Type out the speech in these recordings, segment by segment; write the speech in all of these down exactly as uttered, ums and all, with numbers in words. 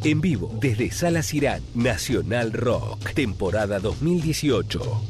En vivo, desde Sala Cirán, Nacional Rock, temporada dos mil dieciocho.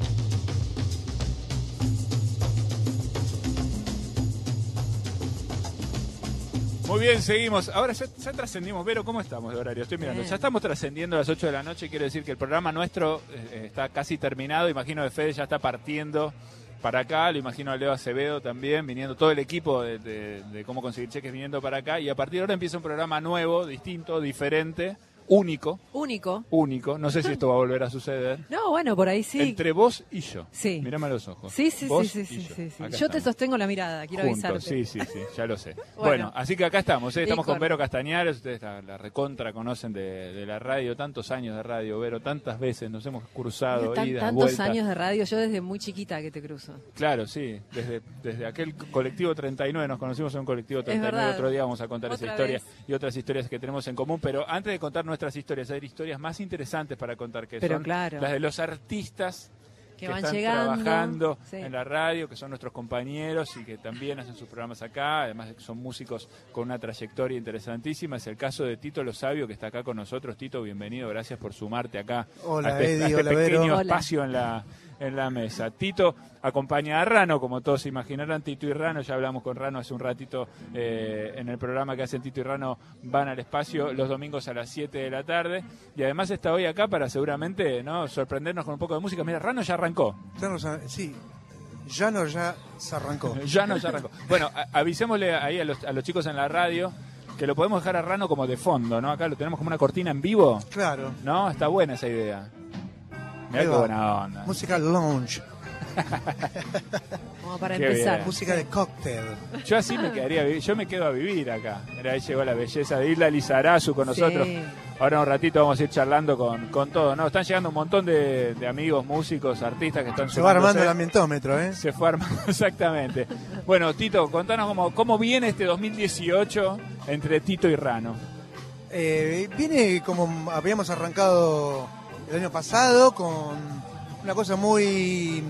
Muy bien, seguimos. Ahora ya, ya trascendimos. Vero, ¿cómo estamos de horario? Estoy mirando. Ya estamos trascendiendo a las ocho de la noche. Quiero decir que el programa nuestro eh, está casi terminado. Imagino que Fede ya está partiendo para acá. Lo imagino a Leo Acevedo también, viniendo todo el equipo de, de, de cómo conseguir cheques viniendo para acá. Y a partir de ahora empieza un programa nuevo, distinto, diferente. Único. Único. Único. No sé si esto va a volver a suceder. No, bueno, por ahí sí. Entre vos y yo. Sí. Mírame a los ojos. Sí, sí, vos sí, sí, y sí, yo. sí, sí. Yo Estamos. te sostengo la mirada, quiero Juntos. avisarte. Sí, sí, sí, ya lo sé. Bueno. Bueno, así que acá estamos, ¿eh? Estamos Ícor. con Vero Castañares. Ustedes la, la recontra conocen de, de la radio, tantos años de radio, Vero, tantas veces nos hemos cruzado, Tan- idas, tantos vueltas. años de radio, yo desde muy chiquita que te cruzo. Claro, sí, desde, desde aquel colectivo treinta y nueve, nos conocimos en un colectivo treinta y nueve, verdad. otro día vamos a contar Otra esa historia vez. y otras historias que tenemos en común, pero antes de contar nuestras historias, hay historias más interesantes para contar, que Pero son claro. las de los artistas Que que van están llegando, trabajando sí. en la radio, que son nuestros compañeros y que también hacen sus programas acá, además de que son músicos con una trayectoria interesantísima. Es el caso de Tito Lo Sabio, que está acá con nosotros. Tito, bienvenido, gracias por sumarte acá Hola, a este, Eddie, a este hola, pequeño Vero. espacio en la, en la mesa. Tito acompaña a Rano, como todos se imaginarán, Tito y Rano, ya hablamos con Rano hace un ratito eh, en el programa que hacen Tito y Rano, van al espacio los domingos a las siete de la tarde, y además está hoy acá para seguramente no sorprendernos con un poco de música. Mira, Rano ya arrancó. Ya no, sí, ya no, ya se arrancó. Ya no, ya arrancó. Bueno, a- avisémosle ahí a los, a los chicos en la radio que lo podemos dejar a Rano como de fondo, ¿no? Acá lo tenemos como una cortina en vivo, Claro, ¿no? Está buena esa idea. Mirá Ahí qué va. buena onda. música lounge, Como para Qué empezar. bien. música de cóctel. Yo así me quedaría, a vi- yo me quedo a vivir acá. Mira, ahí llegó la belleza de Isla Lizarazu con nosotros. Sí. Ahora un ratito vamos a ir charlando con, con todo, ¿no? Están llegando un montón de, de amigos, músicos, artistas que están Se va sumándose. armando el ambientómetro, ¿eh? Se fue armando, exactamente. Bueno, Tito, contanos cómo, cómo viene este dos mil dieciocho entre Tito y Rano. Eh, Viene como habíamos arrancado el año pasado, con una cosa muy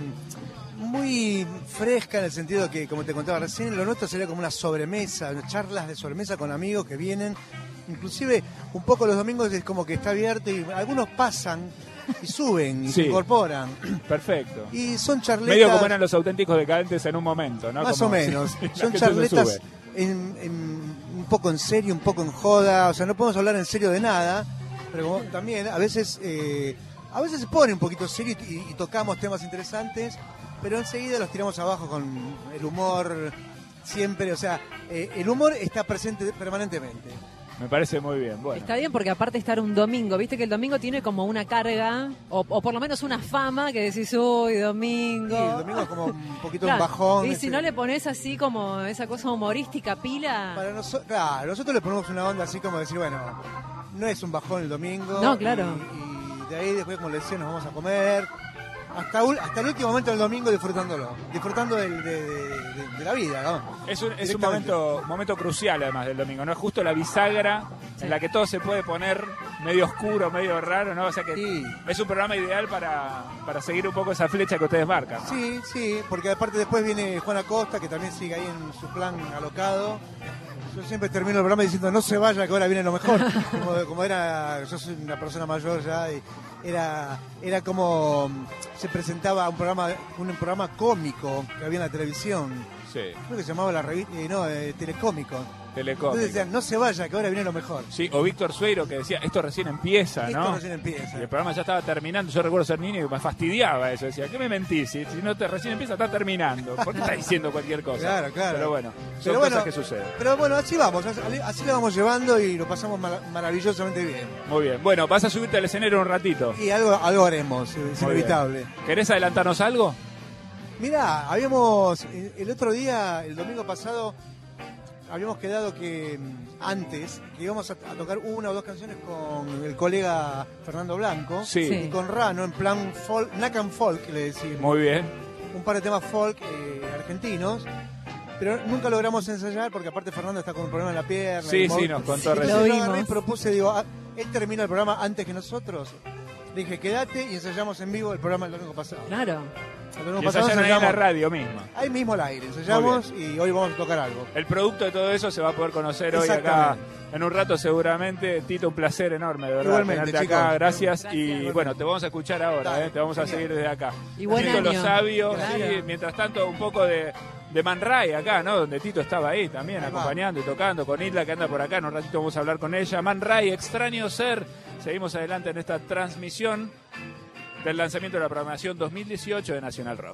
muy fresca, en el sentido que, como te contaba recién, lo nuestro sería como una sobremesa, charlas de sobremesa con amigos que vienen. Inclusive un poco los domingos es como que está abierto y algunos pasan y suben y Sí. se incorporan. Perfecto. Y son charletas... Medio como eran los auténticos decadentes en un momento, ¿no? Más Como- o menos. sí, la Son gente se charletas sube. en, en- un poco en serio, un poco en joda. O sea, no podemos hablar en serio de nada, pero como también a veces eh, a veces se pone un poquito serio y, y tocamos temas interesantes, pero enseguida los tiramos abajo con el humor siempre. O sea, eh, el humor está presente permanentemente. Me parece muy bien. Bueno. Está bien porque aparte estar un domingo, viste que el domingo tiene como una carga, o, o por lo menos una fama que decís, uy, domingo. Y el domingo es como un poquito Claro, un bajón. Y ese- si no le pones así como esa cosa humorística pila. Para nosotros, claro, nosotros le ponemos una onda así como decir, bueno, no es un bajón el domingo. No, claro. Y, y de ahí después, como le decía, nos vamos a comer. Hasta, ul- hasta el último momento del domingo disfrutándolo. Disfrutando del- de, de- de- de la vida, ¿no? Es un, es un Directamente. momento, momento crucial además del domingo, ¿no? Es justo la bisagra en la que todo se puede poner medio oscuro, medio raro, ¿no? O sea que Sí. es un programa ideal para, para seguir un poco esa flecha que ustedes marcan. Sí, sí, porque aparte después viene Juan Acosta, que también sigue ahí en su plan alocado. Yo siempre termino el programa diciendo, no se vaya, que ahora viene lo mejor. Como, como era, yo soy una persona mayor ya, y era, era como mm, se presentaba un programa, un programa cómico que había en la televisión. Sí, Creo que se llamaba la revista, eh, no, eh, Telecómico. telecómico. Entonces decían, no se vaya, que ahora viene lo mejor. Sí, o Víctor Sueiro que decía, esto recién empieza, Esto ¿no? recién empieza. Y el programa ya estaba terminando. Yo recuerdo ser niño y me fastidiaba eso. Decía, ¿qué me mentís? Si, si no te recién empieza, está terminando. ¿Por qué estás diciendo cualquier cosa? Claro, claro. Pero bueno, son Pero cosas bueno, que suceden. Pero bueno, así vamos, así, así la vamos llevando y lo pasamos mar- maravillosamente bien. Muy bien. Bueno, vas a subirte al escenario un ratito. Y algo, algo haremos, es Muy inevitable. bien. ¿Querés adelantarnos algo? Mirá, habíamos, el el otro día, el domingo pasado, habíamos quedado que mm, antes, que íbamos a, a tocar una o dos canciones con el colega Fernando Blanco. Sí. Sí. Y con Rano, en plan folk, Nacan Folk, le decimos. Muy bien. Un par de temas folk eh, argentinos. Pero nunca logramos ensayar porque aparte Fernando está con un problema en la pierna. Sí, y sí, mo- nos contó Entonces recién. Lo yo agarré y vimos. propuse, digo, ah, él termina el programa antes que nosotros. Le dije, quédate y ensayamos en vivo el programa el domingo pasado. Claro. El domingo Y pasado ensayaron ahí en la ensayamos radio misma. ahí mismo al aire, ensayamos y hoy vamos a tocar algo. El producto de todo eso se va a poder conocer hoy acá Exactamente. en un rato seguramente. Tito, un placer enorme, de verdad. Igualmente, tenerte chicos. acá, gracias. Gracias. Y Igualmente. bueno, te vamos a escuchar ahora, Dale, ¿eh? Te vamos a genial. seguir desde acá. Y buen Haciendo año. los sabios, Claro. sí. Mientras tanto, un poco de, de Man Ray acá, ¿no? Donde Tito estaba ahí también, Ahí va. acompañando y tocando con Isla, que anda por acá. En un ratito vamos a hablar con ella. Man Ray, Extraño Ser. Seguimos adelante en esta transmisión del lanzamiento de la programación dos mil dieciocho de Nacional Rock.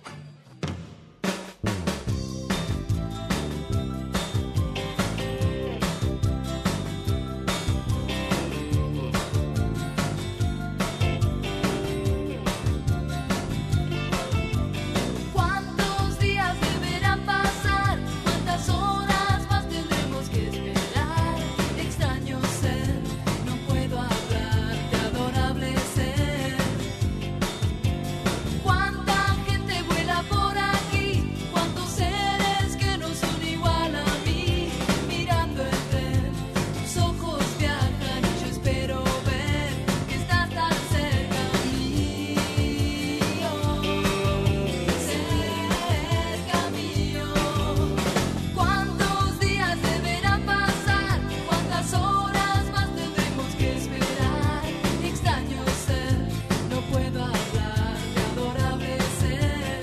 ¿Cuántos días deberán pasar? ¿Cuántas horas más tendremos que esperar? Extraño ser, no puedo hablar de adorable ser. ¿Cuánta gente vuela por aquí? ¿Cuántos seres que no son igual a mí? Mirando el tren, tus ojos viajan y yo espero ver que estás tan cerca mío. Cerca mío. ¿Cuántos días deberán pasar? ¿Cuántas horas más tendremos que esperar? Extraño ser, no puedo hablar de adorable ser.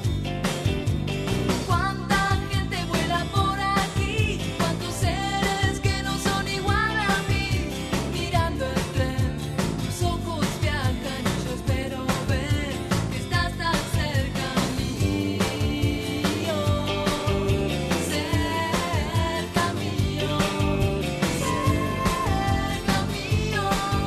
¿Cuánta gente vuela por aquí? ¿Cuántos seres que no son igual a mí? Mirando el tren, tus ojos viajan y yo espero ver que estás tan cerca mío. Cerca mío. Cerca mío.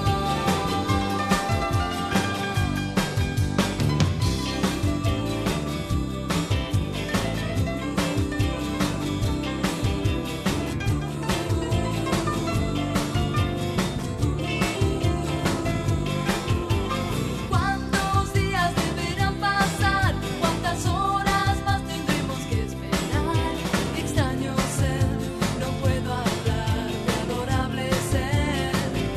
¿Cuántos días deberán pasar? ¿Cuántas horas más tendremos que esperar? Extraño ser, no puedo hablar de adorable ser.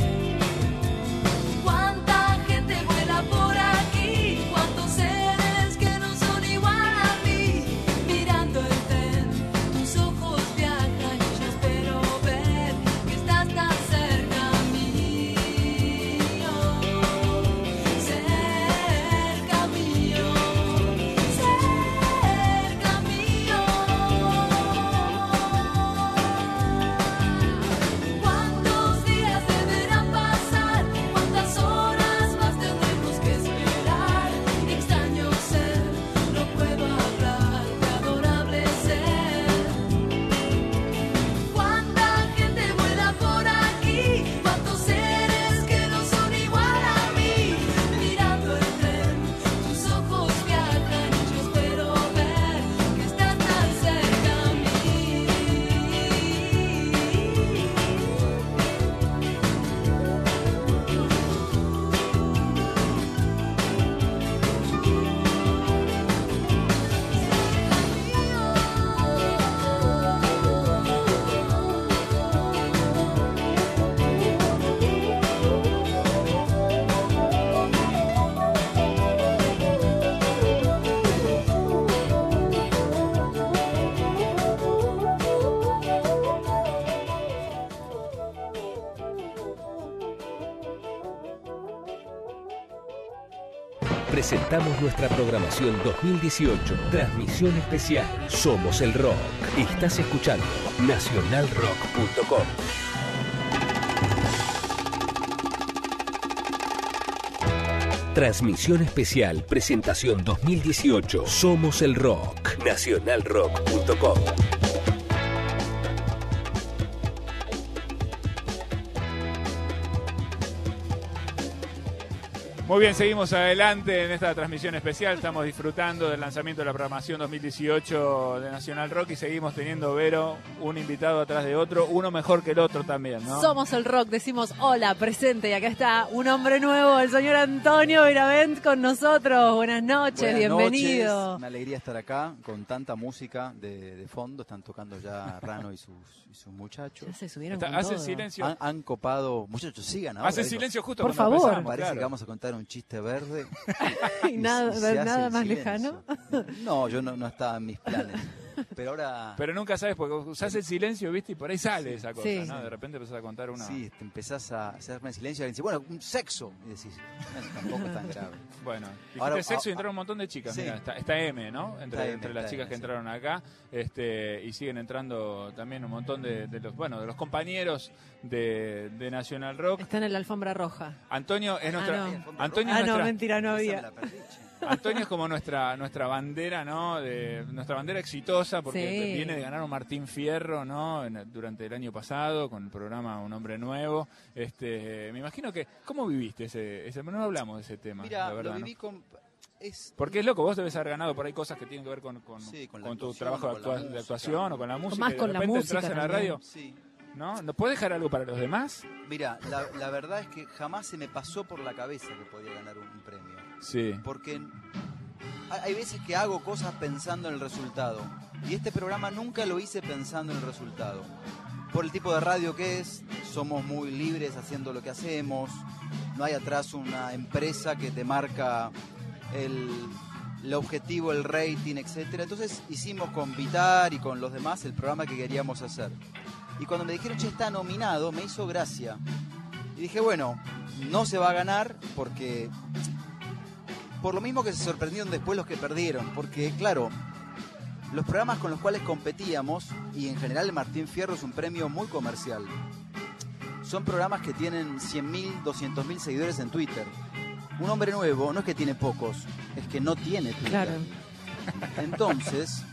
¿Cuánta gente vuela por aquí? ¿Cuántos seres que no son igual a mí? Mirando el tren, tus ojos viajan y yo espero ver que estás tan cerca mío. Cerca mío. Cerca mío. ¿Cuántos días deberán pasar? ¿Cuántas horas más tendremos que esperar? Extraño ser, no puedo hablar de adorable ser. ¿Cuánta gente vuela por aquí? ¿Cuántos seres que no son igual a mí? Mirando el tren, tus ojos viajan y yo espero ver que estás tan cerca a mí. Presentamos nuestra programación dos mil dieciocho. Transmisión especial. Somos el Rock. Estás escuchando nacional rock punto com. Transmisión especial. Presentación dos mil dieciocho. Somos el Rock. nacional rock punto com. Muy bien, seguimos adelante en esta transmisión especial. Estamos disfrutando del lanzamiento de la programación dos mil dieciocho de Nacional Rock y seguimos teniendo, Vero, un invitado atrás de otro, uno mejor que el otro también, ¿no? Somos el rock, decimos hola, presente, y acá está un hombre nuevo, el señor Antonio Viravent con nosotros. Buenas noches, Buenas bienvenido. noches, una alegría estar acá con tanta música de, de fondo. Están tocando ya Rano y sus, y sus muchachos. Ya se subieron Está- con hace todo. silencio. Han, han copado, muchachos, sigan ahora. Hace digo. silencio justo Por cuando favor. empezamos, Parece claro. que vamos a contar contar un chiste verde. Y nada, y se hace nada el más silencio. lejano. No, yo no, no estaba en mis planes. Pero ahora... Pero nunca sabes, porque usás el silencio, ¿viste? Y por ahí sale esa cosa, Sí. ¿no? De repente empezás a contar una... Sí, te empezás a hacerme en silencio y alguien dice, bueno, un sexo. Y decís, bueno, tampoco es tan grave. Bueno, dijiste Ahora, sexo y ah, entraron un montón de chicas. sí. Mira, está, está M, ¿no? Entre, Está M, entre las está chicas M, que sí. entraron acá. este Y siguen entrando también un montón de, de los bueno de los compañeros de, de Nacional Rock. Está en la alfombra roja. Antonio es nuestra... Ah, no. Antonio, Ah, es no, nuestra mentira, no Esa me había. la perdí, che. Antonio es como nuestra nuestra bandera, ¿no? De, nuestra bandera exitosa, porque Sí. viene de ganar un Martín Fierro, ¿no? En- durante el año pasado, con el programa Un Hombre Nuevo. este Me imagino que... ¿Cómo viviste ese...? ese no hablamos de ese tema, Mira, la verdad, lo ¿no? viví con... Es, Porque es loco, vos debes haber ganado por ahí cosas que tienen que ver con, con, Sí, con la con tu actuación, trabajo de, con la actua- de música. actuación o con la música. más y de con la repente música entras en la también. radio, Sí. ¿no? ¿No podés dejar algo para los demás? Mira, la, la verdad es que jamás se me pasó por la cabeza que podía ganar un, un premio. Sí. Porque hay, hay veces que hago cosas pensando en el resultado. Y este programa nunca lo hice pensando en el resultado. Por el tipo de radio que es, somos muy libres haciendo lo que hacemos. No hay atrás una empresa que te marca el, el objetivo, el rating, etcétera. Entonces hicimos con Vitar y con los demás el programa que queríamos hacer. Y cuando me dijeron, che, está nominado, me hizo gracia. Y dije, bueno, no se va a ganar porque... Por lo mismo que se sorprendieron después los que perdieron. Porque, claro, los programas con los cuales competíamos, y en general el Martín Fierro es un premio muy comercial, son programas que tienen cien mil, doscientos mil seguidores en Twitter. Un Hombre Nuevo no es que tiene pocos, es que no tiene Twitter. Claro. Entonces,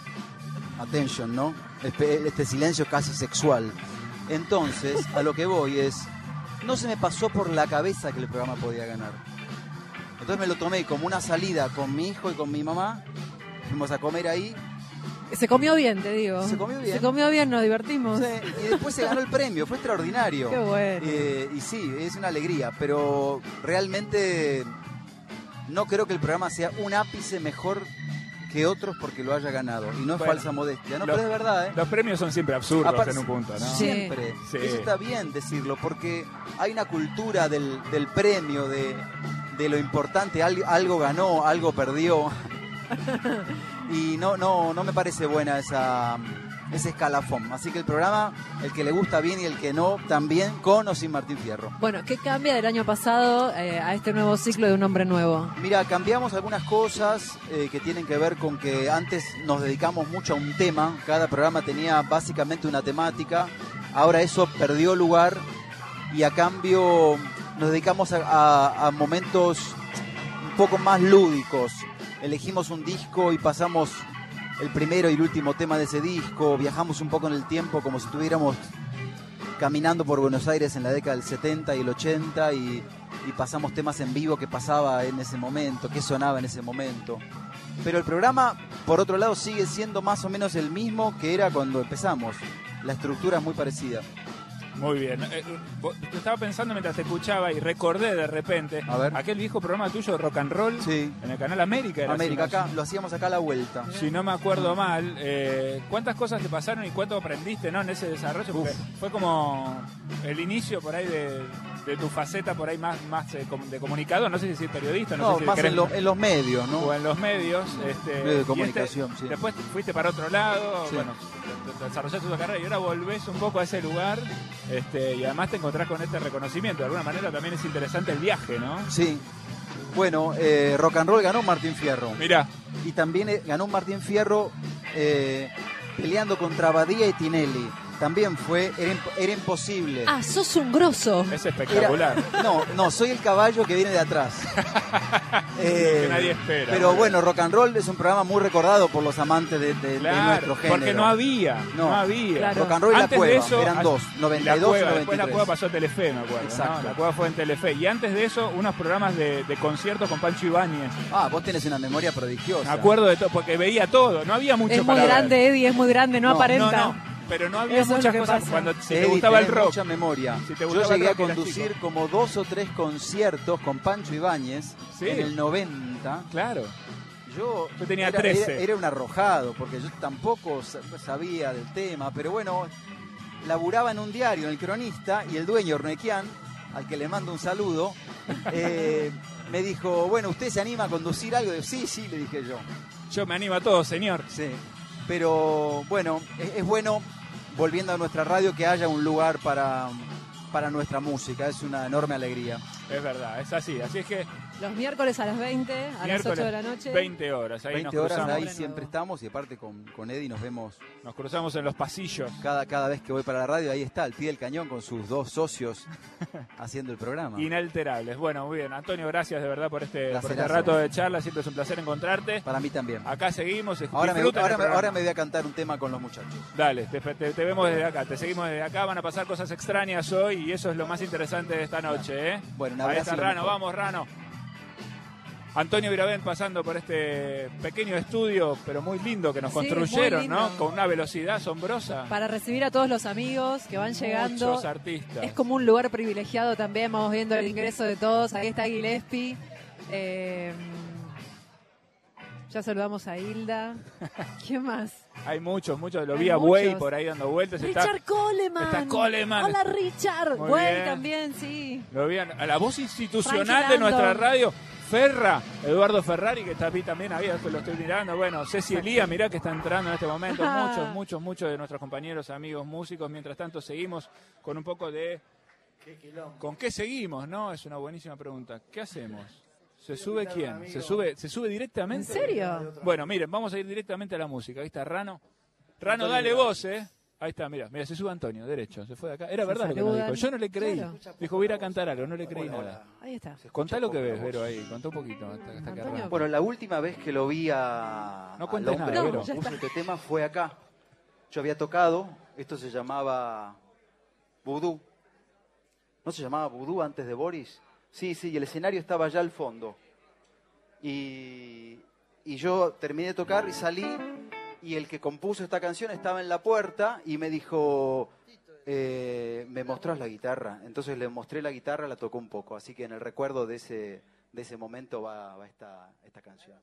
attention, ¿no? Este, este silencio casi sexual. Entonces, a lo que voy es, no se me pasó por la cabeza que el programa podía ganar. Entonces me lo tomé como una salida con mi hijo y con mi mamá. Fuimos a comer ahí. Se comió bien, te digo. Se comió bien. Se comió bien, nos divertimos. Sí, y después se ganó el premio, fue extraordinario. Qué bueno. Eh, y sí, es una alegría, pero realmente no creo que el programa sea un ápice mejor que otros porque lo haya ganado. Y no es Bueno, falsa modestia, no, los- pero es verdad, ¿eh? Los premios son siempre absurdos Aparte- en un punto, ¿no? Sí. Siempre. Sí. Eso está bien decirlo, porque hay una cultura del, del premio, de, de lo importante, algo, algo ganó, algo perdió. Y no, no, no me parece buena esa, ese escalafón. Así que el programa, el que le gusta bien y el que no, también, con o sin Martín Fierro. Bueno, ¿qué cambia del año pasado eh, a este nuevo ciclo de Un Hombre Nuevo? Mira, cambiamos algunas cosas eh, que tienen que ver con que antes nos dedicamos mucho a un tema, cada programa tenía básicamente una temática, ahora eso perdió lugar y a cambio nos dedicamos a, a- a momentos un poco más lúdicos. Elegimos un disco y pasamos el primero y el último tema de ese disco, viajamos un poco en el tiempo como si estuviéramos caminando por Buenos Aires en la década del setenta y el ochenta y, y pasamos temas en vivo que pasaba en ese momento, que sonaba en ese momento. Pero el programa, por otro lado, sigue siendo más o menos el mismo que era cuando empezamos. La estructura es muy parecida. Muy bien. Eh, vos- te estaba pensando mientras te escuchaba y recordé de repente A ver. aquel viejo programa tuyo de rock and roll Sí. en el canal América. era, América, si no- acá, lo hacíamos acá a la vuelta. Si no me acuerdo mal, eh, ¿cuántas cosas te pasaron y cuánto aprendiste, ¿no? En ese desarrollo? Porque fue como el inicio por ahí de, de tu faceta por ahí más, más eh, com- de comunicador, no sé si decir periodista, no, No, sé si más querés- en, lo- en los medios, ¿no? o en los medios. Este, Medio de y comunicación, este- sí. Después fuiste para otro lado, Sí. bueno, te- te desarrollaste tu carrera y ahora volvés un poco a ese lugar, este, y además te encontrás con este reconocimiento. De alguna manera también es interesante el viaje, ¿no? Sí. Bueno, eh, Rock and Roll ganó Martín Fierro. Mirá, Y también eh, ganó Martín Fierro eh, peleando contra Badía y Tinelli. También fue, era, imp- era imposible. Ah, sos un grosso. es Era- espectacular. no, no, soy el caballo que viene de atrás. Eh, Que nadie espera. Pero bueno, Rock and Roll es un programa muy recordado por los amantes de, de- de Claro, nuestro género. porque no había, no, No. había. Claro. Rock and Roll y La Antes de Cueva, eso, eran as- dos, y noventa y la dos y cueva, noventa y después la tres. cueva pasó a Telefe, me acuerdo. ¿no? Exacto. La cueva fue en Telefe. Y antes de eso, unos programas de, de conciertos con Pancho Ibáñez. Ah, vos tenés una memoria prodigiosa. Me acuerdo de todo, porque veía todo, no había mucho Es muy para ver. grande, Eddie, es muy grande, no, No, aparenta. No, no, pero no había Eso es lo muchas que cosas pasa. cuando si te Eddie, gustaba el tenés rock. mucha memoria. Si te Yo gustaba el llegué a rock y eras conducir chico. como dos o tres conciertos con Pancho Ibáñez Sí. en el noventa. Claro. Yo, Yo tenía era, trece. Era, era un arrojado, porque yo tampoco sa- sabía del tema, pero bueno, laburaba en un diario, en El Cronista, y el dueño, Ornequian, al que le mando un saludo, eh, me dijo, bueno, ¿usted se anima a conducir algo? Y yo, sí, sí, le dije yo. Yo me animo a todo, señor. Sí, pero bueno, es, es bueno, volviendo a nuestra radio, que haya un lugar para, para nuestra música. Es una enorme alegría. Es verdad, es así. Así es que Los miércoles a las veinte, a las ocho de la noche. veinte horas. Ahí veinte nos horas, cruzamos. ahí siempre estamos y aparte con, con Eddie nos vemos Nos cruzamos en los pasillos. cada, cada vez que voy para la radio. Ahí está, al pie del cañón con sus dos socios haciendo el programa. Inalterables. Bueno, muy bien. Antonio, gracias de verdad por este, por este Placerazo. rato de charla. Siempre es un placer encontrarte. Para mí también. Acá seguimos. Ahora me, disfruta el ahora, me, programa. ahora me voy a cantar un tema con los muchachos. Dale, te, te- te vemos desde acá, te seguimos desde acá, van a pasar cosas extrañas hoy y eso es lo más interesante de esta noche, ¿eh? Bueno, un Ahí abrazo está y lo Rano, mejor. vamos Rano. Antonio Viravent pasando por este pequeño estudio, pero muy lindo que nos Sí, construyeron, muy ¿no? lindo. Con una velocidad asombrosa. Para recibir a todos los amigos que van llegando. Muchos artistas. Es como un lugar privilegiado también, vamos viendo el ingreso de todos. Ahí está Gillespie. Eh, ya saludamos a Hilda. ¿Quién más? Hay muchos, muchos. Lo Hay vi a Buey muchos. por ahí dando vueltas. Está- Richard Coleman. está Coleman. Hola Richard. Muy Güey bien. también, sí. Lo vi a, a la voz institucional Frankie de nuestra Landon. radio, Ferra, Eduardo Ferrari, que está aquí también, había, lo estoy mirando. Bueno, Ceci Elía, mirá que está entrando en este momento. Muchos, muchos, muchos de nuestros compañeros, amigos, músicos. Mientras tanto, seguimos con un poco de... ¿Con qué seguimos, no? Es una buenísima pregunta. ¿Qué hacemos? ¿Se sube quién? ¿Se sube, se sube ¿En directamente? serio? Bueno, miren, vamos a ir directamente a la música. Ahí está Rano. Rano, Antonio dale Viravent. vos, ¿eh? Ahí está, mira, mira, se sube Antonio, derecho, se fue de acá. Era Se verdad lo que nos saludan. dijo. Yo no le creí. Claro. Dijo, voy a ir a cantar algo, no le creí nada. Ahí está. Contá lo que ves, Vero, ahí. Contá un poquito hasta, hasta que Antonio. arranque. Bueno, la última vez que lo vi a, No al cuentes hombre nada, que Vero. compuso No, ya está. este tema fue acá. Yo había tocado, esto se llamaba Vudú. ¿No se llamaba Vudú antes de Boris? Sí, sí, y el escenario estaba allá al fondo. Y, y yo terminé de tocar y salí, y el que compuso esta canción estaba en la puerta y me dijo, eh, ¿me mostrás la guitarra? Entonces le mostré la guitarra, la tocó un poco. Así que en el recuerdo de ese, de ese momento va, va esta, esta canción.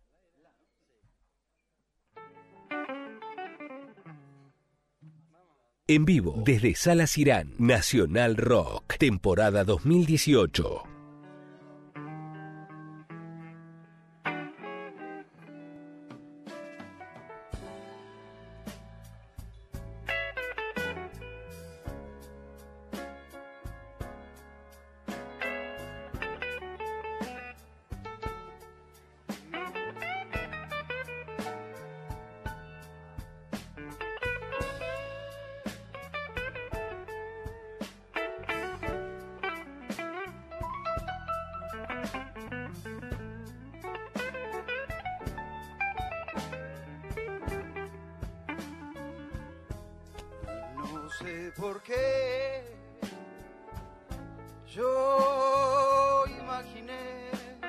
En vivo, desde Sala Cirán, Nacional Rock, temporada dos mil dieciocho. No sé por qué yo imaginé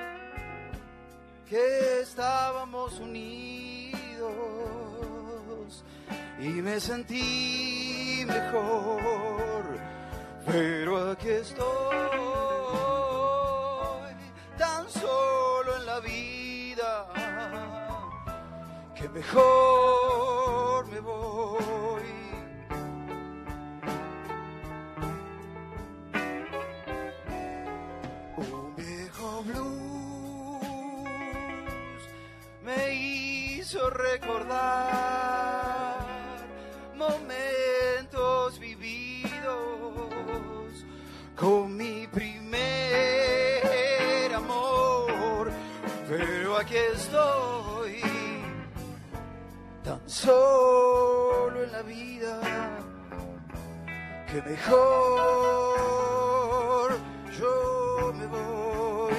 que estábamos unidos y me sentí mejor, pero aquí estoy tan solo en la vida que mejor me voy. Un viejo blues me hizo recordar momentos vividos con mi primer amor, pero aquí estoy tan solo en la vida que mejor yo me voy.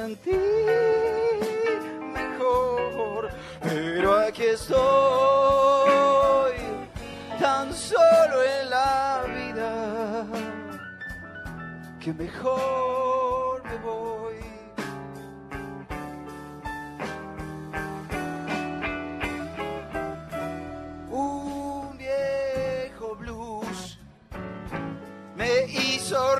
sentir mejor, pero aquí estoy, tan solo en la vida, que mejor me voy. Un viejo blues me hizo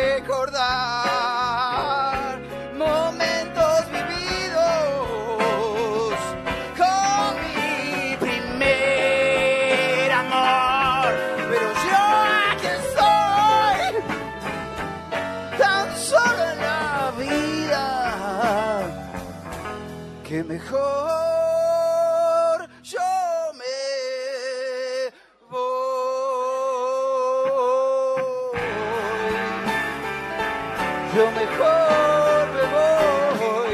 recordar momentos vividos con mi primer amor. Pero yo aquí estoy, tan solo en la vida, que mejor yo me voy. Yo mejor me voy.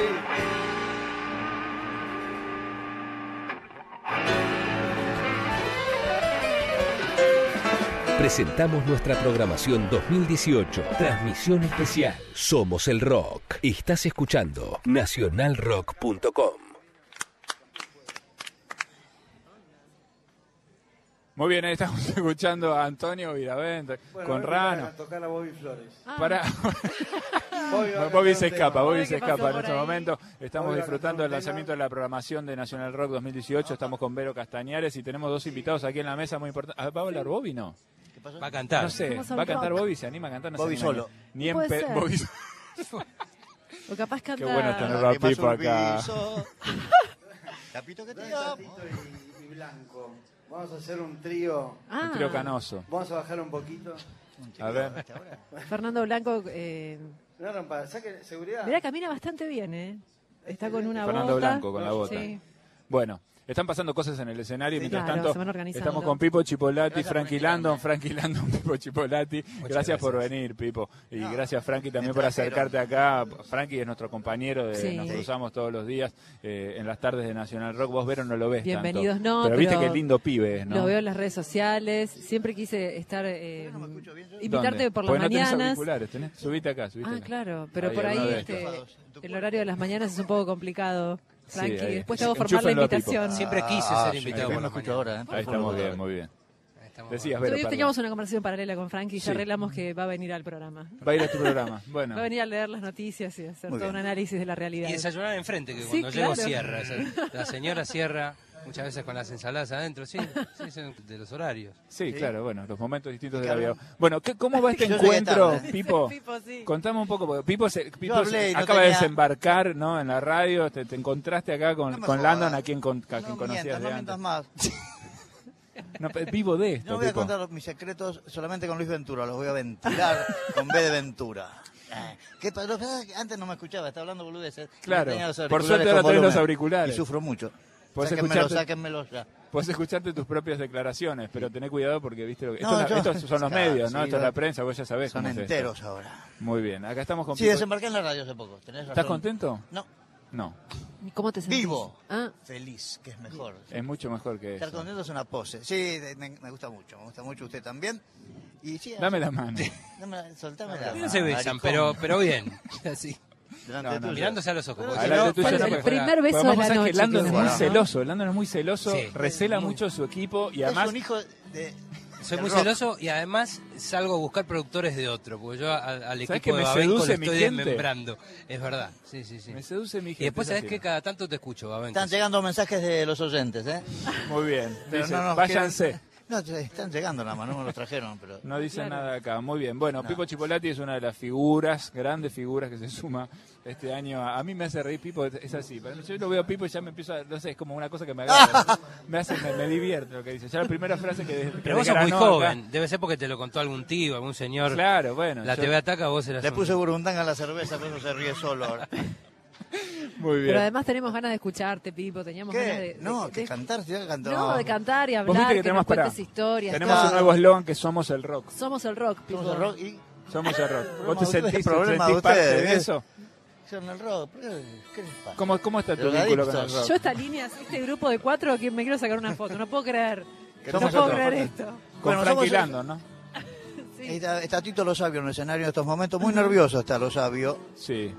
Presentamos nuestra programación dos mil dieciocho. Transmisión especial. Somos el Rock. Estás escuchando nacional rock punto com. Muy bien, ahí estamos escuchando a Antonio Viravente con Rano. A tocar a Bobby Flores. Para... Bobby, va a Bobby cantar se un escapa, tema. Bobby Bobby se que pasó escapa en por este ahí. momento. Estamos Bobby va a disfrutando cantar del un lanzamiento tema. de la programación de Nacional Rock dos mil dieciocho. Estamos con Vero Castañares y tenemos dos invitados aquí en la mesa muy importantes. ¿Va a hablar Bobby? No. Va a cantar. No sé, Somos el ¿va a cantar rock. Bobby? ¿Se anima a cantar? No se Bobby anima solo. Ni en Puede pe- ser. Bobby O capaz Qué canta... bueno tenerlo a Pipo acá. Capito que te Tatito y, y Blanco. Vamos a hacer un trío. Ah, Un trío canoso. Vamos a bajar un poquito. A ver. Fernando Blanco, eh, No rompa, saque seguridad. mirá, camina bastante bien, ¿eh? Está con una Fernando bota. Blanco con la bota. Sí. Bueno, están pasando cosas en el escenario y mientras Claro, tanto se van organizando. estamos con Pipo Chipolati, Gracias por Frankie invitarme. Landon, Frankie Landon, Pipo Chipolati. Gracias, gracias. por venir, Pipo. Y No, gracias, Frankie, también me por trajeron. acercarte acá. Frankie es nuestro compañero, de, Sí. nos cruzamos todos los días eh, en las tardes de Nacional Rock. Vos, Vero, no lo ves Bienvenidos, tanto. no, Pero viste pero qué lindo pibe es, ¿no? Lo veo en las redes sociales. Siempre quise estar... eh, no me escucho bien yo. invitarte ¿Dónde? por las Porque no tenés mañanas. auriculares, tenés. Subite acá, subite Ah, acá. claro, pero Ahí, por ahí alguno de este, estos. el horario de las mañanas es un poco complicado, Sí, Frankie. ahí. Después te hago formar la Enchúfenlo a Pipo. invitación. Siempre quise Ah, ser sí, invitado que por me la escucho mañana. ahora, ¿eh? Ahí estamos bien, muy bien. Ahí estamos. Decías, Hoy Vero, perdón. teníamos una conversación paralela con Frankie y Sí. ya arreglamos que va a venir al programa. Va a ir a tu programa. Bueno. Va a venir a leer las noticias y hacer Muy todo bien. un análisis de la realidad. Y desayunar enfrente, que Sí, cuando llego claro. cierra. O sea, la señora cierra, muchas veces con las ensaladas adentro, sí, sí, son de los horarios. Sí, claro, bueno, los momentos distintos ¿Y de la qué vida. hablamos? Bueno, ¿qué, ¿cómo va este Yo llegué encuentro, tarde. Pipo? Pipo, sí. Contame un poco, porque Pipo, se, Pipo hablé se- y no acaba de tenía- desembarcar, ¿no? En la radio, te, te encontraste acá con, No me con jodas. Landon, a quien, con, a quien No conocías mientas, de no antes. mientas más. No, pe- vivo de esto, No voy a Pipo. contar mis secretos solamente con Luis Ventura, los voy a ventilar con B de Ventura. Eh, ¿Qué pa- lo que pasa es que antes no me escuchaba, estaba hablando boludeces. Claro, No tenía los por auriculares suerte con ahora tenés los volumen. auriculares. Y sufro mucho. Podés Sáquenmelo, escucharte- sáquenmelo ya. Puedes escucharte tus propias declaraciones, pero tené cuidado porque, viste, lo que, No, esto es la- yo- estos son los Claro, medios, ¿no? sí, Esto es yo- la prensa, vos ya sabés Son cómo es esto. enteros ahora. Muy bien, acá estamos con Sí, Pipo. desembarqué en la radio hace poco. Tenés razón. ¿Estás contento? No, No, ¿Y ¿Cómo te sentís? vivo. Ah, Feliz, que es mejor. es mucho mejor que Estar eso. contento es una pose. Sí, de- me, me gusta mucho. Me gusta mucho usted también. Y sí, Dame la mano. Dame la- soltame la No se besan, maricón. pero, pero bien. Así, Delante No, de no, tuyo. mirándose a los ojos. porque Adelante si tuyo, no- no, el porque- primer beso porque vos de la sabés noche que Landon que es se muy da. celoso, Landon es muy celoso, Sí. recela Muy. mucho su equipo y Es además un hijo de... Soy del muy rock. celoso y además salgo a buscar productores de otro, porque yo al, al ¿Sabés equipo que de me Babenco lo seduce mi estoy gente? desmembrando. Es verdad, sí, sí, sí. me seduce mi gente. Y después es sabes así. que cada tanto te escucho, Babenco. Están llegando mensajes de los oyentes, ¿eh? Muy bien, Pero dice, no nos váyanse. quieren- No, están llegando nada más, no me los trajeron, pero... No dice Claro. nada acá. Muy bien. Bueno, No. Pipo Chipolati es una de las figuras, grandes figuras que se suma este año. A, a mí me hace reír Pipo, es así. Para mí, yo lo veo a Pipo y ya me empiezo a, no sé, es como una cosa que me agarra. me hace, me, me divierte lo que dice. Ya la primera frase que, que Pero vos sos muy desgranó acá- joven, debe ser porque te lo contó algún tío, algún señor. Claro, bueno. La yo- T V Ataca, vos eras Le un- puse burundanga a la cerveza, por eso se ríe solo ahora. Muy bien. pero además tenemos ganas de escucharte, Pipo. Teníamos ganas de, ¿Qué? de- No, de- que cantar, si yo canto. no, de cantar y Vos hablar, viste que, que tenemos nos para. cuentes historias. Tenemos todo. un nuevo eslogan que somos el rock. Somos el rock, Pipo. Somos el rock y Somos el rock. ¿Vos te Problema de sentís, ustedes, problema sentís de parte ustedes, de ¿eh? eso? son el rock. ¿Qué, qué les pasa? ¿Cómo, cómo está tu Drogadictos. vínculo con el rock? Yo esta línea, este grupo de cuatro, que me quiero sacar una foto. No puedo creer. Que No somos puedo otro. creer esto. Con Bueno, Frankie somos el- Landon, ¿no? Sí. Está, está Tito Lo Sabio en el escenario en estos momentos, muy nervioso está Lo Sabio. Sí.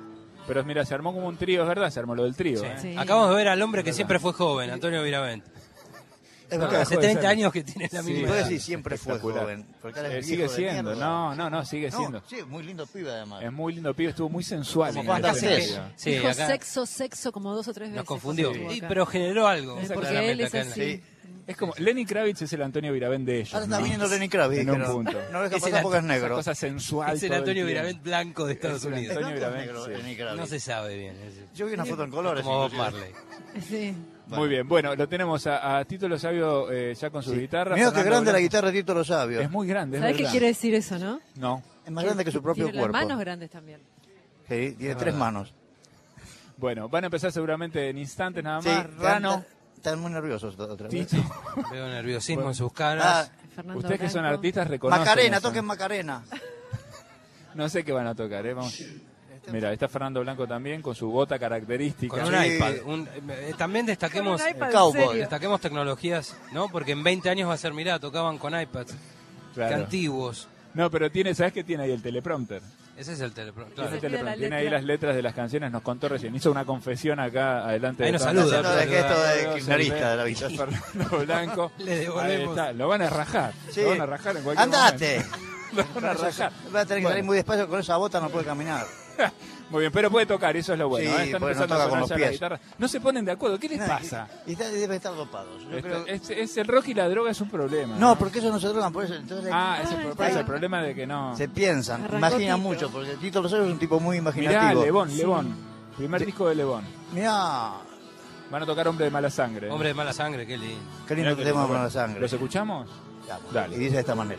Pero mira, se armó como un trío, es verdad, se armó lo del trío. Sí. ¿eh? Sí. Acabamos de ver al hombre que siempre fue joven, Antonio Viravent. Es No, verdad. Hace puede treinta ser. años que tiene la Sí. misma Puede edad. decir siempre fue Espectacular. joven. Porque ahora Eh, es sigue viejo de siendo, mierda. no, no, no, sigue No, siendo. sí, muy lindo pibe además. Es muy lindo pibe, estuvo muy sensual. Como en Juan el Garcés. escenario. Sí, Dijo acá sexo, sexo como dos o tres veces. nos confundió. José Y, acá. pero generó algo. Eh, porque claramente él es acá en la- así. Sí. Es como, Lenny Kravitz es el Antonio Viravent de ellos. Ahora está ¿no? viniendo Lenny Kravitz. En un pero punto. No lo deja Es pasar el porque es Esa negro. cosa sensual. Es el todo Antonio tiempo. Viravent blanco de Estados Es el Unidos. Antonio ¿Es blanco o Viravent, negro, sí. Lenny Kravitz? No se sabe bien. es- Yo vi una foto en colores. Como Bob inclusive. Marley. Sí. Muy bien, bueno, lo tenemos a, a Tito Lo Sabio eh, ya con su Sí. guitarra. Mirá qué Fernando grande la Blanco. guitarra de Tito Lo Sabio. Es muy grande, es ¿Sabés qué verdad. quiere decir eso, no? No. Es más grande que su propio Tiene cuerpo. las manos grandes también. Sí, tiene tres manos. Bueno, van a empezar seguramente en instantes nada Sí, más. Rano, están, están muy nerviosos otra vez. Tito. Veo nerviosismo en sus Ah, caras. Fernando Ustedes que son Blanco. artistas reconocen Macarena, eso. toquen Macarena. No sé qué van a tocar, ¿eh? Vamos. Mira, está Fernando Blanco también con su bota característica. Con un Sí. iPad. Un- eh, también destaquemos, Con un iPad, Cowboy. en serio. destaquemos tecnologías, ¿no? Porque en veinte años va a ser, mirá, tocaban con iPads. Claro. Qué antiguos. No, pero tiene, ¿sabes qué tiene ahí el teleprompter? Ese es el telepro. Tiene, Claro. el Se mira la teleprompter. Tiene ahí letra. las letras de las canciones, nos contó recién. Hizo una confesión acá adelante Ahí de nos todos saluda. nosotros. De que esto de Saludos, kirchnerista el- de la vista. Fernando Blanco. Le devolvemos. Ahí está, lo van a rajar. Sí. Lo van a rajar en cualquier ¡Andate! momento. Lo van a rajar. Va a tener que Bueno. salir muy despacio, con esa bota no puede caminar. Muy bien, pero puede tocar, eso es lo bueno. Sí, ¿eh? Están porque no empezando a toca con sonar los ya las pies. guitarras. No se ponen de acuerdo, ¿qué les pasa? Y, y está- deben estar dopados. Yo Este- creo- es, es el rock y la droga es un problema. No, porque ellos no se drogan, por eso. Entonces Ah, ese es el, Ay, es el está. problema de que no. se piensan, Arrancó imaginan Tito. mucho, porque Tito Lo Sabio es un tipo muy Mirá, imaginativo. Lebón, Sí. Lebón. Primer Sí. disco de Lebón. Mirá, Van a tocar Hombre de Mala Sangre. ¿eh? Hombre de mala sangre, qué lindo. qué Mirá lindo que tema lindo. con la sangre. ¿Los escuchamos? Ya, Dale. Y dice de esta manera.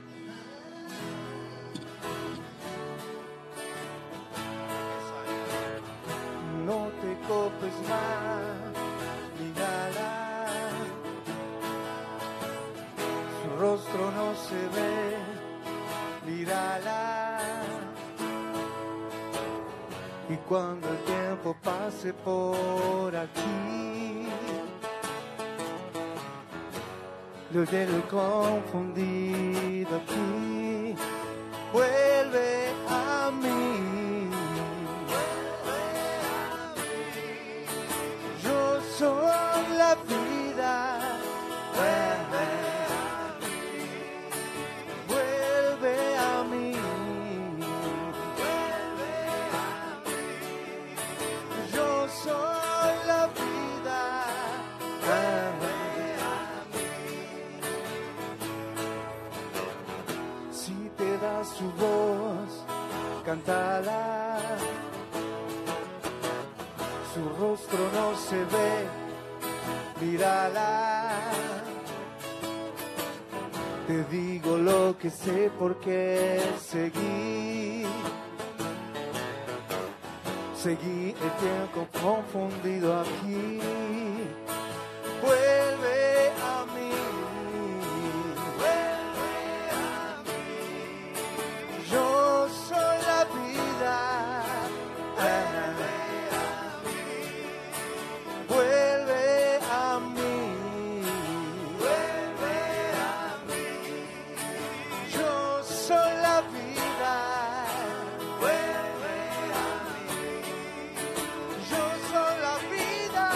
No te copes más, mírala. Su rostro no se ve, mírala. Y cuando el tiempo pase por aquí, lo lleno confundido aquí, vuelve a mí. Yo soy la vida, vuelve a mí, vuelve a mí, vuelve a mí. Yo soy la vida, vuelve a mí. Si te da su voz, cántala. Su rostro no se ve, mírala. Te digo lo que sé porque seguí. Seguí el tiempo confundido aquí. Vuelve a mí. Vuelve a mí. Yo soy la vida. Vuelve a mí, vuelve a mí. Yo soy la vida, vuelve a mí. Yo soy la vida,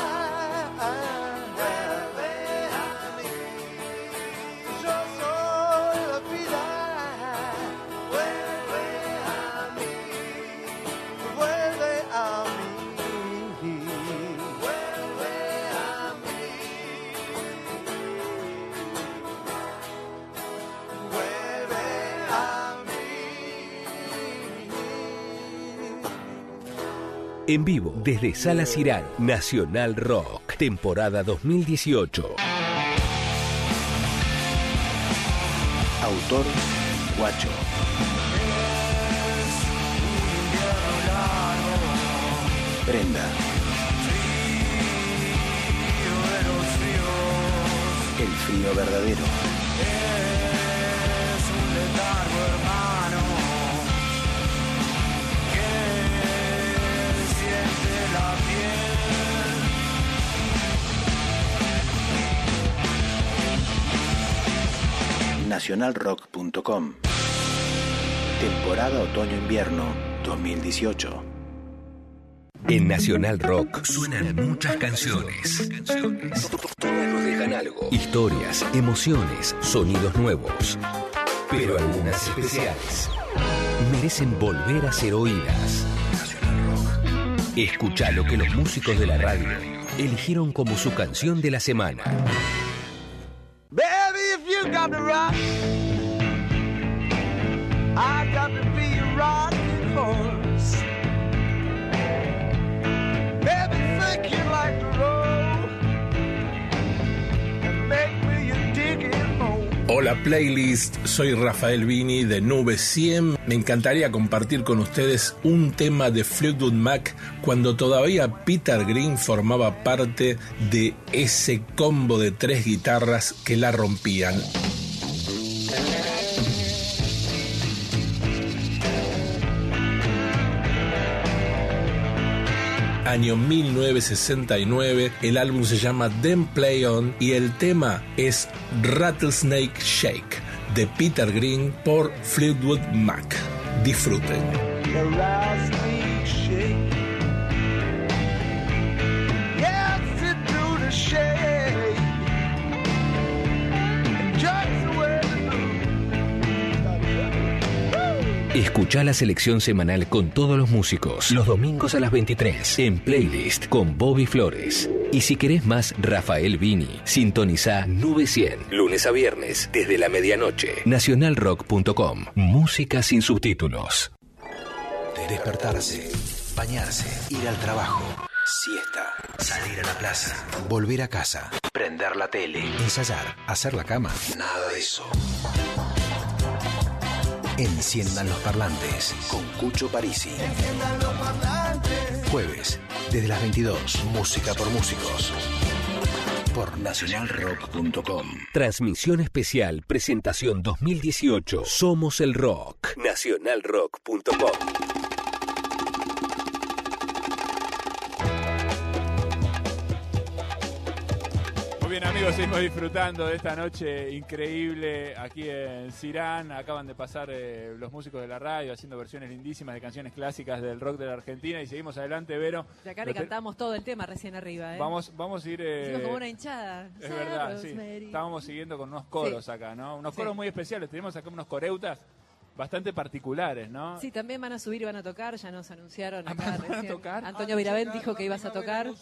vuelve a mí. Yo soy la vida, vuelve a mí, vuelve a mí. En vivo, desde Sala Ciral, Nacional Rock, temporada dos mil dieciocho. Autor Guacho. Brenda. El frío verdadero. nacional rock punto com. Temporada otoño-invierno dos mil dieciocho. En Nacional Rock suenan muchas canciones. Todas nos dejan algo. Historias, emociones, sonidos nuevos. Pero algunas especiales merecen volver a ser oídas. Nacional Rock. Escucha lo que los músicos de la radio eligieron como su canción de la semana. Baby, if you got the rock, I got to be a rocking horse. Baby, think you like the road and make me a digging hole. Hola playlist, soy Rafael Vini de Nube cien. Me encantaría compartir con ustedes un tema de Fleetwood Mac cuando todavía Peter Green formaba parte de ese combo de tres guitarras que la rompían. Año mil novecientos sesenta y nueve, el álbum se llama Then Play On y el tema es Rattlesnake Shake de Peter Green por Fleetwood Mac. Disfruten. Escucha la selección semanal con todos los músicos los domingos a las veintitrés en Playlist con Bobby Flores. Y si querés más Rafael Vini, sintoniza Nube cien, lunes a viernes, desde la medianoche. nacional rock punto com. Música sin subtítulos. Despertarse, bañarse, ir al trabajo, siesta, salir a la plaza, volver a casa, prender la tele, ensayar, hacer la cama. Nada de eso. Enciendan los parlantes con Cucho Parisi. Jueves, desde las veintidós, música por músicos. Por nacional rock punto com. Transmisión especial, presentación dos mil dieciocho. Somos el Rock. nacional rock punto com. Bien, amigos, seguimos disfrutando de esta noche increíble aquí en Cirán. Acaban de pasar eh, los músicos de la radio haciendo versiones lindísimas de canciones clásicas del rock de la Argentina y seguimos adelante, Vero. De acá le cantamos todo el tema recién arriba, ¿eh? Vamos, vamos a ir... Eh, Hicimos como una hinchada. Es verdad, sí. Estábamos siguiendo con unos coros sí. acá, ¿no? Unos coros sí. muy especiales. Tenemos acá unos coreutas bastante particulares, ¿no? Sí, también van a subir y van a tocar, ya nos anunciaron acá ¿Van recién. a tocar? Antonio Viravent dijo que ibas a tocar.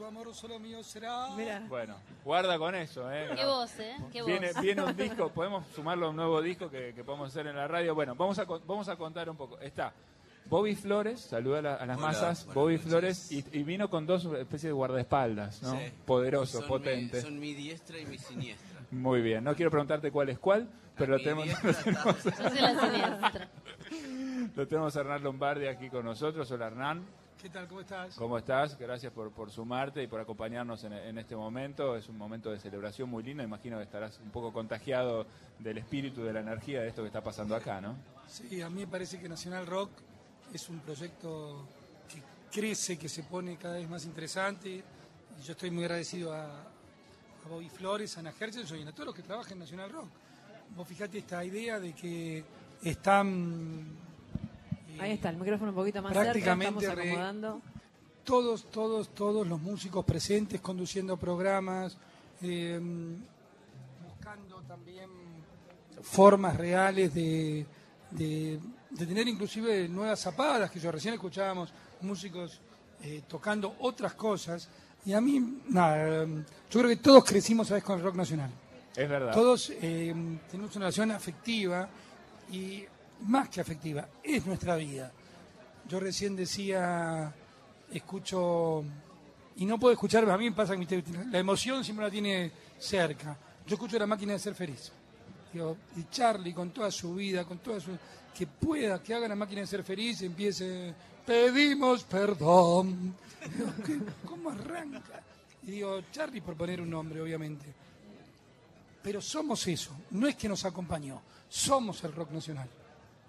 Mira. Bueno, guarda con eso, ¿eh? Qué voz, ¿eh? Qué viene, voz. viene un disco, podemos sumarlo a un nuevo disco que, que podemos hacer en la radio. Bueno, vamos a, vamos a contar un poco. Está Bobby Flores, saluda a, la, a las Hola, masas, Bobby noches. Flores, y, y vino con dos especies de guardaespaldas, ¿no? Sí. Poderosos, son potentes. Mi, son mi diestra y mi siniestra. Muy bien, no quiero preguntarte cuál es cuál, pero lo tenemos, lo tenemos, Yo soy la siniestra. Lo tenemos a Hernán Lombardi aquí con nosotros. Hola, Hernán. ¿Qué tal? ¿Cómo estás? ¿Cómo estás? Gracias por, por sumarte y por acompañarnos en, en este momento. Es un momento de celebración muy lindo. Imagino que estarás un poco contagiado del espíritu, de la energía de esto que está pasando acá, ¿no? Sí, a mí me parece que Nacional Rock es un proyecto que crece, que se pone cada vez más interesante. Y yo estoy muy agradecido a, a Bobby Flores, a Ana Herzenson y a todos los que trabajan en Nacional Rock. Vos fijate esta idea de que están... Eh, Ahí está, el micrófono un poquito más prácticamente cerca, estamos acomodando. Todos, todos, todos los músicos presentes conduciendo programas, eh, buscando también formas reales de, de, de tener inclusive nuevas zapadas, que yo recién escuchábamos músicos eh, tocando otras cosas. Y a mí, nada, yo creo que todos crecimos, ¿sabes?, con el rock nacional. Es verdad. Todos eh, tenemos una relación afectiva y más que afectiva, es nuestra vida. Yo recién decía, escucho, y no puedo escuchar, a mí me pasa que la emoción siempre la tiene cerca. Yo escucho La Máquina de Ser Feliz. Digo, y Charlie con toda su vida, con toda su... que pueda, que haga La Máquina de Ser Feliz, empiece, pedimos perdón. Digo, ¿cómo arranca? Y digo, Charlie por poner un nombre, obviamente. Pero somos eso, no es que nos acompañó, somos el rock nacional.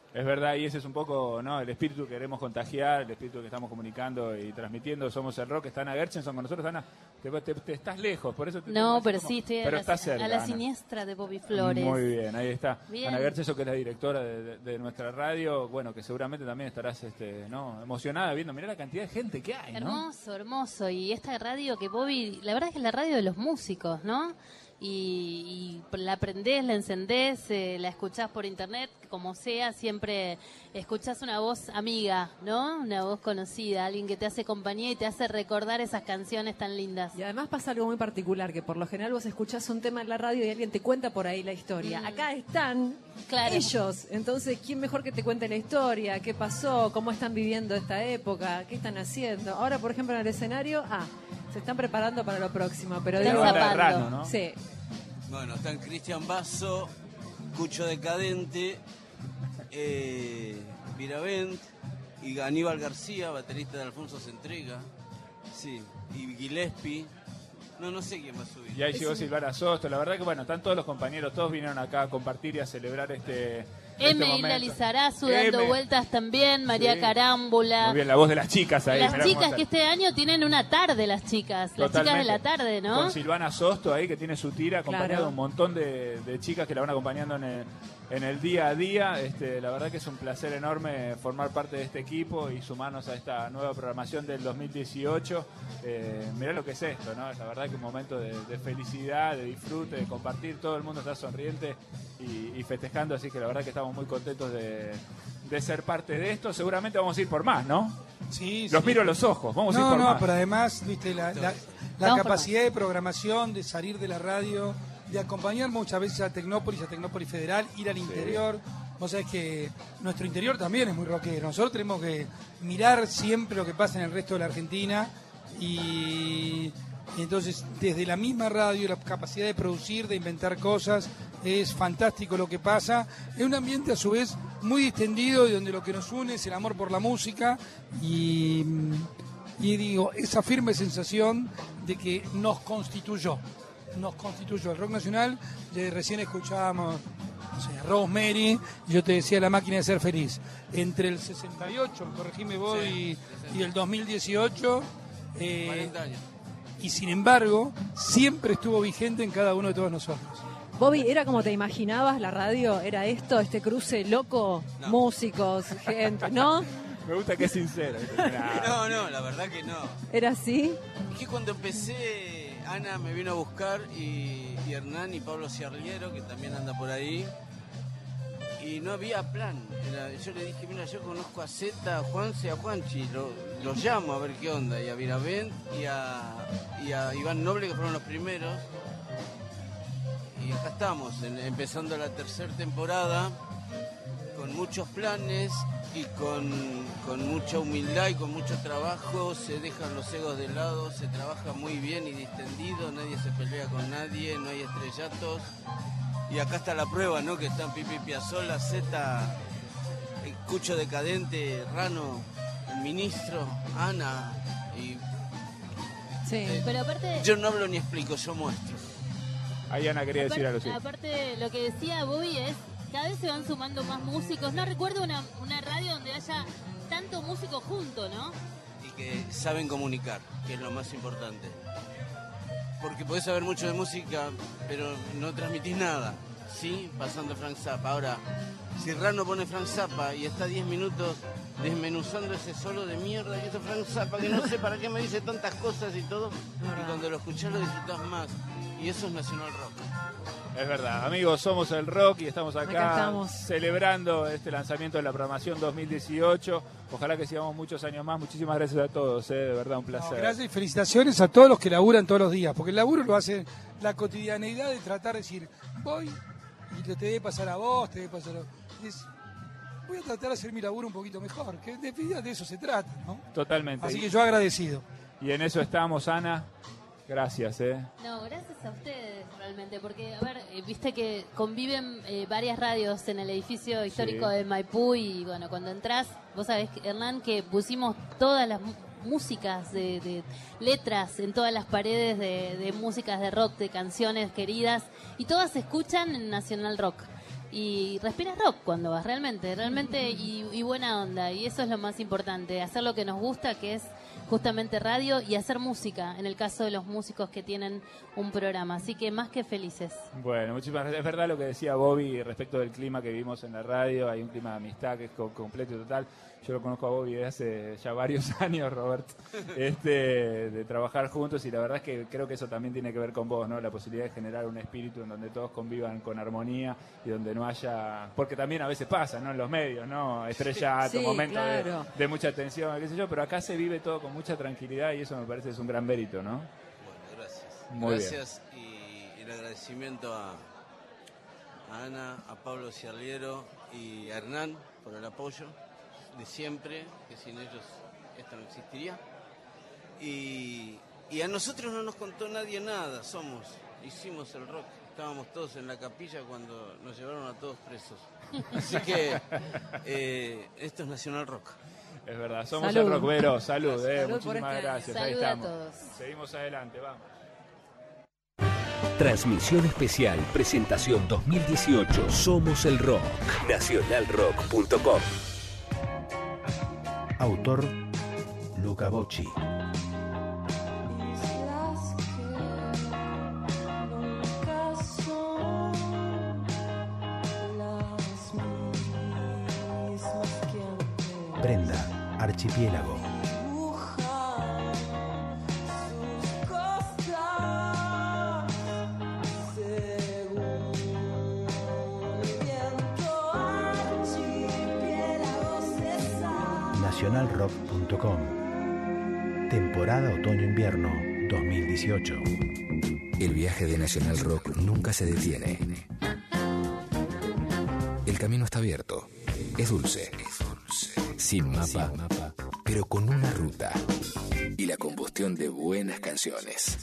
Es verdad, y ese es un poco, ¿no?, el espíritu que queremos contagiar, el espíritu que estamos comunicando y transmitiendo. Somos el rock. Está Ana Gershenson con nosotros. Ana, te, te- te estás lejos, por eso te tengo No, así pero como- sí, estoy pero a, está la, cerca, a la Ana. siniestra de Bobby Flores. Muy bien, ahí está. Bien. Ana Gershenson, que es la directora de, de- de nuestra radio, bueno, que seguramente también estarás este, ¿no?, emocionada viendo, mirá la cantidad de gente que hay, ¿no? Hermoso, hermoso. Y esta radio que Bobby, la verdad es que es la radio de los músicos, ¿no? Y, y la prendés, la encendés, eh, la escuchás por internet, como sea, siempre escuchás una voz amiga, ¿no? Una voz conocida, alguien que te hace compañía y te hace recordar esas canciones tan lindas. Y además pasa algo muy particular, que por lo general vos escuchás un tema en la radio y alguien te cuenta por ahí la historia. Mm. Acá están Claro. ellos, entonces, ¿quién mejor que te cuente la historia? ¿Qué pasó? ¿Cómo están viviendo esta época? ¿Qué están haciendo? Ahora, por ejemplo, en el escenario, ah, se están preparando para lo próximo, pero Están digo- zapando. Rano, ¿no? Sí. Bueno, están Cristian Basso, Cucho Decadente, eh, Viravent y Aníbal García, baterista de Alfonso Se Entrega. Sí, y Gillespie. No, no sé quién va a subir. Y ahí llegó Silvana Sosto. La verdad que, bueno, están todos los compañeros, todos vinieron acá a compartir y a celebrar este, este M. momento. Hilda Lizarazu dando M. vueltas también, María Sí. Carámbula. Muy bien, la voz de las chicas ahí. Las mirá cómo chicas están. que este año tienen una tarde, las chicas, las chicas de la tarde, ¿no? Con Silvana Sosto ahí, que tiene su tira, acompañada Claro. de un montón de, de chicas que la van acompañando en el, en el día a día. Este, la verdad que es un placer enorme formar parte de este equipo y sumarnos a esta nueva programación del dos mil dieciocho. Eh, mirá lo que es esto, ¿no? La verdad que un momento de, de felicidad, de disfrute, de compartir. Todo el mundo está sonriente y, y festejando, así que la verdad que estamos muy contentos de, de ser parte de esto. Seguramente vamos a ir por más, ¿no? Sí, Los sí. miro a los ojos, vamos a ir No, por no, más. pero además, viste, la, la- la Vamos por capacidad de programación, de salir de la radio, de acompañar muchas veces a Tecnópolis, a Tecnópolis Federal, ir al interior. Vos sabés que nuestro interior también es muy rockero. Nosotros tenemos que mirar siempre lo que pasa en el resto de la Argentina y, y entonces desde la misma radio, la capacidad de producir, de inventar cosas, es fantástico lo que pasa. Es un ambiente a su vez muy distendido y donde lo que nos une es el amor por la música y, y digo, esa firme sensación de que nos constituyó, nos constituyó el rock nacional. De recién escuchábamos, no sé, Rosemary, y yo te decía La Máquina de Ser Feliz. Entre el sesenta y ocho, corregime vos, y, y el dos mil dieciocho, eh, cuarenta años. y sin embargo, siempre estuvo vigente en cada uno de todos nosotros. Bobby, ¿era como te imaginabas la radio? ¿Era esto, este cruce loco? Músicos, gente, ¿no? Me gusta que es sincero. No, no, la verdad que no. ¿Era así? Es que cuando empecé, Ana me vino a buscar y, y Hernán y Pablo Ciarliero, que también anda por ahí, y no había plan. Era- yo le dije, mira, yo conozco a Zeta, a Juanse, a Juanchi, lo- los llamo a ver qué onda, y a Viravent y a, y a Iván Noble, que fueron los primeros. Y acá estamos, en- empezando la tercera temporada, con muchos planes y con, con mucha humildad y con mucho trabajo. Se dejan los egos de lado, se trabaja muy bien y distendido, nadie se pelea con nadie, no hay estrellatos. Y acá está la prueba, ¿no? Que están Pipi Piazzolla, Zeta, el Cucho Decadente, Rano, el ministro, Ana. Y Sí. Pero aparte... yo no hablo ni explico, yo muestro. Ahí Ana quería decir algo, sí. Aparte, lo que decía Bobby es, cada vez se van sumando más músicos. No recuerdo una, una radio donde haya tanto músico junto, ¿no? Y que saben comunicar, que es lo más importante. Porque podés saber mucho de música, pero no transmitís nada, ¿sí? Pasando Frank Zappa. Ahora, si Rano pone Frank Zappa y está diez minutos desmenuzando ese solo de mierda que hizo Frank Zappa, que no sé para qué me dice tantas cosas y todo, y cuando lo escuchás lo disfrutás más. Y eso es Nacional Rock. Es verdad, amigos, somos el rock y estamos acá, Acá estamos. celebrando este lanzamiento de la programación dos mil dieciocho. Ojalá que sigamos muchos años más. Muchísimas gracias a todos, eh, de verdad, un placer. No, gracias y felicitaciones a todos los que laburan todos los días, porque el laburo lo hace la cotidianeidad de tratar de decir, voy y te debe pasar a vos, te debe pasar a vos. Y es, voy a tratar de hacer mi laburo un poquito mejor, que en definitiva de eso se trata, ¿no? Totalmente. Así que yo agradecido. Y en eso estamos, Ana. Gracias, eh. No, gracias a ustedes realmente, porque, a ver, eh, viste que conviven eh, varias radios en el edificio histórico Sí. de Maipú y, bueno, cuando entras, vos sabés, Hernán, que pusimos todas las mu- músicas, de, de letras en todas las paredes de, de músicas de rock, de canciones queridas, y todas se escuchan en Nacional Rock. y respiras rock cuando vas, realmente, realmente, y, y buena onda, y eso es lo más importante, hacer lo que nos gusta, que es justamente radio y hacer música, en el caso de los músicos que tienen un programa, así que más que felices. Bueno, muchísimas gracias. Es verdad lo que decía Bobby respecto del clima que vivimos en la radio, hay un clima de amistad que es co- completo y total. Yo lo conozco a Bobby desde hace ya varios años, Robert, este, de trabajar juntos, y la verdad es que creo que eso también tiene que ver con vos, ¿no? La posibilidad de generar un espíritu en donde todos convivan con armonía y donde no haya... Porque también a veces pasa, ¿no? En los medios, ¿no? Estrellato, Sí, momentos claro. de, de mucha tensión, qué sé yo, pero acá se vive todo con mucha tranquilidad y eso me parece es un gran mérito, ¿no? Bueno, gracias. Muy gracias y el agradecimiento a, a Ana, a Pablo Ciarliero y a Hernán por el apoyo de siempre, que sin ellos esto no existiría. Y, y a nosotros no nos contó nadie nada, somos, hicimos el rock, estábamos todos en la capilla cuando nos llevaron a todos presos. Así que eh, esto es Nacional Rock. Es verdad, somos Salud. el rock, Vero, salud, eh, Salud por muchísimas este año. gracias, ahí Salud a estamos. todos. Seguimos adelante, vamos. Transmisión especial, presentación dos mil dieciocho, Somos el Rock, nacional rock punto com. Autor Luca Bocci. Brenda, Archipiélago. nacional rock punto com. Temporada otoño-invierno dos mil dieciocho. El viaje de Nacional Rock nunca se detiene. El camino está abierto. Es dulce. Es dulce. Sin mapa, Sin mapa, pero con una ruta. Y la combustión de buenas canciones.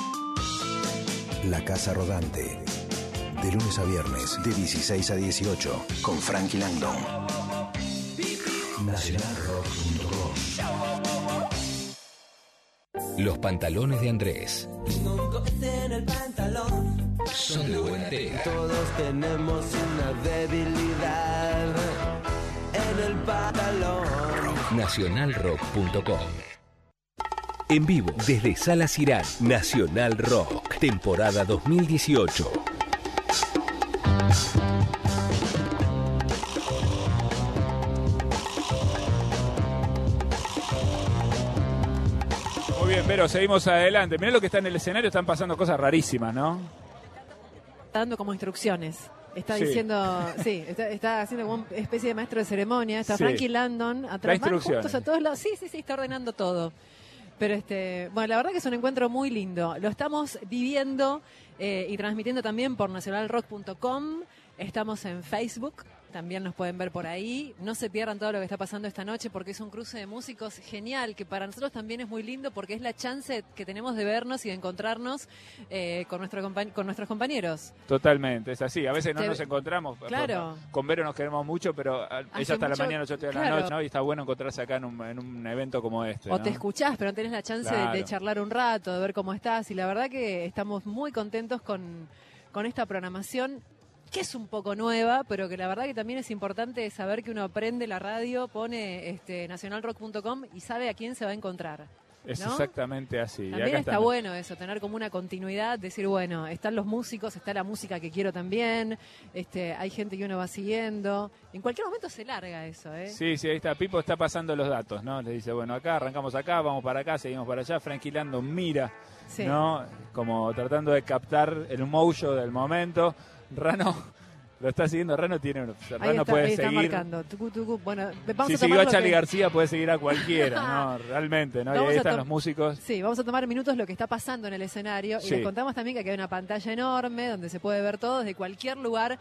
La Casa Rodante. De lunes a viernes, de dieciséis a dieciocho, con Frankie Langdon. nacional rock punto com. Los pantalones de Andrés En el pantalón. son de buena tela. Todos tenemos una debilidad en el pantalón. nacional rock punto com. En vivo desde Salas Irán, Nacional Rock, temporada dos mil dieciocho. Muy bien, Vero, seguimos adelante. Mirá lo que está en el escenario, están pasando cosas rarísimas, ¿no? Está dando como instrucciones. Está Sí. diciendo, sí, está, está haciendo como una especie de maestro de ceremonia. Está Sí. Frankie Landon atrás. Van instrucciones. juntos a todos lados. Sí, sí, sí, está ordenando todo. Pero este, bueno, la verdad que es un encuentro muy lindo. Lo estamos viviendo eh, y transmitiendo también por nacional rock punto com. Estamos en Facebook, también nos pueden ver por ahí. No se pierdan todo lo que está pasando esta noche porque es un cruce de músicos genial, que para nosotros también es muy lindo porque es la chance que tenemos de vernos y de encontrarnos eh, con, nuestro compa- con nuestros compañeros. Totalmente, es así. A veces no Te- nos encontramos. Claro. Con Vero nos queremos mucho, pero a- Hace ella hasta la mucho- mañana, yo estoy a la claro. noche, ¿no? Y está bueno encontrarse acá en un, en un evento como este, O ¿no? te escuchás, pero no tenés la chance de- de, Claro. charlar un rato, de ver cómo estás. Y la verdad que estamos muy contentos con, con esta programación, que es un poco nueva, pero que la verdad que también es importante saber que uno aprende la radio, pone este, nacional rock punto com y sabe a quién se va a encontrar. Es ¿no? exactamente así. Y También acá está estamos. bueno eso, tener como una continuidad, decir, bueno, están los músicos, está la música que quiero también, este, hay gente que uno va siguiendo. En cualquier momento se larga eso, ¿eh? Sí, sí, ahí está. Pipo está pasando los datos, ¿no? Le dice, bueno, acá arrancamos acá, vamos para acá, seguimos para allá. Frankie Landon mira, Sí. ¿no? Como tratando de captar el mojo del momento. Rano lo está siguiendo. Rano tiene uno. Ahí Rano está, puede ahí está seguir. marcando. Tucu, tucu. Bueno, vamos Si a siguió tomar a lo Charlie que- García, puede seguir a cualquiera, ¿no? Realmente, ¿no? Y Vamos ahí a están tom- los músicos. Sí, vamos a tomar minutos lo que está pasando en el escenario y Sí. les contamos también que aquí hay una pantalla enorme donde se puede ver todo desde cualquier lugar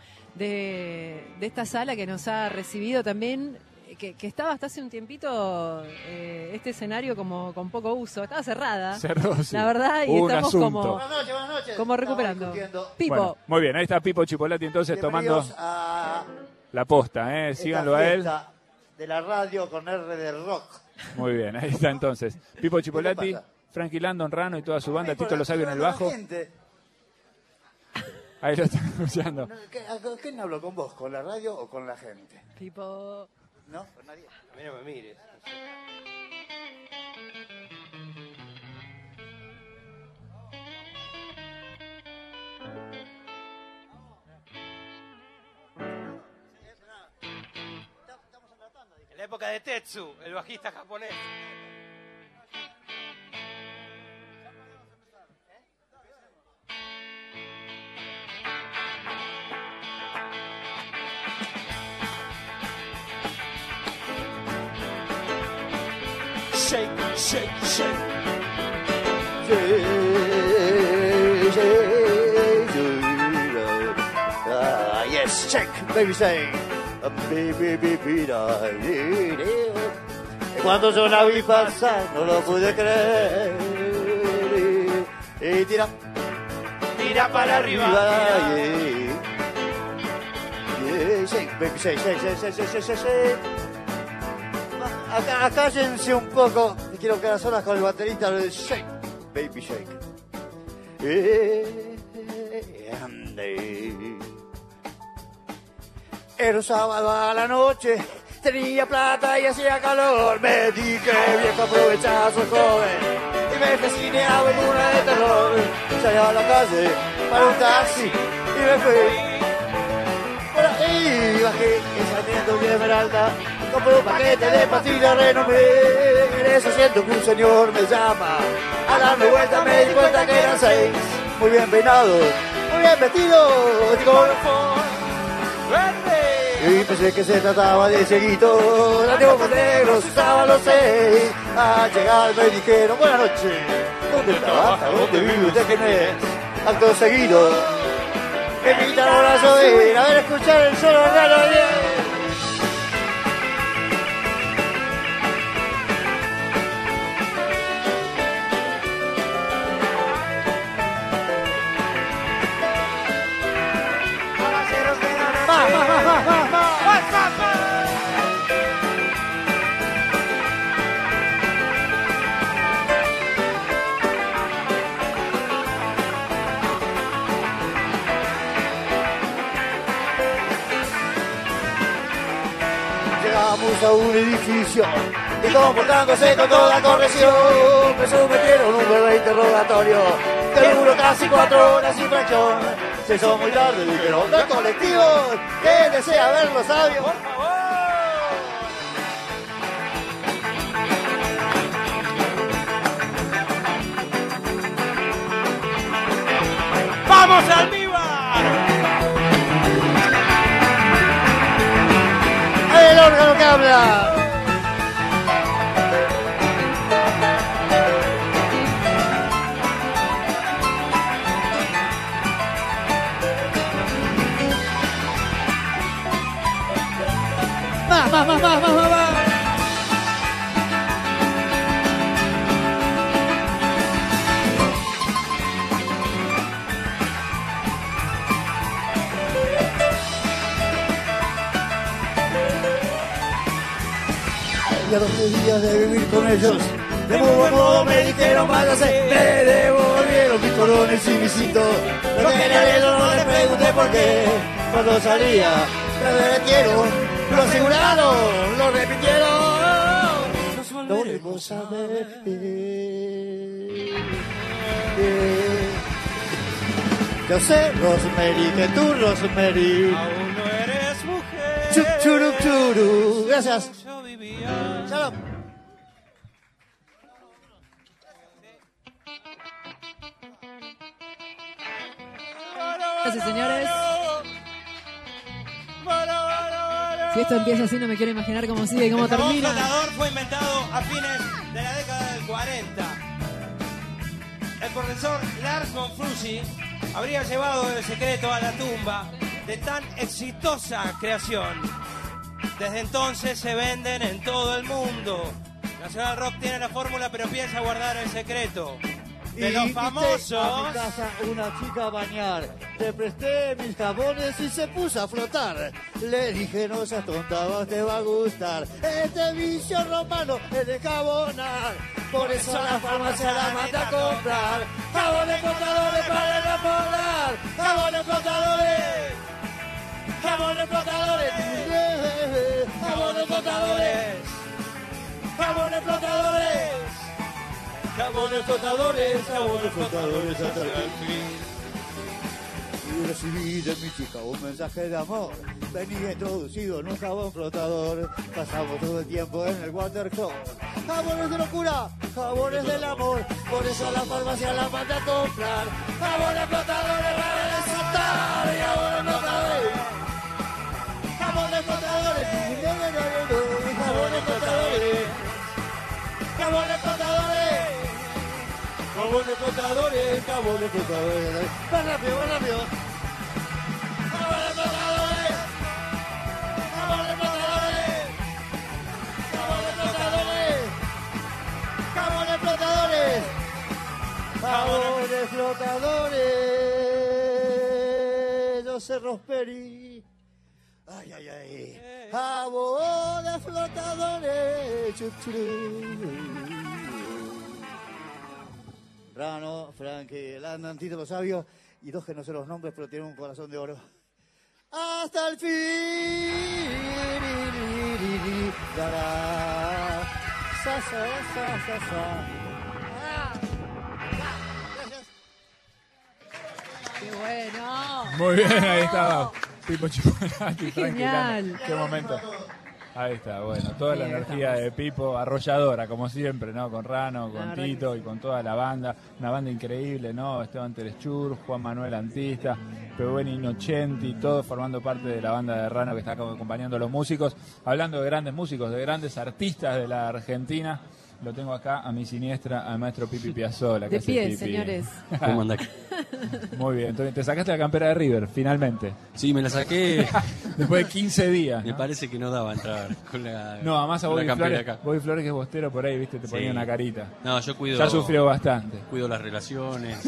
de, de esta sala que nos ha recibido también, que, que estaba hasta hace un tiempito eh, este escenario como con poco uso, estaba cerrada, Cerró, sí. la verdad, y Hubo un estamos asunto. como, Buenas noches, buenas noches. como recuperando. Estamos discutiendo. Pipo, Bueno, muy bien, ahí está Pipo Chipolati entonces tomando Bienvenidos a la posta, ¿eh? esta Síganlo a él. fiesta de la radio con R de rock. Muy bien, ahí está entonces. Pipo Chipolati, pasa? Frankie Landon, Rano y toda su banda, Por Tito Lo Sabio en el bajo. gente. Ahí lo están escuchando. ¿Qué- a- ¿Con quién hablo? ¿Con vos? ¿Con la radio o con la gente? Tipo... ¿No? ¿Con nadie? A mí no me mires. En la época de Tetsu, el bajista japonés. Shake, shake, shake. Ah, yes, check, baby say. Ah, baby, baby, da, di, di. Y cuando yo la vi pasar, no lo pude creer. Y tira, Tira para arriba. yeah. Yeah, shake, baby, shake, shake, shake, shake, shake, shake, shake. Acá, cállense un poco. Y quiero que las horas con el baterista lo de shake, baby, shake. Eh, ande. Era un sábado a la noche, tenía plata y hacía calor. Me dije, viejo, aprovechá, soy joven. Y me fasciné a ver una de terror. Salí a la calle para un taxi y me fui. Por ahí bajé esa tienda de Esmeralda. Compré un paquete de pastillas renomé. En eso siento que un señor me llama. A darme vuelta me di cuenta que eran seis. Muy bien peinado, muy bien vestido, con y pensé que se trataba de cieguito. Los ojos negros usaban los seis. Al llegar me dijeron, buenas noches. ¿Dónde trabaja? ¿Dónde vive usted? ¿Quién es? Acto seguido me invitaron a subir a ver escuchar el solo raro bien. Más, más, más, más, más, más. Llegamos a un edificio y comportándose con toda corrección me sometieron un breve interrogatorio que duró casi cuatro horas sin fracción. Se hizo muy tarde, dijeron del colectivo que desea ver los sabios. Por favor. ¡Vamos al viva! El órgano que habla. Más, más, más, más, más, más, más. Y a doce días de vivir con ellos, de modo a modo me dijeron váyase. Me devolvieron mis corones y mis cintos. Lo que le no le pregunté por qué. Cuando salía, me advirtieron, lo aseguraron, lo repitieron. Lo volvemos a ver. Yo sé, Rosemary, que tú, Rosemary. Aún no eres mujer. Chup, churup, churu. Gracias. Shalom. Gracias, señores. Si esto empieza así, no me quiero imaginar cómo sigue y cómo El jabón termina. flotador fue inventado a fines de la década del cuarenta. El profesor Lars von Frusi habría llevado el secreto a la tumba de tan exitosa creación. Desde entonces se venden en todo el mundo. Nacional Rock tiene la fórmula, pero piensa guardar el secreto. De los invité famosos. a mi casa una chica a bañar. Le presté mis jabones y se puso a flotar. Le dije, no seas tonta, vos te va a gustar. Este vicio romano es de jabonar. Por eso la farmacia la manda a comprar. jabones flotadores para evaporar, jabones flotadores, jabones flotadores, jabones flotadores, jabones flotadores, jabones flotadores, jabones flotadores hasta el fin. Y recibí de mi chica un mensaje de amor. Venía introducido en un jabón flotador. Pasamos todo el tiempo en el watercloak. Jabones de locura, jabones del amor. Por eso a la farmacia la manda a comprar. Jabones flotadores para desatar. Jabones flotadores. Jabones flotadores. Jabones flotadores. Jabones flotadores. Jabones flotadores, jabones flotadores. Más rápido, más rápido. Jabones flotadores. Jabones flotadores. Jabones flotadores. Jabones flotadores. Jabones flotadores. Yo sé Rosperi. Ay, ay, ay. Jabones flotadores. Chuchurú. Rano, Frankie, Landon, Tito los Sabios y dos que no sé los nombres, pero tienen un corazón de oro. Hasta el fin. Dará. Sa, sa, sa, sa, sa. ¡Qué bueno! Muy bien, ahí estaba. Pipo Chipolati, Qué Frankie genial. Landa. Qué momento. Ahí está, bueno, toda la Bien, energía de Pipo, arrolladora, como siempre, ¿no? Con Rano, con verdad Tito y con toda la banda. Una banda increíble, ¿no? Esteban Terechur, Juan Manuel Antista, Pebueni Innocenti, todos formando parte de la banda de Rano que está acompañando a los músicos. Hablando de grandes músicos, de grandes artistas de la Argentina. Lo tengo acá a mi siniestra, al maestro Pipi Piazzolla. De pie, señores. ¿Cómo anda? Muy bien, entonces te sacaste la campera de River, finalmente. Sí, me la saqué. Después de quince días. Me ¿no? parece que no daba a entrar con la No, además a con la Bobby campera Flores, acá. Bobby Flores que es bostero por ahí, viste, te ponía Sí. una carita. No, yo cuido. Ya sufrió bastante. Cuido las relaciones.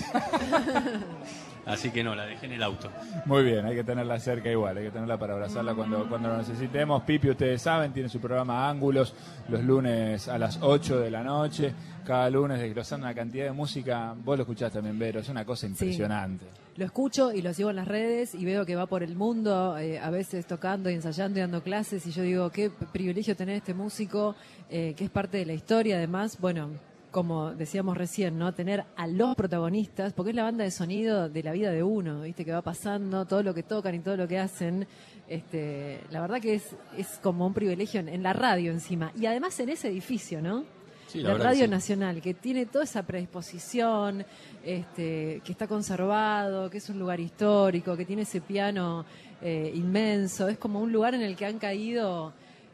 Así que no, la dejé en el auto. Muy bien, hay que tenerla cerca igual, hay que tenerla para abrazarla cuando, cuando lo necesitemos. Pipi, ustedes saben, tiene su programa Ángulos los lunes a las ocho de la noche. Cada lunes desglosando una cantidad de música. Vos lo escuchás también, Vero, es una cosa impresionante. Lo escucho y lo sigo en las redes y veo que va por el mundo, eh, a veces tocando y ensayando y dando clases, y yo digo, qué privilegio tener este músico, eh, que es parte de la historia, además, bueno, como decíamos recién, ¿no? Tener a los protagonistas, porque es la banda de sonido de la vida de uno, ¿viste? Que va pasando, todo lo que tocan y todo lo que hacen. Este, la verdad que es, es como un privilegio en, en la radio encima. Y además en ese edificio, ¿no? Sí, la la verdad que Radio sí. Nacional, que tiene toda esa predisposición, este, que está conservado, que es un lugar histórico, que tiene ese piano eh, inmenso. Es como un lugar en el que han caído...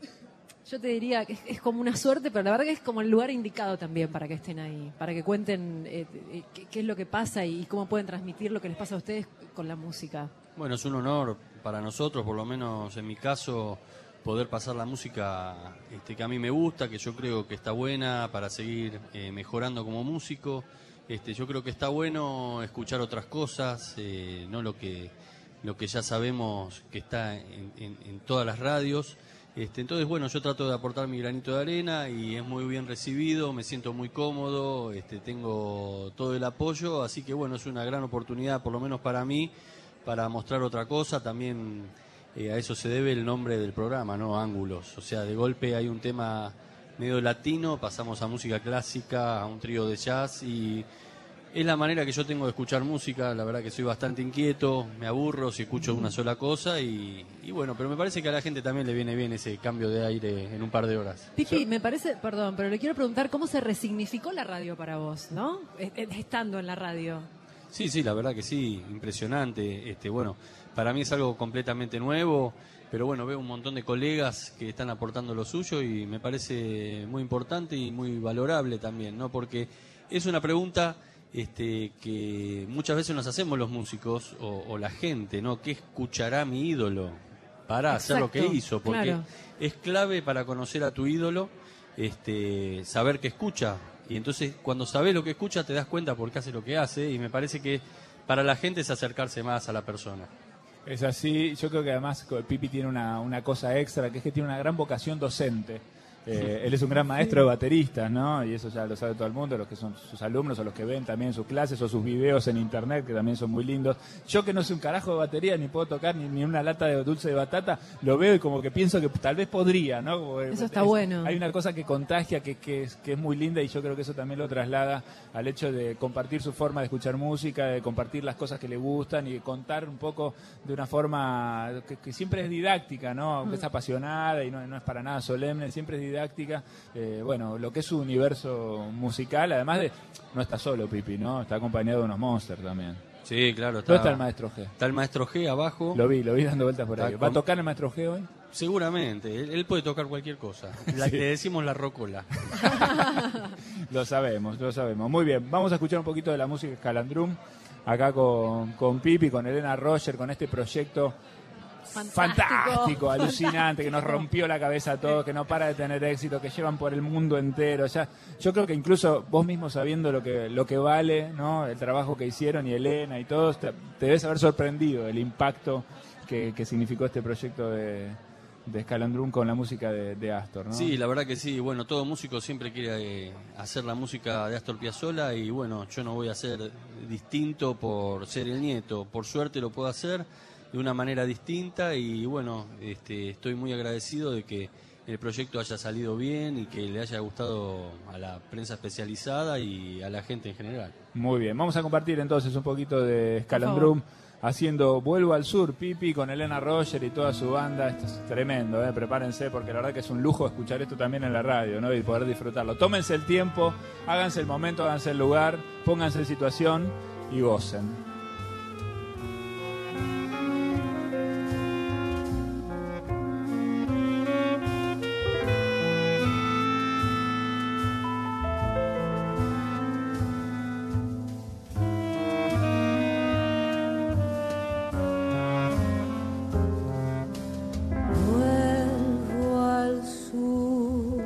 Yo te diría que es, es como una suerte, pero la verdad que es como el lugar indicado también para que estén ahí, para que cuenten eh, eh, qué, qué es lo que pasa y cómo pueden transmitir lo que les pasa a ustedes con la música. Bueno, es un honor para nosotros, por lo menos en mi caso, poder pasar la música este, que a mí me gusta, que yo creo que está buena para seguir eh, mejorando como músico. Este, yo creo que está bueno escuchar otras cosas, eh, no lo que lo que ya sabemos que está en, en, en todas las radios. Este, entonces, bueno, yo trato de aportar mi granito de arena y es muy bien recibido, me siento muy cómodo, este, tengo todo el apoyo, así que bueno, es una gran oportunidad, por lo menos para mí, para mostrar otra cosa. También eh, a eso se debe el nombre del programa, ¿no? Ángulos. O sea, de golpe hay un tema medio latino, pasamos a música clásica, a un trío de jazz, y es la manera que yo tengo de escuchar música. La verdad que soy bastante inquieto, me aburro si escucho una sola cosa y, y bueno, pero me parece que a la gente también le viene bien ese cambio de aire en un par de horas. Pipi, me parece, perdón, pero le quiero preguntar cómo se resignificó la radio para vos, ¿no? Eh, eh, Estando en la radio. Sí, sí, la verdad que sí, impresionante. Este, bueno, para mí es algo completamente nuevo, pero bueno, veo un montón de colegas que están aportando lo suyo y me parece muy importante y muy valorable también, ¿no? Porque es una pregunta este, que muchas veces nos hacemos los músicos o, o la gente, ¿no? ¿Qué escuchará mi ídolo para hacer lo que Exacto, hizo? Porque claro. es clave para conocer a tu ídolo, este, saber qué escucha. Y entonces cuando sabes lo que escucha te das cuenta por qué hace lo que hace, y me parece que para la gente es acercarse más a la persona. Es así, yo creo que además Pipi tiene una, una cosa extra, que es que tiene una gran vocación docente. Eh, él es un gran maestro de bateristas, ¿no? Y eso ya lo sabe todo el mundo, los que son sus alumnos o los que ven también sus clases o sus videos en internet, que también son muy lindos. Yo que no sé un carajo de batería, ni puedo tocar ni, ni una lata de dulce de batata, lo veo y como que pienso que tal vez podría, ¿no? Como, Eso está es, bueno. Hay una cosa que contagia, que, que, es, que es muy linda y yo creo que eso también lo traslada al hecho de compartir su forma de escuchar música, de compartir las cosas que le gustan y de contar un poco de una forma que, que siempre es didáctica, ¿no? Aunque es apasionada y no, no es para nada solemne, siempre es didáctica. Eh, bueno, lo que es su universo musical, además de... No está solo Pipi, ¿no? Está acompañado de unos monsters también. Sí, claro. ¿Dónde está el maestro G? Está el maestro G abajo. Lo vi, lo vi dando vueltas por ahí. Está ¿Va a con- tocar el maestro G hoy? Seguramente. Él, él puede tocar cualquier cosa. La Sí. que decimos la rocola. Lo sabemos, lo sabemos. Muy bien, vamos a escuchar un poquito de la música Scalandrum, acá con, con Pipi, con Elena Roger, con este proyecto Fantástico. fantástico, alucinante, que nos rompió la cabeza a todos, que no para de tener éxito, que llevan por el mundo entero. Ya, yo creo que incluso vos mismo sabiendo lo que lo que vale, ¿no? El trabajo que hicieron y Elena y todos, te, te debes haber sorprendido el impacto que, que significó este proyecto de, de Scalandrum con la música de, de Astor, ¿no? Sí, la verdad que sí. Bueno, todo músico siempre quiere eh, hacer la música de Astor Piazzolla y bueno, yo no voy a ser distinto por ser el nieto. Por suerte lo puedo hacer de una manera distinta y bueno, este, estoy muy agradecido de que el proyecto haya salido bien y que le haya gustado a la prensa especializada y a la gente en general. Muy bien, vamos a compartir entonces un poquito de Scalandrum haciendo Vuelvo al Sur, Pipi, con Elena Roger y toda su banda. Esto es tremendo, ¿eh? Prepárense porque la verdad que es un lujo escuchar esto también en la radio, ¿no? Y poder disfrutarlo. Tómense el tiempo, háganse el momento, háganse el lugar, pónganse en situación y gocen. Vuelvo al sur,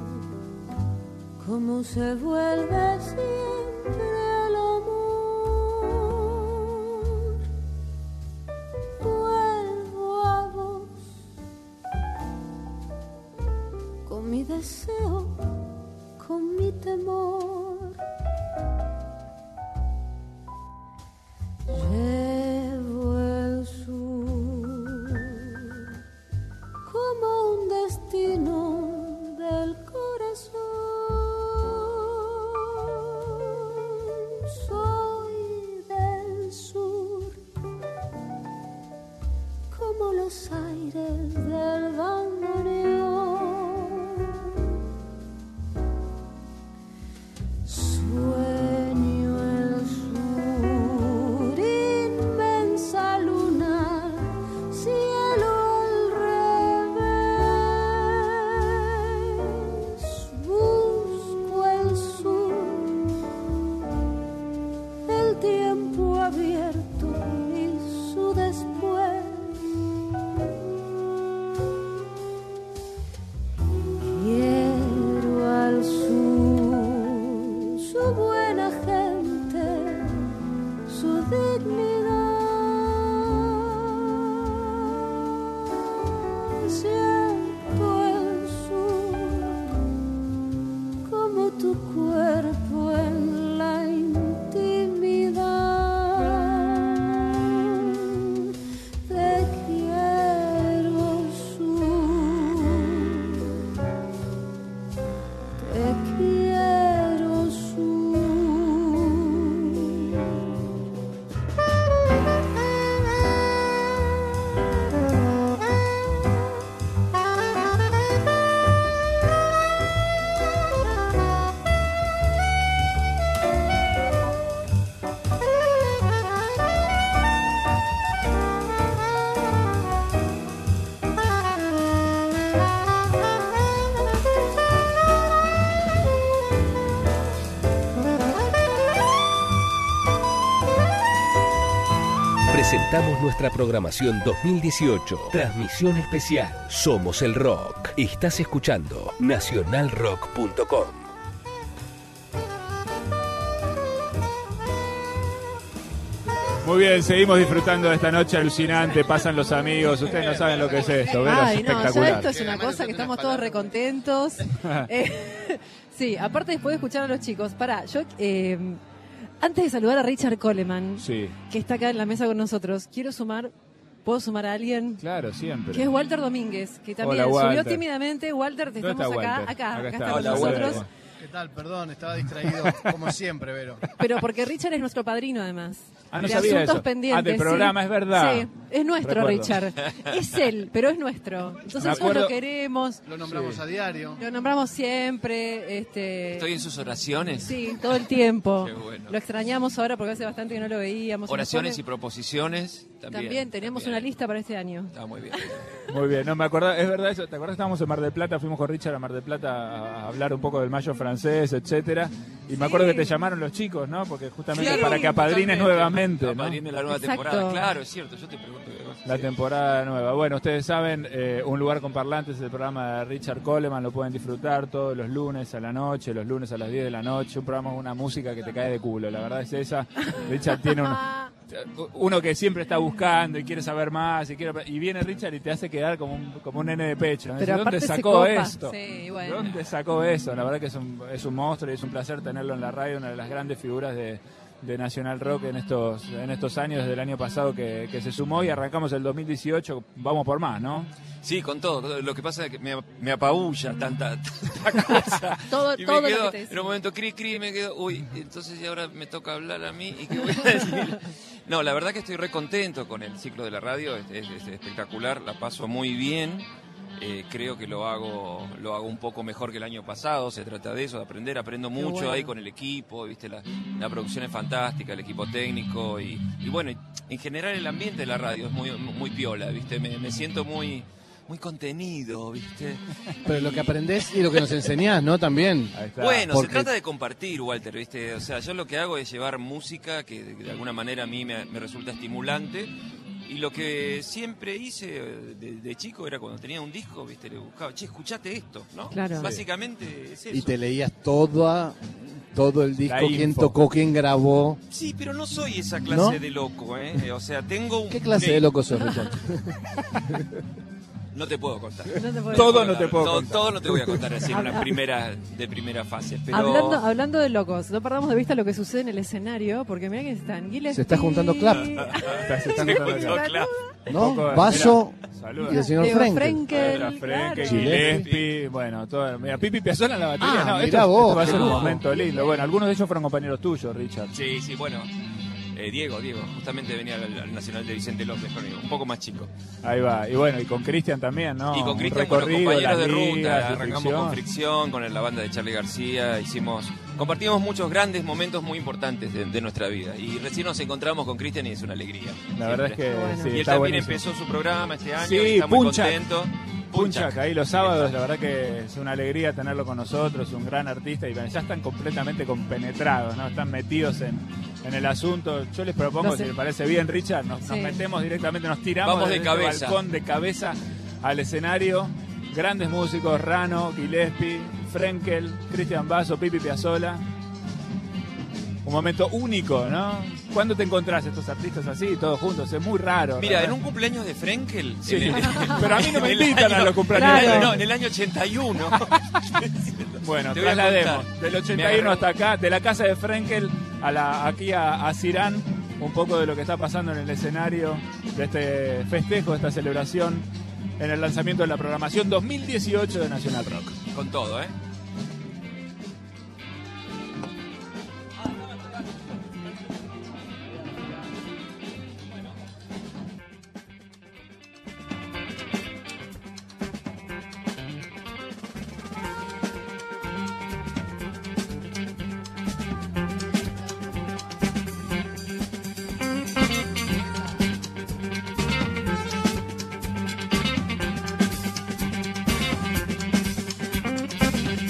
como se vuelve siempre al amor. Vuelvo a vos, con mi deseo, con mi temor. Llevo el sur como un destino del corazón. Soy del sur, como los aires del bandoneón. Sueño el sur, inmensa luna, cielo al revés. Busco el sur, el tiempo abierto y su después. Quiero al sur, su buena gente, su dignidad. Siento el sur como tu cuerpo en la intimidad. Te quiero sur, te quiero Presentamos nuestra programación dos mil dieciocho. Transmisión especial. Somos el Rock. Estás escuchando nacional rock punto com. Muy bien, seguimos disfrutando de esta noche alucinante, pasan los amigos, ustedes no saben lo que es esto, Vero, es Ay, no, ya espectacular. esto es una cosa que estamos todos recontentos. Eh, sí, aparte después de escuchar a los chicos, pará, yo eh, antes de saludar a Richard Coleman, Sí, que está acá en la mesa con nosotros, quiero sumar, ¿puedo sumar a alguien? claro, siempre. Que es Walter Domínguez, que también Hola, subió Walter. tímidamente. Walter, te ¿Dónde estamos está acá, Walter? acá, Acá acá está. está con Hola, nosotros. Walter. ¿Qué tal? Perdón, estaba distraído como siempre, Vero. Pero porque Richard es nuestro padrino además. Ah, no de sabía asuntos eso. pendientes. Ah, del sí. programa, es verdad. Sí, es nuestro Recuerdo. Richard. Es él, pero es nuestro. Me Entonces nosotros acuerdo- lo queremos. Lo nombramos Sí. a diario. Lo nombramos siempre. Este, ¿Estoy en sus oraciones? Sí, todo el tiempo. Qué bueno. Lo extrañamos ahora porque hace bastante que no lo veíamos. Se nos Oraciones y pone- proposiciones también. También tenemos también. una lista para este año. Está muy bien. Muy bien, no me acuerdo, es verdad eso, ¿te acuerdas? Estábamos en Mar del Plata, fuimos con Richard a Mar del Plata a hablar un poco del mayo francés, etcétera, y me acuerdo que te llamaron los chicos, ¿no? Porque justamente Claro, para que apadrines totalmente. nuevamente, ¿no? Apadrine la nueva Exacto. temporada. Claro, es cierto, yo te pregunto qué cosa. La Sí. temporada nueva. Bueno, ustedes saben, eh, Un lugar con parlantes es el programa de Richard Coleman, lo pueden disfrutar todos los lunes a la noche, los lunes a las diez de la noche, un programa con una música que te cae de culo, la verdad es esa. Richard tiene un, uno que siempre está buscando y quiere saber más, y quiere, y viene Richard y te hace quedar como un, como un nene de pecho, ¿no? Pero ¿De dónde aparte se sacó copa. esto? Sí, ¿De bueno. dónde sacó eso? La verdad que es un, es un monstruo y es un placer tenerlo en la radio, una de las grandes figuras de, de Nacional Rock en estos en estos años, desde el año pasado que, que se sumó, y arrancamos el dos mil dieciocho, vamos por más, ¿no? Sí, con todo. Lo que pasa es que me, me apabulla tanta, tanta cosa. Todo, Y me todo lo quedo, que te en decía. un momento, cri, cri, me quedo, uy, entonces y ahora me toca hablar a mí, ¿y qué voy a decir? No, la verdad que estoy re contento con el ciclo de la radio, es, es- es espectacular, la paso muy bien. Eh, creo que lo hago lo hago un poco mejor que el año pasado, se trata de eso, de aprender, aprendo mucho bueno. ahí con el equipo, viste la, la producción es fantástica, el equipo técnico y, y bueno, en general el ambiente de la radio es muy muy piola, viste, me, me siento muy muy contenido, viste. Pero lo que aprendés y lo que nos enseñás, ¿no? También. Bueno, Porque- se trata de compartir, Walter, ¿viste? O sea, yo lo que hago es llevar música que de, de alguna manera a mí me, me resulta estimulante. Y lo que siempre hice de, de chico era cuando tenía un disco, ¿viste? Le buscaba, che, escuchate esto, ¿no? Claro. Básicamente es eso. Y te leías toda, todo el disco, La quién info. tocó, quién grabó. Sí, pero no soy esa clase ¿No? de loco, ¿eh? O sea, tengo un... ¿Qué clase de loco sos, Richard? No te puedo contar. No te puedo Todo contar. no te puedo todo, contar. todo no te voy a contar así en una Habla- primera, de primera fase. Pero... Hablando, hablando de locos, no perdamos de vista lo que sucede en el escenario, porque mira que están Gillespie. Se está juntando Clap. Se están Se juntando juntó acá. Clap. ¿No? Un poco- Vaso mira, saluda. y el señor Diego Frenkel. Frenkel. Era Frenkel, claro. Gillespie, bueno, todo, mira, Pipi Piazzolla en la batería. Ah, no, mirá esto, esto vos, va a qué ser un lujo. momento lindo. Bueno, algunos de ellos fueron compañeros tuyos, Richard. Sí, sí, bueno. Eh, Diego, Diego, justamente venía al, al Nacional de Vicente López conmigo, un poco más chico. Ahí va, y bueno, y con Cristian también, ¿no? y con Un Cristian, bueno, recorrido, compañeros las de ruta, ligas, de arrancamos fricción. con Fricción, con la banda de Charlie García, hicimos, compartimos muchos grandes momentos muy importantes de, de nuestra vida. Y recién nos encontramos con Cristian y es una alegría. La verdad es que Bueno. sí, y él está también buenísimo. empezó su programa este año Sí, y está muy Punchak. contento. Punchak, ahí los sábados, la verdad que es una alegría tenerlo con nosotros, un gran artista, y ya están completamente compenetrados, ¿no? Están metidos en, en el asunto. Yo les propongo, No sé. si les parece bien, Richard, nos, nos Sí. metemos directamente, nos tiramos Vamos de desde este cabeza. balcón de cabeza al escenario. Grandes músicos, Rano, Gillespie, Frenkel, Cristian Basso, Pipi Piazzolla. Un momento único, ¿no? ¿Cuándo te encontrás estos artistas así, todos juntos? Es muy raro. Mira, ¿verdad? en un cumpleaños de Frenkel. Sí. en el- Pero a mí no me en el invitan a año- los cumpleaños. en el año- Claro. No, en el año ochenta y uno. Bueno, Te voy a traslademos contar. del Me ochenta y uno agarró- hasta acá, de la casa de Frenkel a la, aquí a, a Cirán, un poco de lo que está pasando en el escenario de este festejo, de esta celebración, en el lanzamiento de la programación dos mil dieciocho de Nacional Rock. Con todo, ¿eh? Thank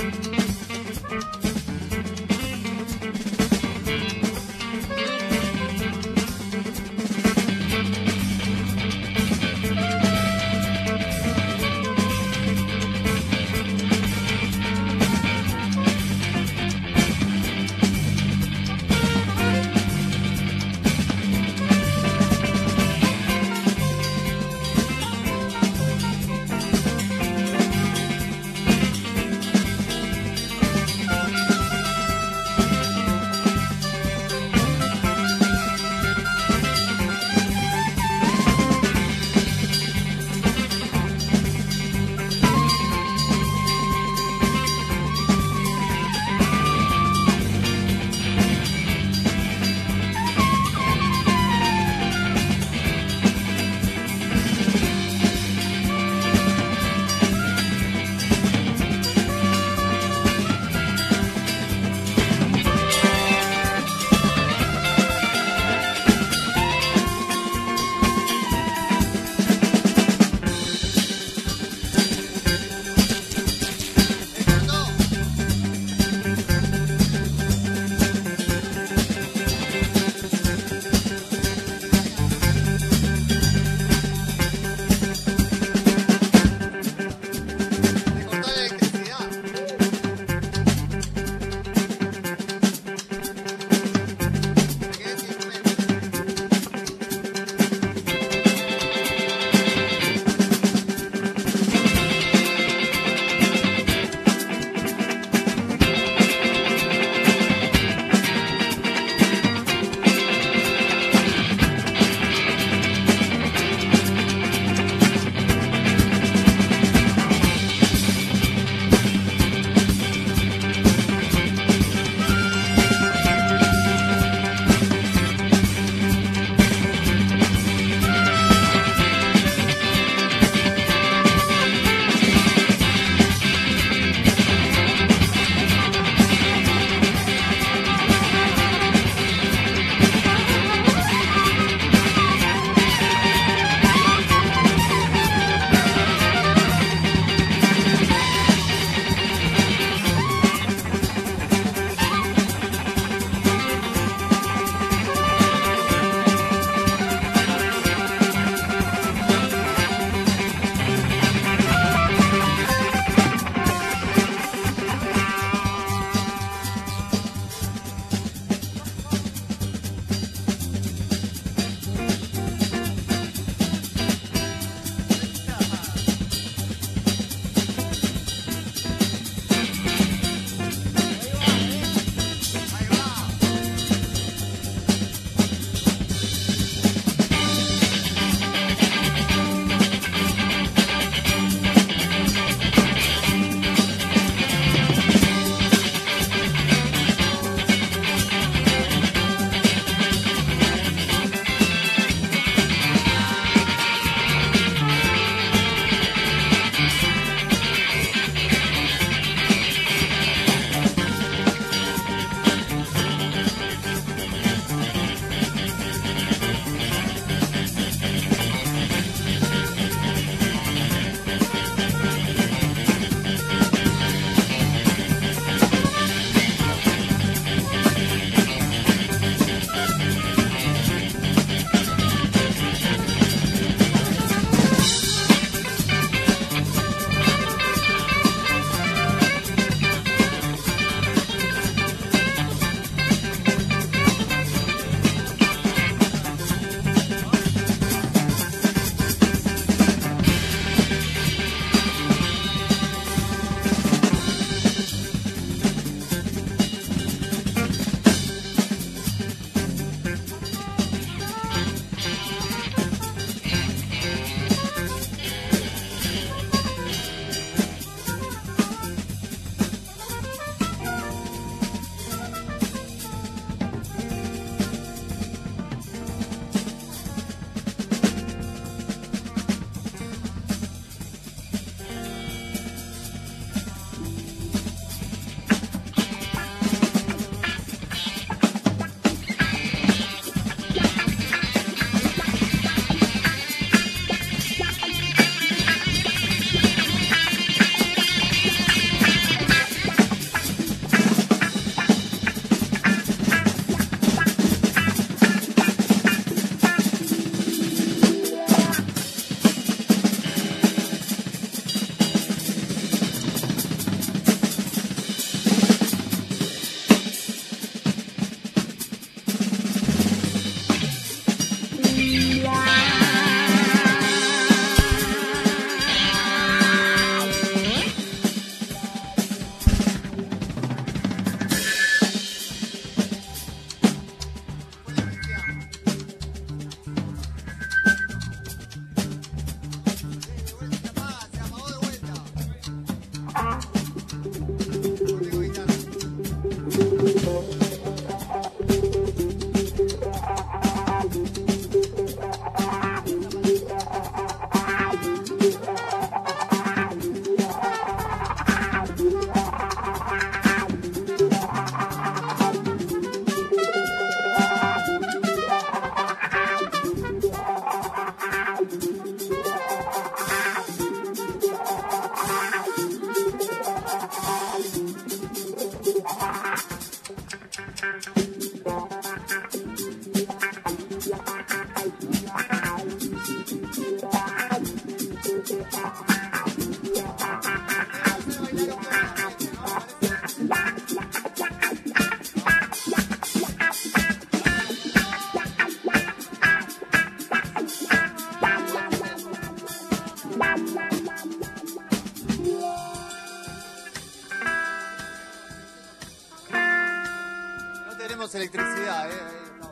tenemos electricidad, ¿eh?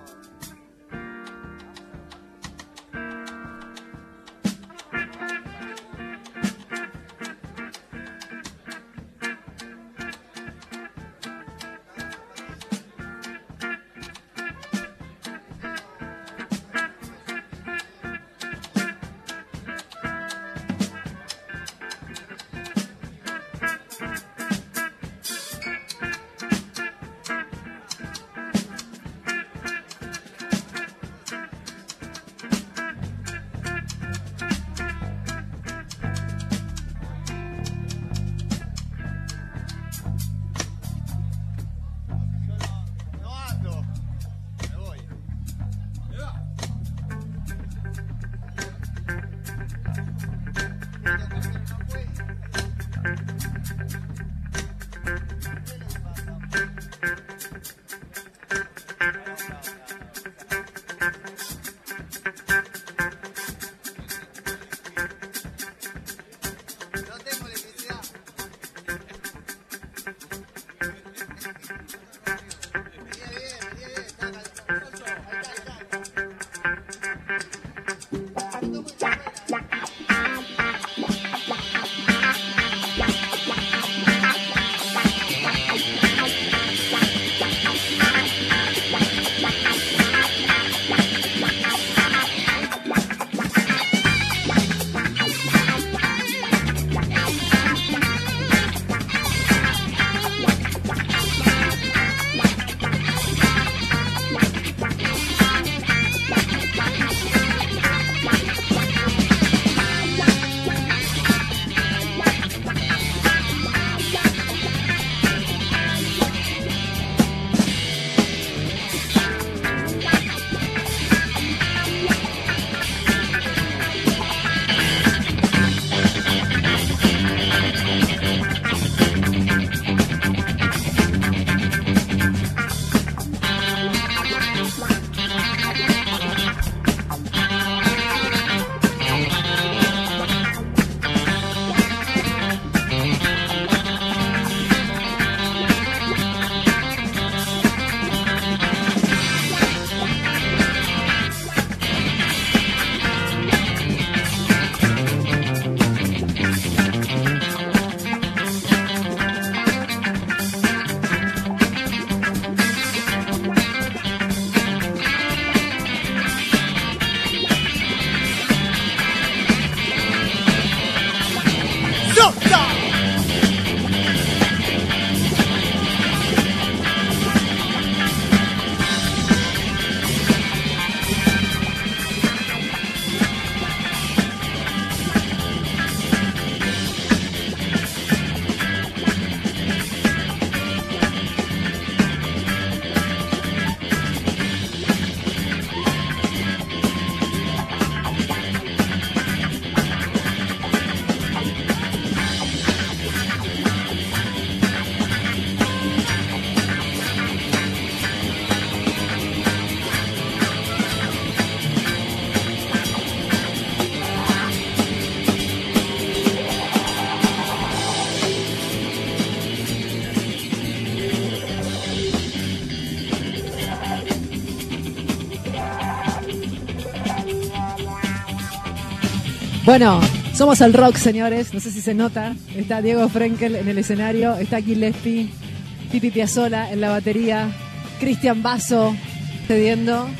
Bueno, somos el rock, señores. No sé si se nota. Está Diego Frenkel en el escenario. Está Gillespie, Pipi Piazzolla en la batería. Cristian Basso cediendo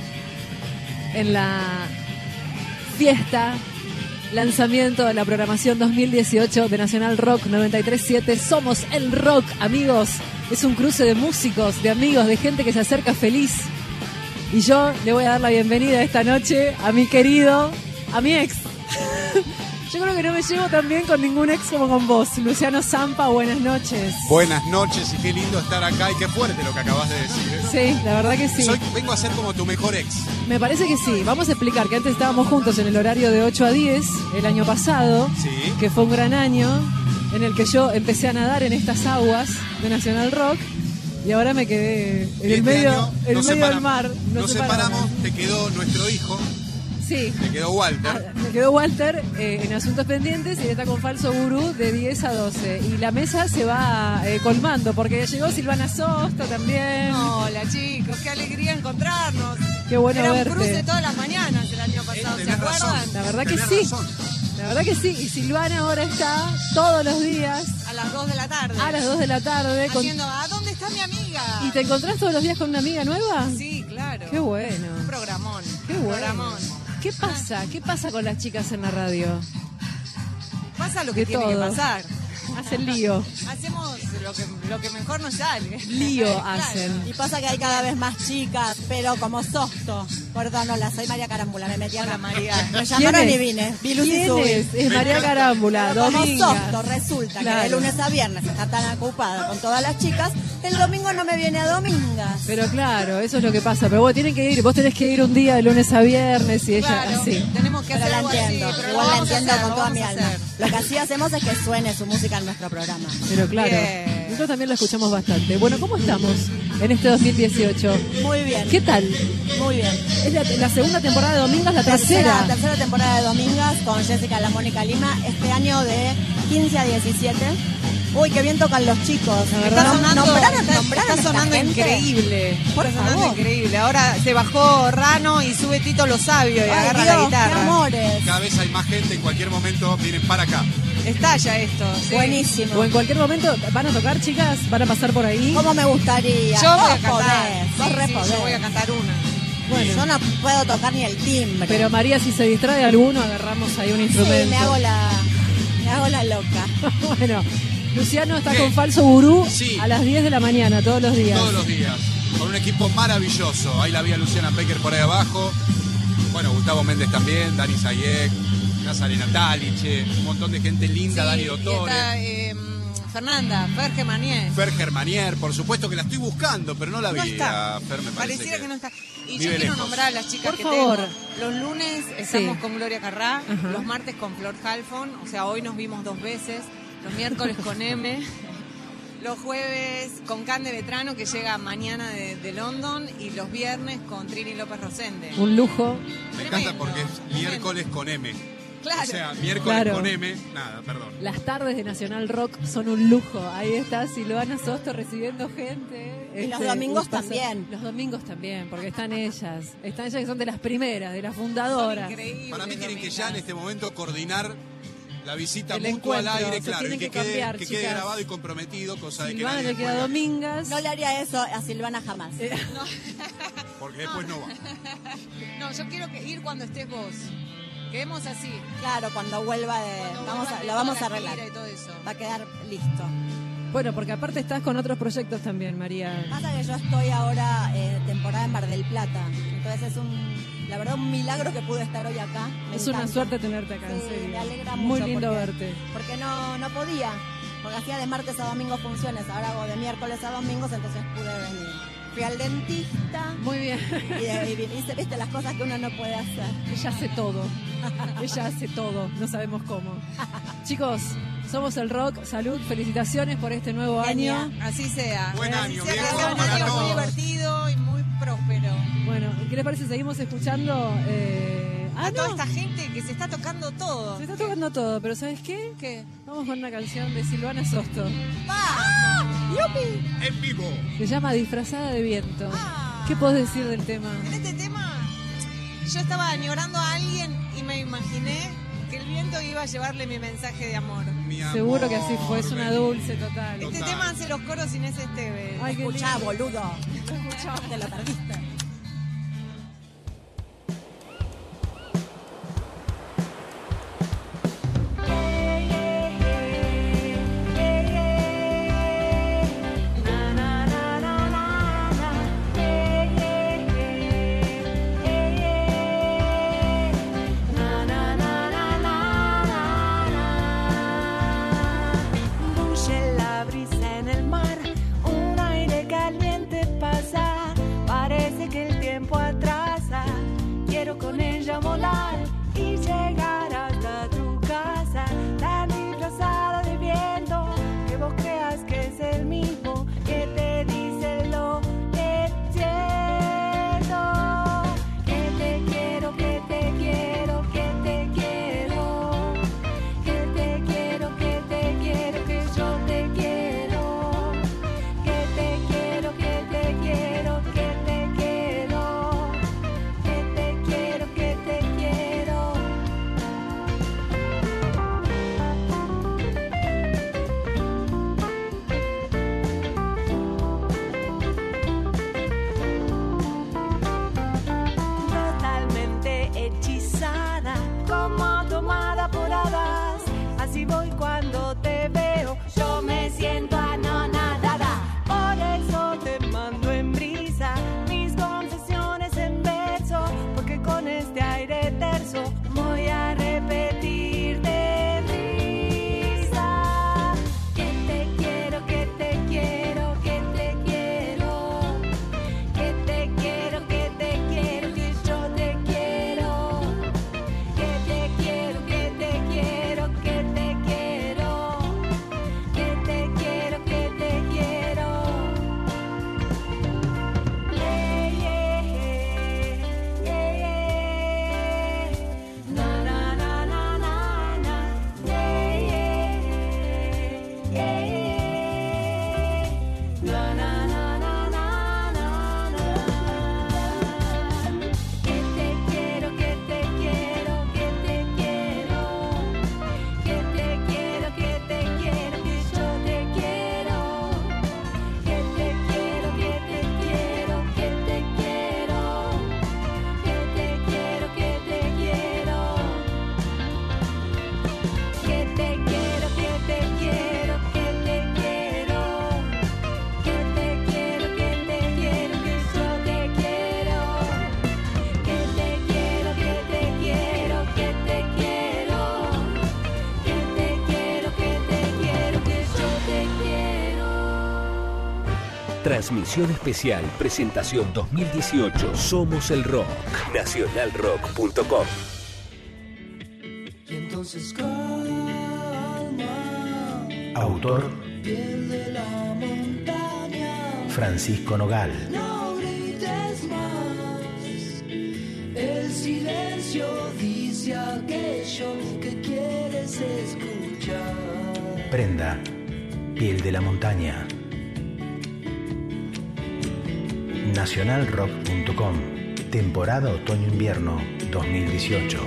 en la fiesta, lanzamiento de la programación dos mil dieciocho de Nacional Rock noventa y tres punto siete. Somos el rock, amigos. Es un cruce de músicos, de amigos, de gente que se acerca feliz. Y yo le voy a dar la bienvenida esta noche a mi querido, a mi ex. Yo creo que no me llevo tan bien con ningún ex como con vos. Luciano Zampa, buenas noches. Buenas noches y qué lindo estar acá y qué fuerte lo que acabas de decir, ¿eh? Sí, la verdad que sí. Soy, vengo a ser como tu mejor ex. Me parece que sí. Vamos a explicar que antes estábamos juntos en el horario de ocho a diez el año pasado, sí, que fue un gran año en el que yo empecé a nadar en estas aguas de Nacional Rock y ahora me quedé en y el este medio, año en nos medio separamos, del mar. Nos, nos separamos, te quedó nuestro hijo. Sí. Me quedó Walter. Me quedó Walter eh, en Asuntos Pendientes y él está con Falso Gurú de diez a doce. Y la mesa se va eh, colmando porque llegó Silvana Sosto también. Hola chicos, qué alegría encontrarnos. Qué bueno Era verte. un cruce todas las mañanas el año pasado, ¿se acuerdan? La verdad que sí. La verdad que sí. Y Silvana ahora está todos los días. A las dos de la tarde. A las dos de la tarde. con- Haciendo, ¿a dónde está mi amiga? ¿Y te encontrás todos los días con una amiga nueva? Sí, claro. Qué bueno. Un programón. Qué un bueno. programón. ¿Qué pasa? ¿Qué pasa con las chicas en la radio? Pasa lo que De tiene todo. que pasar. Hacen lío. Hacemos lo que, lo que mejor nos sale. Lío Claro. hacen. Y pasa que hay cada vez más chicas, pero como Sosto. Perdón, hola, soy María Carámbula, me metí a la María. Me llamaron ¿Quién y es? vine. Vi luz y ¿Quién subí. es? Es María Carámbula, Pero como Dominga. Sosto resulta Claro. que de lunes a viernes está tan ocupada con todas las chicas, el domingo no me viene a Domingas. Pero claro, eso es lo que pasa. Pero vos tienen que ir, vos tenés que ir un día de lunes a viernes y ella Claro, así. tenemos que Pero hacer la algo así, entiendo, pero lo igual la vamos a entiendo hacer, con lo toda vamos mi a alma. hacer. Lo que sí hacemos es que suene su música en nuestro programa. Pero claro, Bien. nosotros también la escuchamos bastante. Bueno, ¿cómo estamos en este dos mil dieciocho? Muy bien. ¿Qué tal? Muy bien. Es la, la segunda temporada de Domingas, la tercera. Tercera, tercera temporada de Domingas con Jessica La Mónica Lima, este año de quince a diecisiete. Uy, qué bien tocan los chicos. La Está verdad, sonando, nombraron, está, nombraron está esta sonando gente. increíble. Por está sonando favor. increíble. Ahora se bajó Rano y sube Tito Lo Sabio y Ay, agarra Dios, la guitarra. qué amores. Cada vez hay más gente, en cualquier momento vienen para acá. Estalla esto. sí. Buenísimo. O en cualquier momento van a tocar, chicas, van a pasar por ahí. ¿Cómo me gustaría? Yo voy a Vos cantar. podés, vos Sí, re sí, podés. yo voy a cantar una. Bueno. Yo no puedo tocar ni el timbre. Pero María, si se distrae alguno, agarramos ahí un instrumento. Sí, me hago la, me hago la loca. Bueno, Luciano está ¿Qué? con Falso Gurú Sí. a las diez de la mañana, todos los días. Todos los días. Con un equipo maravilloso. Ahí la vi a Luciana Pecker por ahí abajo. Bueno, Gustavo Méndez también, Dani Zayek, Nazarena Taliche, un montón de gente linda, Sí, Dani y Dottore. está eh, Fernanda, Ferge Manier. Fer Germanier, por supuesto que la estoy buscando, pero no la vi. No está. a Fer me parece Pareciera que... no está. Y vive yo quiero lejos. nombrar a las chicas Por que favor. tengo. Los lunes estamos Sí. con Gloria Carrá, Ajá. los martes con Flor Halfon, o sea, hoy nos vimos dos veces, los miércoles con M, los jueves con Cande Vetrano, que llega mañana de, de London, y los viernes con Trini López Rosende. Un lujo. Me encanta porque es miércoles con M. Claro. O sea, miércoles Claro. con M, nada, perdón. Las tardes de Nacional Rock son un lujo. Ahí está Silvana Sosto recibiendo gente. Y los Este, domingos gustazo. también. Los domingos también, porque están ellas. Están ellas que son de las primeras, de las fundadoras. Para mí tienen que ya en este momento coordinar la visita El mutua al encuentro, aire, se claro, y tienen que, que cambiar, quede, que quede chicas. grabado y comprometido, cosa de que Silvana nadie le queda después- Domingas. No le haría eso a Silvana jamás. porque después no va. No, yo quiero que ir cuando estés vos. Quedemos así. Claro, cuando vuelva de... Cuando vamos vuelva a, de lo vamos a toda la arreglar. gira y todo eso. Va a quedar listo. Bueno, porque aparte estás con otros proyectos también, María. Pasa que yo estoy ahora eh, temporada en Mar del Plata. Entonces es un, la verdad, un milagro que pude estar hoy acá. Me Es una encanta. suerte tenerte acá, en Sí, serio. me alegra Muy mucho lindo porque- verte. Porque no, no podía. Porque hacía de martes a domingo funciones. Ahora hago de miércoles a domingos, entonces pude venir. Fui al dentista. Muy bien. Y, y viste, viste las cosas que uno no puede hacer. Ella hace todo. Ella hace todo. No sabemos cómo. Chicos, somos el rock. Salud, felicitaciones por este nuevo Genial. año. Así sea. Buen Así año, sea, que viejo, sea un para año muy todos. divertido y muy próspero. Bueno, ¿qué les parece? Seguimos escuchando. Eh... Ah, a toda no. esta gente que se está tocando todo. Se está tocando todo, pero ¿sabes qué? ¿Qué? Vamos con una canción de Silvana Sosto. ¡Vamos! ¡Yupi! En vivo. Se llama Disfrazada de Viento. Ah. ¿Qué podés decir del tema? En este tema, yo estaba añorando a alguien y me imaginé que el viento iba a llevarle mi mensaje de amor. Mi amor, Seguro que así fue, es una ven. dulce total. Este Total. tema hace los coros Inés Esteves. Ay, qué Escuchá, lindo. boludo. Escuchá, te lo perdiste. Bulle la brisa en el mar, un aire caliente pasa, parece Transmisión especial, presentación dos mil dieciocho, Somos el Rock, nacional rock punto com. Y entonces calma, Autor piel de la montaña. Francisco Nogal. No grites más, el silencio dice aquello que quieres escuchar. Prenda, piel de la montaña. nacional rock punto com. Temporada otoño-invierno dos mil dieciocho.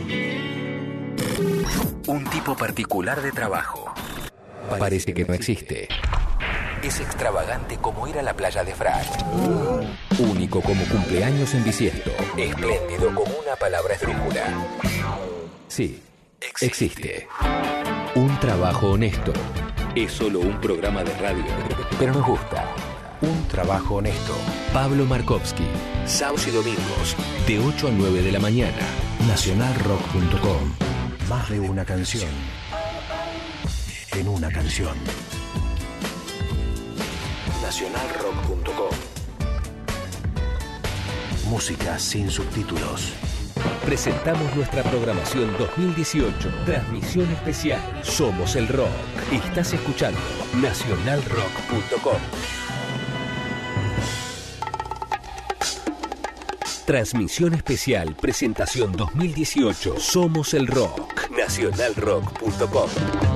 Un tipo particular de trabajo. Parece que no existe. Es extravagante como ir a la playa de Frac. Único como cumpleaños en bisiesto. Espléndido como una palabra esdrújula. Sí, existe. Un trabajo honesto. Es solo un programa de radio, pero nos gusta. Un trabajo honesto. Pablo Markovsky. Sábados y domingos, de ocho a nueve de la mañana. nacional rock punto com. Más de una canción. En una canción. nacional rock punto com. Música sin subtítulos. Presentamos nuestra programación dos mil dieciocho. Transmisión especial. Somos el Rock. Estás escuchando nacional rock punto com. Transmisión especial, presentación dos mil dieciocho. Somos el Rock. nacional rock punto com.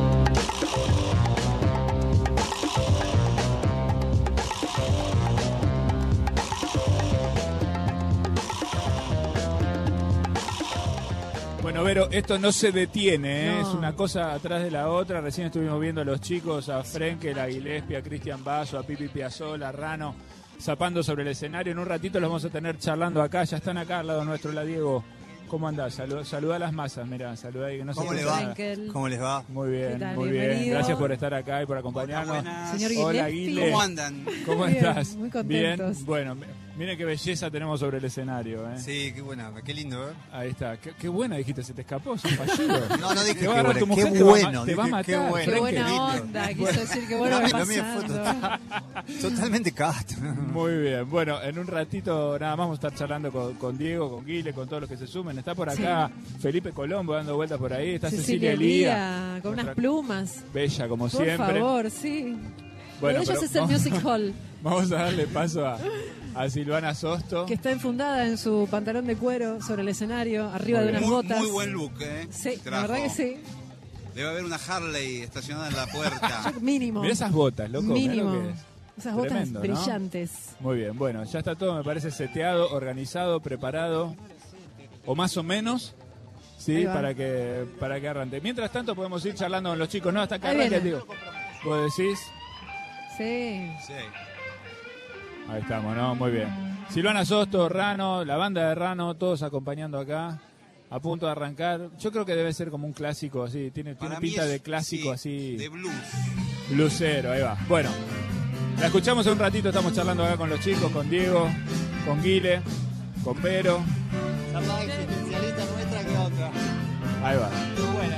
Bueno, Vero, esto no se detiene, ¿eh? No. Es una cosa atrás de la otra. Recién estuvimos viendo a los chicos, a Frenkel, a Gillespie, a Cristian Basso, a Pipi Piazzolla, a Rano, zapando sobre el escenario. En un ratito los vamos a tener charlando acá. Ya están acá al lado nuestro, la Diego. ¿Cómo andás? Saluda, saluda a las masas, mirá, saluda ahí que no se ¿Cómo le escucha va? nada. Frenkel. ¿Cómo les va? Muy bien, ¿Qué tal? muy bien. Bienvenido. Gracias por estar acá y por acompañarnos. Buenas. Señor Hola, Gillespie. Guille. ¿Cómo andan? ¿Cómo Bien, estás? muy contentos. Bien. Bueno, mi- miren qué belleza tenemos sobre el escenario, ¿eh? Sí, qué buena, qué lindo, ¿eh? Ahí está. Qué, qué buena dijiste, se te escapó, es un fallido. No, no dije Te qué va a agarrar buena, tu mujer, qué te va a ma- bueno, te va a dije qué matar. bueno. Qué Frenkel. buena onda, quiso decir que bueno No, va lo mío fue pasando. Totalmente casto. Muy bien, bueno, en un ratito nada más vamos a estar charlando con, con Diego, con Guile, con todos los que se sumen. Está por acá Felipe Colombo dando vueltas por ahí, está Cecilia, Cecilia Elía, Elía, con unas nuestra plumas. bella como Por siempre. favor, sí. Bueno, Lo de ellos pero es el vamos- Music Hall, Vamos a darle paso a, a Silvana Sosto. que está enfundada en su pantalón de cuero sobre el escenario, arriba de unas Muy, botas. muy buen look, ¿eh? Sí, la Trajo. verdad que sí. Debe haber una Harley estacionada en la puerta. Mínimo. Mirá esas botas, loco. mirá Mínimo. lo que es. Esas botas Tremendo, ¿no? brillantes. Muy bien, bueno, ya está todo, me parece, seteado, organizado, preparado, o más o menos, Ahí sí, va. para que para que arranque. Mientras tanto podemos ir charlando con los chicos, ¿no? Hasta que Ahí arranque, viene. digo. ¿Vos decís? Sí. Sí. Ahí estamos, ¿no? Muy bien. Silvana Sosto, Rano, la banda de Rano, todos acompañando acá, a punto de arrancar. Yo creo que debe ser como un clásico así, tiene, tiene Para mí pinta es- de clásico sí, así. de blues. Lucero, ahí va. Bueno, la escuchamos en un ratito, estamos charlando acá con los chicos, con Diego, con Guile, con Pero. La más existencialista nuestra que otra. Ahí va. Muy buena.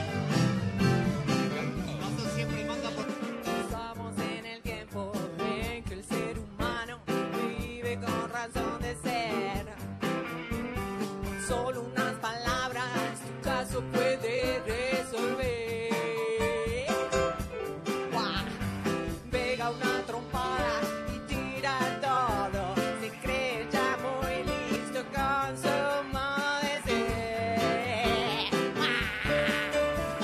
Estamos en el tiempo en que el ser humano vive con razón de ser. Solo unas palabras tu caso puede resolver. Guau. Pega una trompada y tira todo. Se cree ya muy listo con su modo de ser.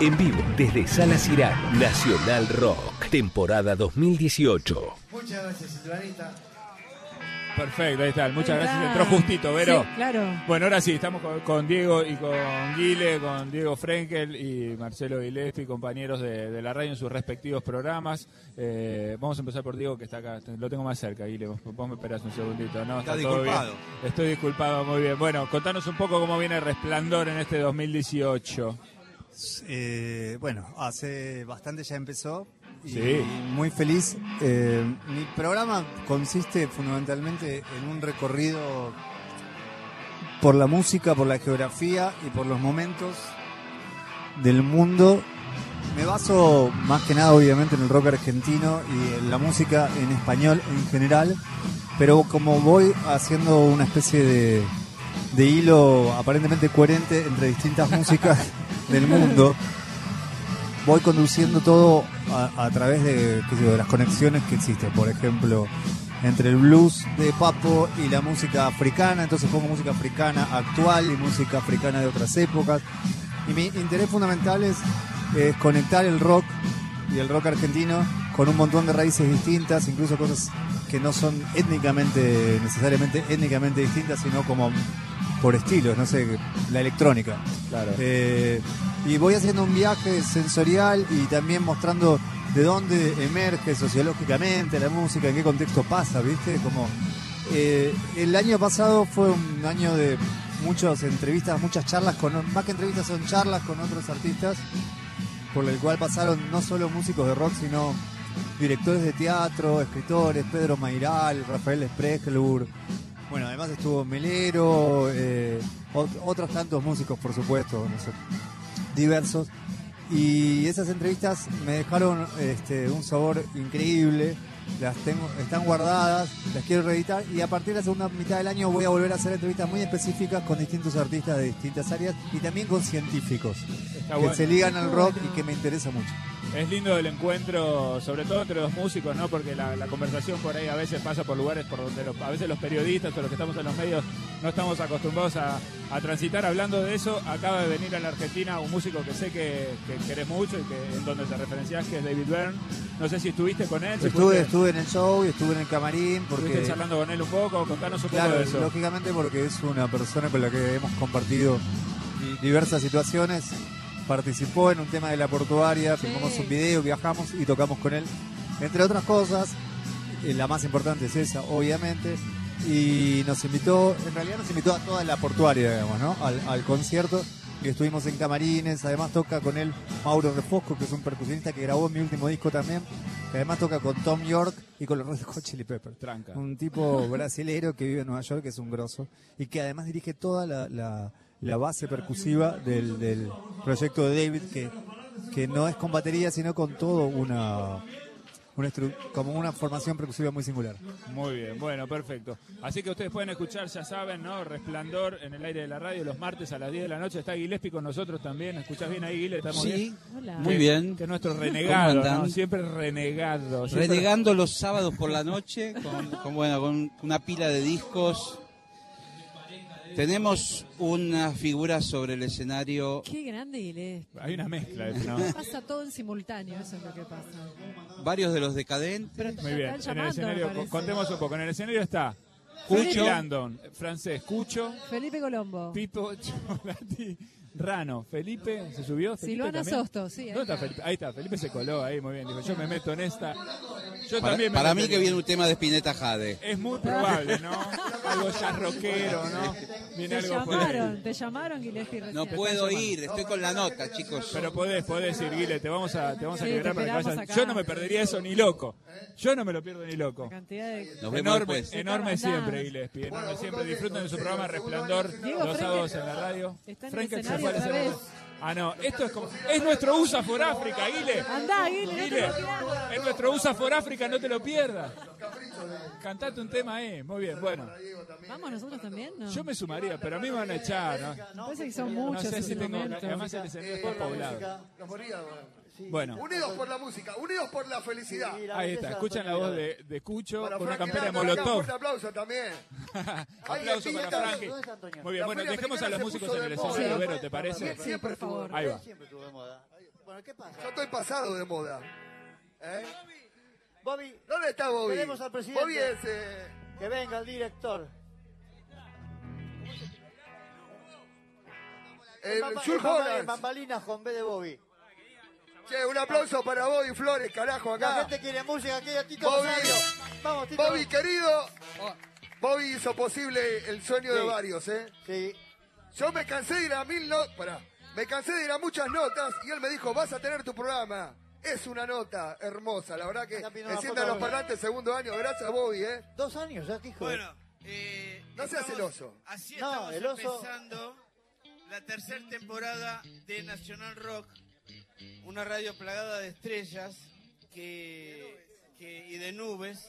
En vivo desde Sala Cirán, Nacional Rock, temporada dos mil dieciocho. Muchas gracias, Silvanita. Perfecto, ahí está. Muchas Ahí gracias. está. Entró justito, Vero. Sí, claro. Bueno, ahora sí, estamos con, con Diego y con Guile, con Diego Frenkel y Marcelo Gillespie, compañeros de, de la radio en sus respectivos programas. Eh, vamos a empezar por Diego, que está acá. Lo tengo más cerca, Guile. Vos, vos me esperás un segundito. No, Está está todo disculpado. bien. Estoy disculpado, muy bien. Bueno, contanos un poco cómo viene Resplandor en este dos mil dieciocho. Eh, bueno, hace bastante ya empezó y Sí. muy feliz. Eh, mi programa consiste fundamentalmente en un recorrido por la música, por la geografía y por los momentos del mundo. Me baso más que nada obviamente en el rock argentino y en la música en español en general, pero como voy haciendo una especie de, de hilo aparentemente coherente entre distintas músicas del mundo, voy conduciendo todo a, a través de, qué sé yo, de las conexiones que existen. Por ejemplo, entre el blues de Papo y la música africana, entonces pongo música africana actual y música africana de otras épocas. Y mi interés fundamental es, es conectar el rock y el rock argentino con un montón de raíces distintas, incluso cosas que no son étnicamente, necesariamente étnicamente distintas, sino como por estilos, no sé, la electrónica. Claro. Eh, y voy haciendo un viaje sensorial y también mostrando de dónde emerge sociológicamente la música, en qué contexto pasa, ¿viste? Como eh, el año pasado fue un año de muchas entrevistas, muchas charlas, con más que entrevistas son charlas con otros artistas, por el cual pasaron no solo músicos de rock, sino directores de teatro, escritores, Pedro Mairal, Rafael Spregelburg. Bueno, además estuvo Melero, eh, ot- otros tantos músicos, por supuesto, no sé, diversos. Y esas entrevistas me dejaron este, un sabor increíble. Las tengo, están guardadas, las quiero reeditar y a partir de la segunda mitad del año voy a volver a hacer entrevistas muy específicas con distintos artistas de distintas áreas y también con científicos Está que bueno. se ligan al rock y que me interesa mucho. Es lindo el encuentro, sobre todo entre los músicos, ¿no? Porque la, la conversación por ahí a veces pasa por lugares por donde los- a veces los periodistas o los que estamos en los medios no estamos acostumbrados a, a transitar. Hablando de eso, acaba de venir a la Argentina un músico que sé que, que querés mucho y que en donde te referenciás, que es David Byrne. No sé si estuviste con él. si Estuve, fuiste- estuve en el show y estuve en el camarín porque... Estuviste charlando con él un poco, contanos un Claro, poco de eso. lógicamente porque es una persona con la que hemos compartido di- diversas situaciones. Participó en un tema de la portuaria, filmamos un video, viajamos y tocamos con él, entre otras cosas. eh, La más importante es esa, obviamente. Y nos invitó, en realidad nos invitó a toda la portuaria, digamos, ¿no? Al, al concierto. Y estuvimos en camarines. Además toca con él Mauro Refosco, que es un percusionista que grabó en mi último disco también. Que además toca con Tom York y con los Red Hot Chili Peppers. Tranca. Un tipo brasilero que vive en Nueva York, que es un grosso. Y que además dirige toda la, la, la base percusiva del, del proyecto de David, que, que no es con batería, sino con todo una... Una estru- como una formación percusiva muy singular. Muy bien, bueno, perfecto. Así que ustedes pueden escuchar, ya saben, ¿no? Resplandor en el aire de la radio los martes a las diez de la noche. Está Gillespie con nosotros también. ¿Escuchás bien ahí, Guile? ¿Estamos Sí, bien? Hola. muy bien. Que es nuestro ¿Cómo renegado, andan? ¿no? Siempre renegado. siempre- Renegando los sábados por la noche con, con, bueno, con una pila de discos. Tenemos una figura sobre el escenario, Qué grande Gillespie. Hay una mezcla, ¿no? Pasa todo en simultáneo, eso es lo que pasa. varios de los decadentes. Muy bien. están En el llamando, escenario, me parece. contemos un poco. En el escenario está Cucho. Cucho Landon, francés, Cucho, Felipe Colombo. Pipo Chocolati, Rano, Felipe, ¿se subió? ¿Felipe Silvana también? Sosto, sí. ahí ¿Dónde está está. Felipe? Ahí está, Felipe se coló ahí, muy bien. Dijo, yo me meto en esta. Yo Para, también me para mí metería. que viene un tema de Spinetta Jade. Es muy probable, ¿no? Algo ya rockero, ¿no? Viene Te algo por ahí. llamaron, te llamaron Gillespie recién. No puedo ir, estoy con la nota, chicos. Pero podés, podés ir, Guile, te vamos a, te vamos a Sí, liberar te para que esperamos vayas. acá. Yo no me perdería eso ni loco. Yo no me lo pierdo ni loco. Cantidad de... Nos vemos Enorme, después. enorme Está siempre, andando. Gillespie. Enorme siempre. Disfruten de su programa Resplandor Diego los Frenkel sábados en la radio. está en el Frenkel se escenario fue al otra escenario. vez. Ah, no, esto es como. Es nuestro U S A for África, Guile. Andá, Guile, no te Guile, lo pierdas. es nuestro U S A for África, no te lo pierdas. Cantate un tema ahí, muy bien, bueno. Vamos nosotros también, ¿no? Yo me sumaría, pero a mí me van a echar, ¿no? Me parece que son No muchos. sé si en tengo. momento. Además, el escenario está poblado. Nos moría, Bueno. Unidos por la música, unidos por la felicidad. Ahí está, escuchan la voz de, de Cucho Para con una Frankie campera de Landa, acá, Molotov. fuerte aplauso también. Aplauso Ahí, para ahí, Frankie. ¿dónde está Muy bien, La bueno, Feria dejemos a Africana los se músicos puso en el de moda. escenario, Sí. Vero, ¿te parece? Sí, por favor. Ahí va. Siempre estuvo de moda. poner? ¿Qué pasa? Yo estoy pasado de moda. ¿Eh? Bobby, ¿Dónde está Bobby? queremos al presidente. Bobby es... eh, Que venga el director. El bamba- Jules bamba- Holland. bambalinas con B de Bobby. Che, un aplauso para Bobby Flores, carajo, La acá. gente quiere música, aquí a Tito Bobby. Rosario. Vamos, Tito. Bobby, querido. Bobby hizo posible el sueño de Sí. varios, ¿eh? Sí. Yo me cansé de ir a mil notas. Pará. Me cansé de ir a muchas notas y él me dijo, vas a tener tu programa. Es una nota hermosa, la verdad que Está pidiendo me una sientan foto los de- parlantes segundo año. Gracias, Bobby, ¿eh? Dos años ya, hijo. Bueno, eh, No seas estamos- celoso. Así No, estamos el oso- empezando la tercera temporada de Nacional Rock, una radio plagada de estrellas que, que- y de nubes.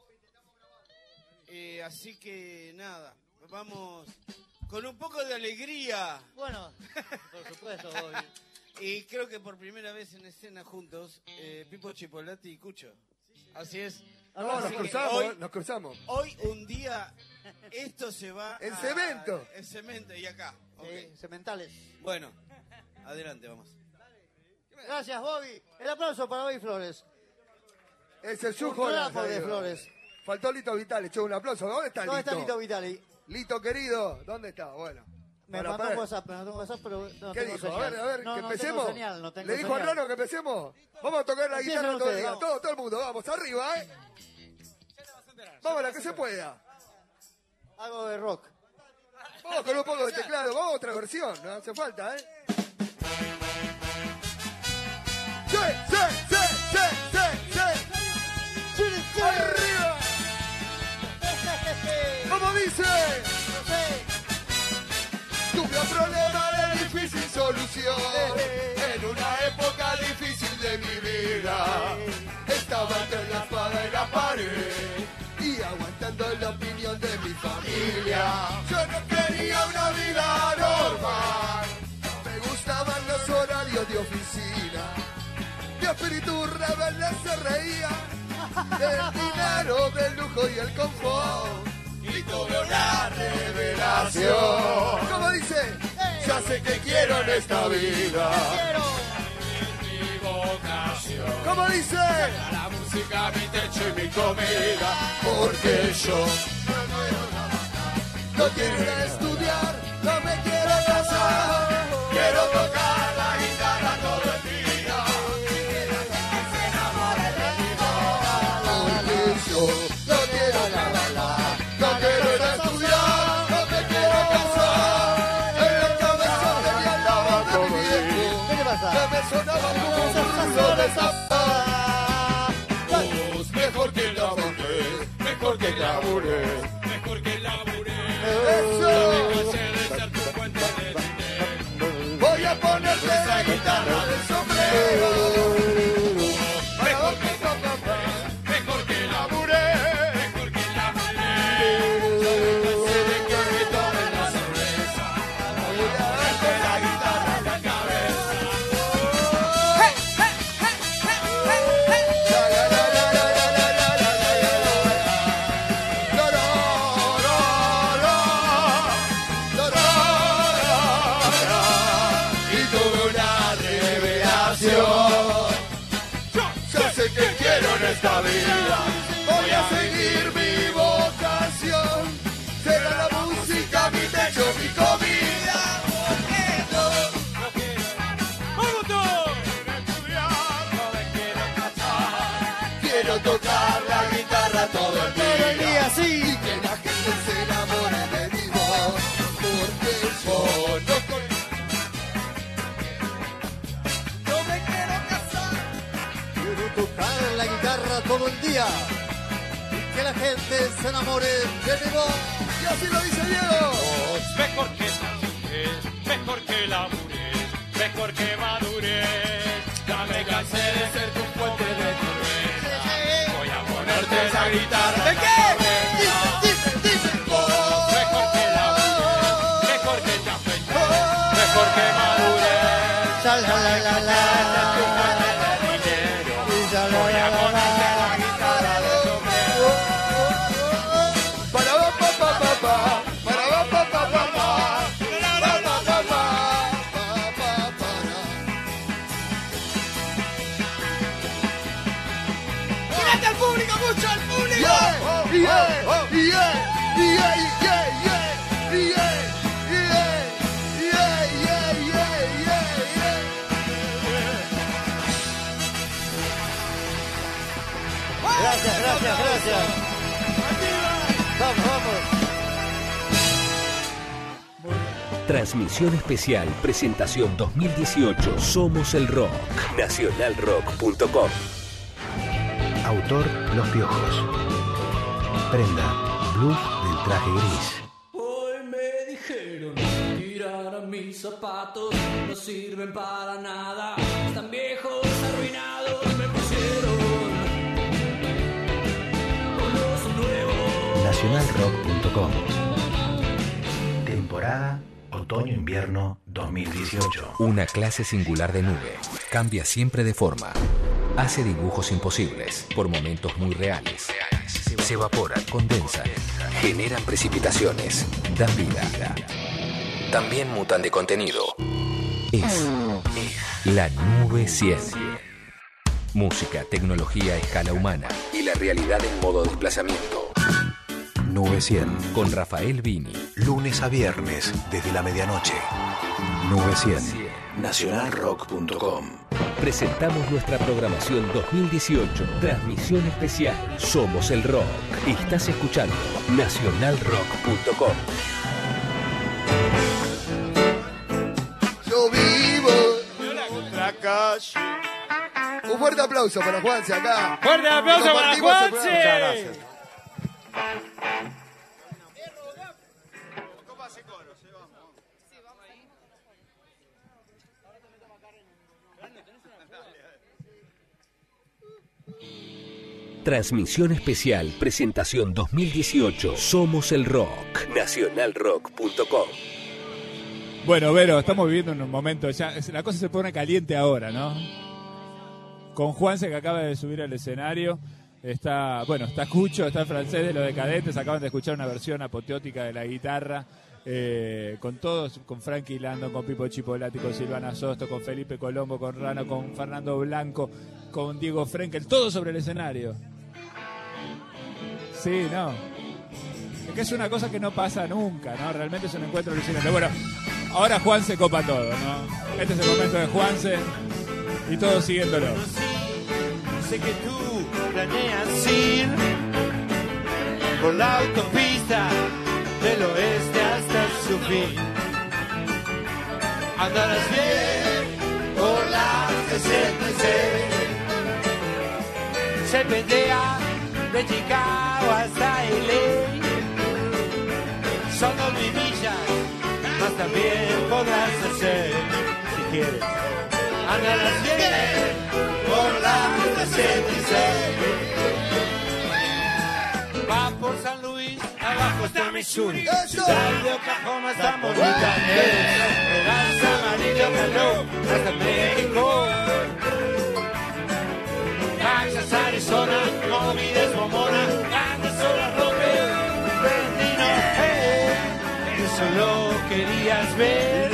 Eh, así que nada, vamos con un poco de alegría. Bueno, por supuesto, Bobby. Y creo que por primera vez en escena juntos, eh, Pipo Chipolati y Cucho. Así es. No, nos Así que cruzamos, hoy, ¿eh? nos cruzamos. hoy un día esto se va En a- cemento. En cemento y acá. ok. Sí, cementales. Bueno, adelante, vamos. Gracias, Bobby. El aplauso para Bobby Flores. Es el Un Jules Holland. trapo de amigo. Flores. Faltó Lito Vitale, echó un aplauso. ¿Dónde está ¿Dónde Lito? está Lito Vitali? Lito, querido, ¿dónde está? Bueno. Me Para, mandó para. un WhatsApp, me mandó un WhatsApp, pero no ¿Qué tengo dijo? señal. A ver, a ver, no, que no empecemos. Tengo señal, no tengo ¿Le dijo al señal. Rano que empecemos? Vamos a tocar la Empiecen guitarra todo el ustedes, día. vamos. Todo, todo el mundo, vamos, arriba, ¿eh? Vamos a la que se pueda. Algo de rock. Vamos con un poco de teclado, vamos a otra versión, no hace falta, ¿eh? ¡Sí, sí, sí, sí, sí, sí! ¡Arriba! ¿Cómo dice? Tuve un problema de difícil solución en una época difícil de mi vida. Estaba entre la espada y la pared y aguantando la opinión de mi familia. Yo no quería una vida normal, me gustaban los horarios de oficina. Mi espíritu rebelde se reía del dinero, del lujo y el confort. Y tuve una revelación. ¿Cómo dice? Ya sé que quiero en esta vida. Mi vocación. ¿Cómo dice? La música, mi techo y mi comida. Porque yo no quiero ir a estudiar, no me quiero casar. Quiero tocar la guitarra todo el día. Que se enamore de mi voz. Porque yo no quiero nada. No quiero ir a estudiar, no me quiero casar. En la cabeza tenía la voz de mi viejo. ¿Qué le pasa? Que me sonaba como un ruido de zapa. Vos, mejor que laburé, mejor que laburé. Mejor que laburé. ¡Eso! Voy a ponerte la guitarra del sombrero. Mejor que laburé, mejor que laburé. Mejor que laburé. Yo me cansé de que me tomen la cerveza. Voy a darte la guitarra en la cabeza. Y tuve una revelación. Yo sé que quiero en esta vida. Voy a seguir mi vocación. Será la música, mi techo, mi comida. Porque yo no quiero. ¡Vamos todos! No me quiero casar. Quiero tocar la guitarra todo el día. Sí. Y que la gente se enamore de mi voz. Porque yo no con- no me quiero casar. Quiero tocar la guitarra todo el día. Y que la gente se enamore de mi voz. Y así lo dice Diego. Mejor que madures, mejor que labures, mejor que madures. Ya me cansé de ser tu fuente de tormenta. Voy a ponerte esa guitarra. ¿De qué? Mejor que labures, mejor que te afeites, mejor que madures. Ya la la la la. Voy a ponerte la guitarra de sombrero. Para ba pa pa pa pa, para ba pa pa pa pa, para ba pa pa pa, pa pa para. Gracias. Vamos, vamos. Transmisión especial, presentación dos mil dieciocho. Somos el Rock. nacional rock punto com. Autor Los Piojos. Prenda Blues del traje gris. Hoy me dijeron tirar a mis zapatos, no sirven para nada, están viejos, arruinados, me pusieron unos nuevos. nacional rock punto com. Temporada Otoño-Invierno dos mil dieciocho. Una clase singular de nube. Cambia siempre de forma. Hace dibujos imposibles, por momentos muy reales. Se evaporan, condensan, generan precipitaciones, dan vida. También mutan de contenido. Es la Nube cien. Música, tecnología a escala humana y la realidad en modo desplazamiento. Nube cien. Con Rafael Vini. Lunes a viernes, desde la medianoche. Nube cien. nacional rock punto com. Presentamos nuestra programación dos mil dieciocho. Transmisión especial. Somos el Rock. Estás escuchando nacional rock punto com. Yo vivo en la calle. Un fuerte aplauso para Juanse acá. ¡Fuerte aplauso para Compartimos el Juanse! programa. Muchas gracias. Transmisión especial, presentación dos mil dieciocho. Somos el Rock. nacional rock punto com. Bueno, Vero, estamos viviendo en un momento, ya la cosa se pone caliente ahora, ¿no? Con Juanse, que acaba de subir al escenario, está, bueno, está Cucho, está el francés de Los Decadentes, acaban de escuchar una versión apoteótica de la guitarra, eh, con todos, con Frankie Landon, con Pipo Chipolati, con Silvana Sosto, con Felipe Colombo, con Rano, con Fernando Blanco, con Diego Frenkel, todos sobre el escenario. Sí, no. Es que es una cosa que no pasa nunca, ¿no? Realmente es un encuentro alucinante. Bueno, ahora Juan se copa todo, ¿no? Este es el momento de Juanse y todos siguiéndolo. Sé que tú planeas ir por la autopista del oeste hasta su fin. Andarás bien por la sesenta y seis. Se pendea de Chicago hasta L A. Son dos mil millas, más también podrás hacer, si quieres. Andarás bien por la sesenta y seis. Va por San Luis, abajo está Missouri. Ciudad de Oklahoma está bonita. Verás amarillo calor hasta México. Texas, Arizona, no olvides Momona. Andas sola, rompe, Bendino, eh. Eso lo querías ver.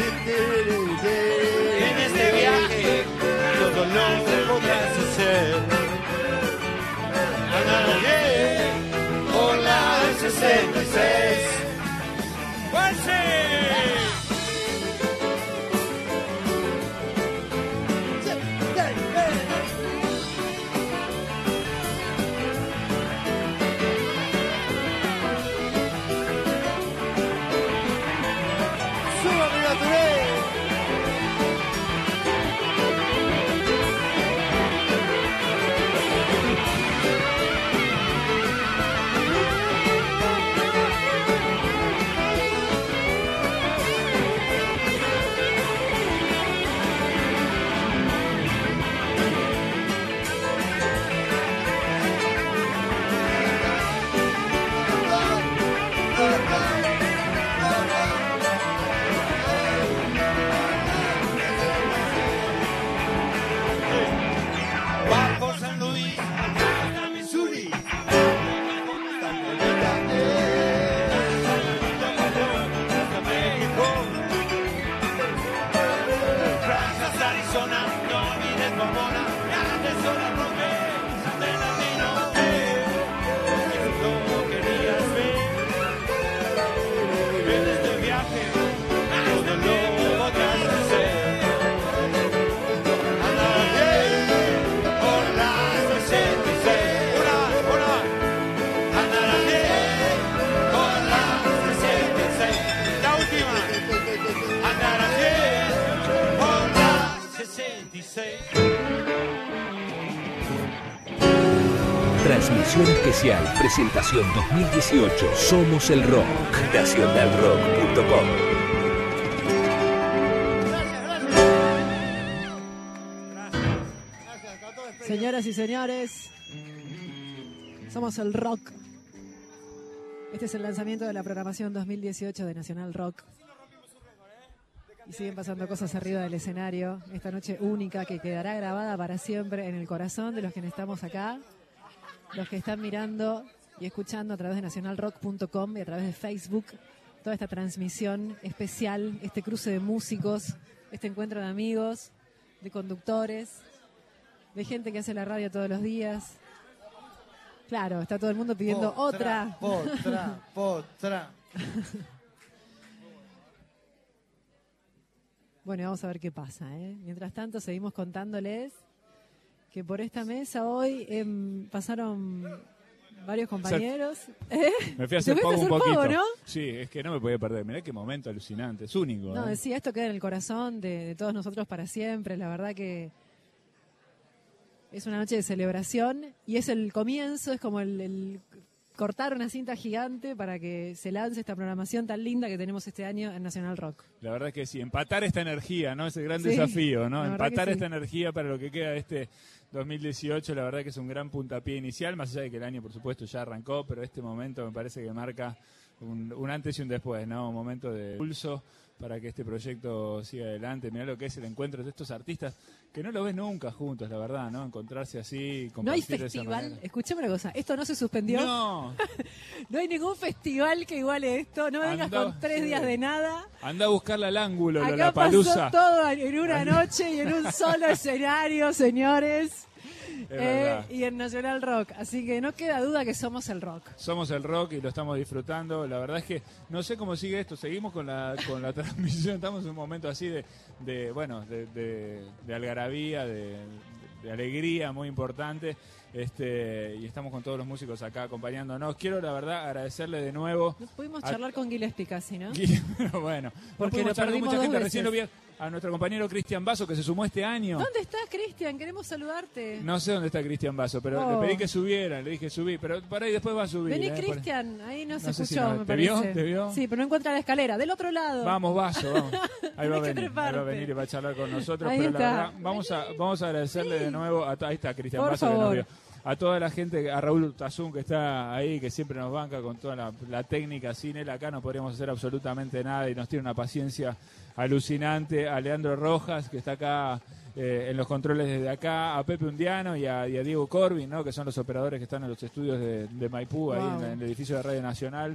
En este viaje todo lo que podrás hacer. Andar bien por la sesenta y seis. ¡Pase! seis. Transmisión especial, presentación dos mil dieciocho. Somos el Rock. nacional rock punto com. Señoras y señores, somos el rock. Este es el lanzamiento de la programación dos mil dieciocho de Nacional Rock. Y siguen pasando cosas arriba del escenario. Esta noche única que quedará grabada para siempre en el corazón de los que estamos acá. Los que están mirando y escuchando a través de nacional rock punto com y a través de Facebook. Toda esta transmisión especial, este cruce de músicos, este encuentro de amigos, de conductores, de gente que hace la radio todos los días. Claro, está todo el mundo pidiendo Potra, otra. Potra, potra. Bueno, vamos a ver qué pasa, ¿eh? Mientras tanto, seguimos contándoles que por esta mesa hoy eh, pasaron varios compañeros. ¿Eh? Me fui a hacer ¿Te poco fuiste un a hacer poquito. poco, ¿no? Sí, es que no me podía perder. Mirá qué momento alucinante, es único. No, ¿eh? decía, esto queda en el corazón de, de todos nosotros para siempre. La verdad que es una noche de celebración y es el comienzo, es como el, el cortar una cinta gigante para que se lance esta programación tan linda que tenemos este año en Nacional Rock. La verdad que sí, empatar esta energía, ¿no? Es el gran Sí, desafío, ¿no? la verdad Empatar que sí. esta energía para lo que queda de este dos mil dieciocho, la verdad que es un gran puntapié inicial, más allá de que el año, por supuesto, ya arrancó, pero este momento me parece que marca un, un antes y un después, ¿no? Un momento de pulso para que este proyecto siga adelante. Mirá lo que es el encuentro de estos artistas que no lo ves nunca juntos, la verdad, ¿no? Encontrarse así, No hay compartir de esa festival, manera. escuchame una cosa, esto no se suspendió. No. No hay ningún festival que iguale esto, no me vengas Andá- con tres sí. días de nada. Anda a buscarla al ángulo, Acá la pasó palusa. todo en una noche y en un solo escenario, señores. Es Eh, verdad. y en Nacional Rock. Así que no queda duda que somos el rock. Somos el rock y lo estamos disfrutando. La verdad es que no sé cómo sigue esto. Seguimos con la con la transmisión. Estamos en un momento así de, de bueno, de, de, de algarabía, de, de alegría muy importante. Este, y estamos con todos los músicos acá acompañándonos. Quiero, la verdad, agradecerle de nuevo. No pudimos a- charlar con Gillespie casi, ¿no? Pero bueno, no Porque pudimos lo charlar con perdimos mucha dos gente. veces. Recién lo vi a, a nuestro compañero Cristian Basso, que se sumó este año. ¿Dónde estás, Cristian? Queremos saludarte. No sé dónde está Cristian Basso, pero Oh. le pedí que subiera, le dije subí, pero para ahí después va a subir. Vení, ¿eh? Por- Cristian. Ahí no se No sé si escuchó, no- me ¿te vio? parece. ¿Te vio? Sí, pero no encuentra la escalera. Del otro lado. Vamos, Basso, vamos. Ahí va, a Tenés que venir, ahí va a treparte. venir y va a charlar con nosotros. Ahí pero la está. verdad, vamos a, vamos a agradecerle de nuevo. A, ahí está Cristian Por Basso, que nos favor. vio. A toda la gente, a Raúl Tazún, que está ahí, que siempre nos banca con toda la, la técnica. Sin él acá no podríamos hacer absolutamente nada y nos tiene una paciencia alucinante. A Leandro Rojas, que está acá eh, en los controles desde acá. A Pepe Undiano y a, y a Diego Corbin, ¿no? Que son los operadores que están en los estudios de, de Maipú, ahí Wow. en, la- en el edificio de Radio Nacional.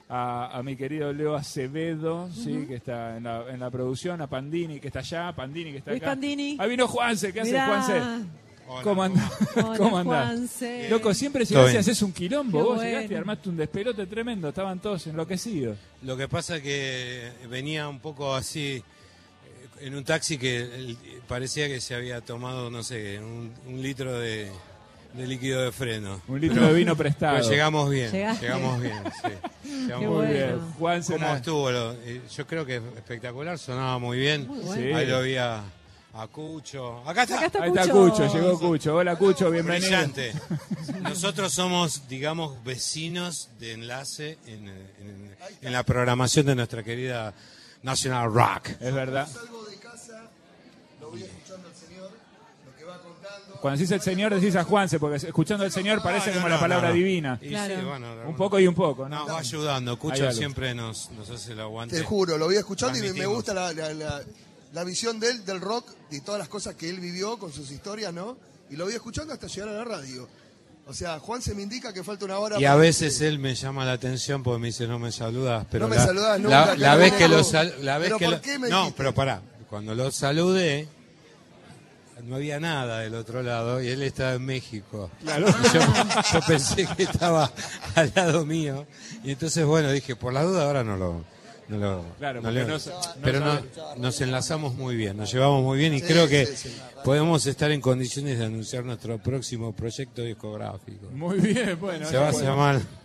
A, a mi querido Leo Acevedo, sí, Ujú. que está en la, en la producción, a Pandini, que está allá, Pandini, que está Luis acá. Pandini. Ahí vino Juanse, ¿qué hace Mirá. Juanse? ¿Cómo andás? Hola, ¿Cómo andás? Juanse. Loco, siempre Todo llegaste y bien. haces un quilombo. Qué Vos bueno. llegaste y armaste un despelote tremendo. Estaban todos enloquecidos. Lo que pasa es que venía un poco así eh, en un taxi que el- parecía que se había tomado, no sé, un, un litro de, de líquido de freno. Un litro de vino prestado. Pero llegamos bien, Llegaste. llegamos bien, sí. Llegamos Qué bueno. bien. Juanse, ¿Cómo nada. estuvo? Lo- eh, yo creo que espectacular, sonaba muy bien. Muy bueno. Ahí Sí. lo vi a, a Cucho. Acá está. Acá está Ahí está Cucho. Cucho, llegó Cucho. Hola, Cucho, bienvenido. Brillante. Nosotros somos, digamos, vecinos de enlace en, en- en la programación de nuestra querida National Rock. Es verdad. Salgo de casa, lo voy escuchando al señor, lo que va contando. Cuando decís el Señor, decís a Juanse, porque escuchando al Señor parece No, como no, la no, palabra no. divina. Y sí, bueno, un poco y un poco, ¿no? Nos va ayudando. Hay Cucho algo. siempre nos, nos hace el aguante. Te juro, lo voy escuchando y me, me Transmitimos. gusta la, la- la- la visión de él, del rock, y todas las cosas que él vivió con sus historias, ¿no? Y lo voy escuchando hasta llegar a la radio. O sea, Juan se me indica que falta una hora. Y a para- veces él me llama la atención porque me dice no me saludas, pero No me la, saludás la- nunca, la, claro, vez no. que lo sal- la vez ¿Pero que por lo- qué me no, dijiste? pero pará, cuando lo saludé no había nada del otro lado y él estaba en México. Claro. Y yo, yo pensé que estaba al lado mío y entonces bueno dije por la duda ahora no lo no lo Claro, no porque le- no se- no pero no- sabe. nos enlazamos muy bien, nos llevamos muy bien y Sí, creo que sí, sí. podemos estar en condiciones de anunciar nuestro próximo proyecto discográfico. Muy bien, bueno. Se va a bueno. llamar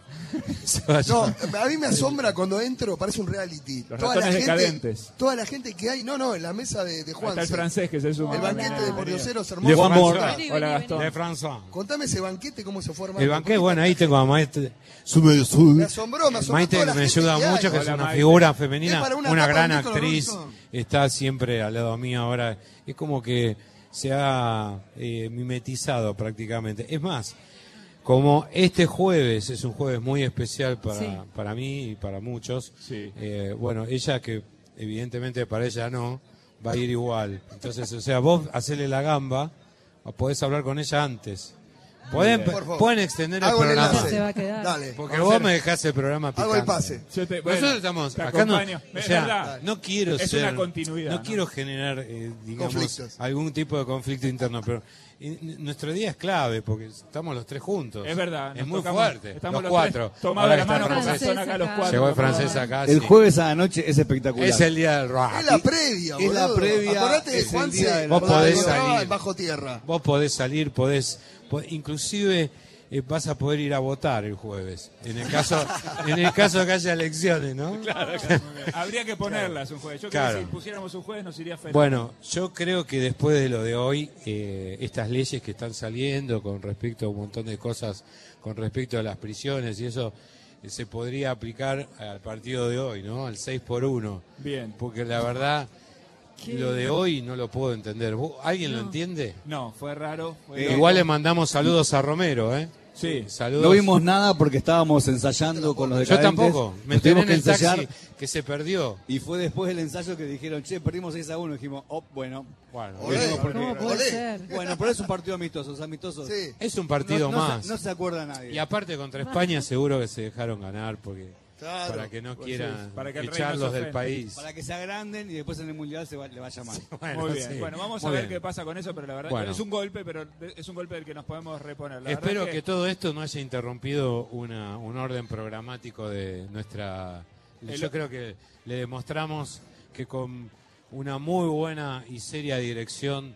se vaya. No, a mí me asombra cuando entro, parece un reality. Los toda la ratones gente, decadentes. toda la gente que hay, no, no, en la mesa de, de Juan. Está el francés que se suma. El banquete también. de pordioseros Le hermosos. François. Vení, Hola, vení, Gastón. De François. Contame ese banquete, cómo se forma. El banquete, bueno, ahí tengo a Maite. Sube, sube. Me asombró, me asombró Maite toda la me gente ayuda que hay. mucho, que es Hola, una Maite. figura Es femenina, para una, una tapa gran de Nicola actriz. Robinson. Está siempre al lado mío ahora. Es como que se ha eh, mimetizado prácticamente. Es más, como este jueves es un jueves muy especial para, Sí. para mí y para muchos, Sí. eh, bueno, ella que evidentemente para ella no, va a ir igual. Entonces, o sea, vos hacele la gamba, o podés hablar con ella antes. Pueden, Por favor. pueden extender el Hago el programa. enlace. Se va a quedar. Dale. Porque vos me dejás el programa picante. Hago el pase. Yo te- bueno, Nosotros estamos te acá no, acompaño. o Es sea, verdad. no quiero Es ser, una continuidad, no, ¿no? quiero generar eh, digamos Conflictos. algún tipo de conflicto interno, pero eh, n- nuestro día es clave porque estamos los tres juntos. Es verdad. Es nos muy tocamos- fuerte. Estamos los los cuatro. tres tomados Ahora de la está mano el como francés. son acá los cuatro. Llegó el francés acá. El sí. jueves a la noche es espectacular. Es el día del rock. Es la previa, Es la boludo. previa, Acordate de es el Juanse, día de la Vos cuando podés encontraba salir. en Bajo Tierra. Vos podés salir, podés, po- inclusive eh, vas a poder ir a votar el jueves. En el caso, en el caso de que haya elecciones, ¿no? Claro, claro. Habría que ponerlas un jueves. Yo creo Claro. que si pusiéramos un jueves nos iría feliz. Bueno, yo creo que después de lo de hoy, eh, estas leyes que están saliendo con respecto a un montón de cosas, con respecto a las prisiones y eso, eh, se podría aplicar al partido de hoy, ¿no? Al seis por uno. Bien. Porque la verdad, ¿Qué? lo de hoy no lo puedo entender. ¿Vos- ¿Alguien lo No. entiende? No, fue raro. Fue Eh, loco. igual le mandamos saludos a Romero, ¿eh? Sí. Saludos. No vimos nada porque estábamos ensayando con los Yo decadentes. tampoco. Me Nos enteré tuvimos en que el ensayar taxi que se perdió. y fue después del ensayo que dijeron, che, perdimos seis a uno. Dijimos, oh, bueno. Bueno, Olé, Dijimos, porque- ¿Cómo puede Olé. ser? Bueno, pero es un partido amistoso, los amistosos. Sí. es un partido no, no más. Se, no se acuerda nadie. Y aparte contra España seguro que se dejaron ganar porque Claro. para que no Pues quieran sí, para que el rey no echarlos se del ofenda. país. Para que se agranden y después en el mundial se va- le vaya mal. Bueno, Muy bien. sí. Bueno, vamos Muy a ver bien. qué pasa con eso, pero la verdad Bueno. es un golpe, pero es un golpe del que nos podemos reponer. La Espero verdad que... todo esto no haya interrumpido una, un orden programático de nuestra... El- Yo creo que le demostramos que con una muy buena y seria dirección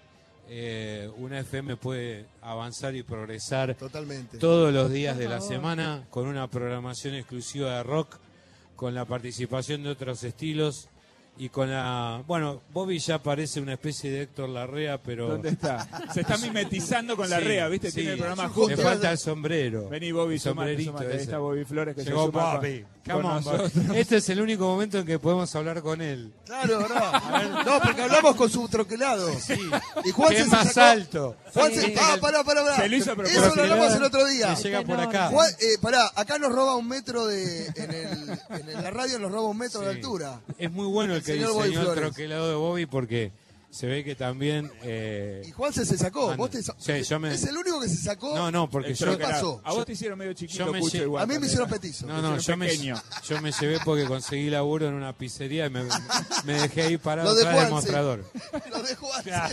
eh, una F M puede avanzar y progresar Totalmente. todos los días Por de la favor. semana con una programación exclusiva de rock, con la participación de otros estilos y con la... Bueno, Bobby ya parece una especie de Héctor Larrea, pero... ¿Dónde está? Se está mimetizando con la Sí, rea, ¿viste? sí. Tiene el programa Le junto. falta el sombrero. Vení, Bobby, El sumate, sombrerito sumate. Ahí ese. está Bobby Flores que Llegó se suma Bobby. con, Come con on, nosotros. Bobby. Este es el único momento en que podemos hablar con él. Claro, no. No, porque hablamos con su troquelado. Sí. Y Juan Que se es más sacó- alto. Juan Sí. se... Ah, pará, pará, pará. Se lo hizo a propósito. Eso lo hablamos el otro día. Me llega por acá. Juan, eh, pará, acá nos roba un metro de... En, el, en la radio nos roba un metro de Sí. altura. Es muy bueno el que Señor Bobby diseñó el Flores. troquelado de Bobby porque se ve que también... eh, Y Juan se, se sacó. anda. ¿Vos te sa- Sí, yo me- Es el único que se sacó. No, no, porque El yo... ¿Qué troquelado. pasó? A vos te hicieron medio chiquito, yo me Cucho, lle- igual A mí me también. hicieron petizo. No, no, yo me, pequeño. yo me llevé porque conseguí laburo en una pizzería y me, me dejé ahí parado Lo de atrás del Juanse. mostrador. Lo de Juan. Claro.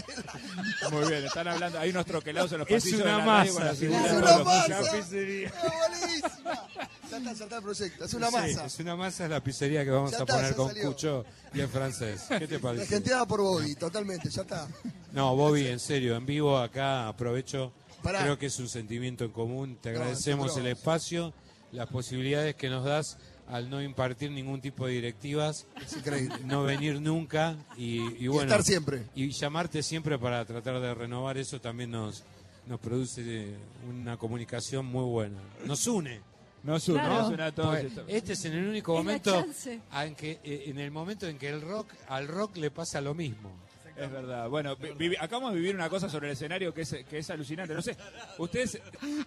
Muy bien, están hablando. Hay unos troquelados en los Es pasillos una de la radio con masa, la sí. figura Es de una todos los masa. músicos. pizzería. ¡Es buenísima! Ya está, ya está el proyecto. Es una Sí, masa. es una masa, es la pizzería que vamos Ya a está, poner ya con salió. Cucho y en francés. ¿Qué te parece? Regenteada por Bobby, totalmente. Ya está. No, Bobby, en serio, en vivo acá aprovecho. Pará. Creo que es un sentimiento en común. Te No, agradecemos seguro. el espacio, las posibilidades que nos das al no impartir ningún tipo de directivas, Es increíble. no venir nunca y, y Y bueno, estar siempre. y llamarte siempre para tratar de renovar eso también nos nos produce eh, una comunicación muy buena. Nos une. Nos une, Claro. nos une a todos. Pues, esto. este es en el único Es la momento chance. en que eh, en el momento en que el rock al rock le pasa lo mismo. Es verdad. Bueno, vi- vivi- acabamos de vivir una cosa sobre el escenario que es, que es alucinante. No sé, ustedes...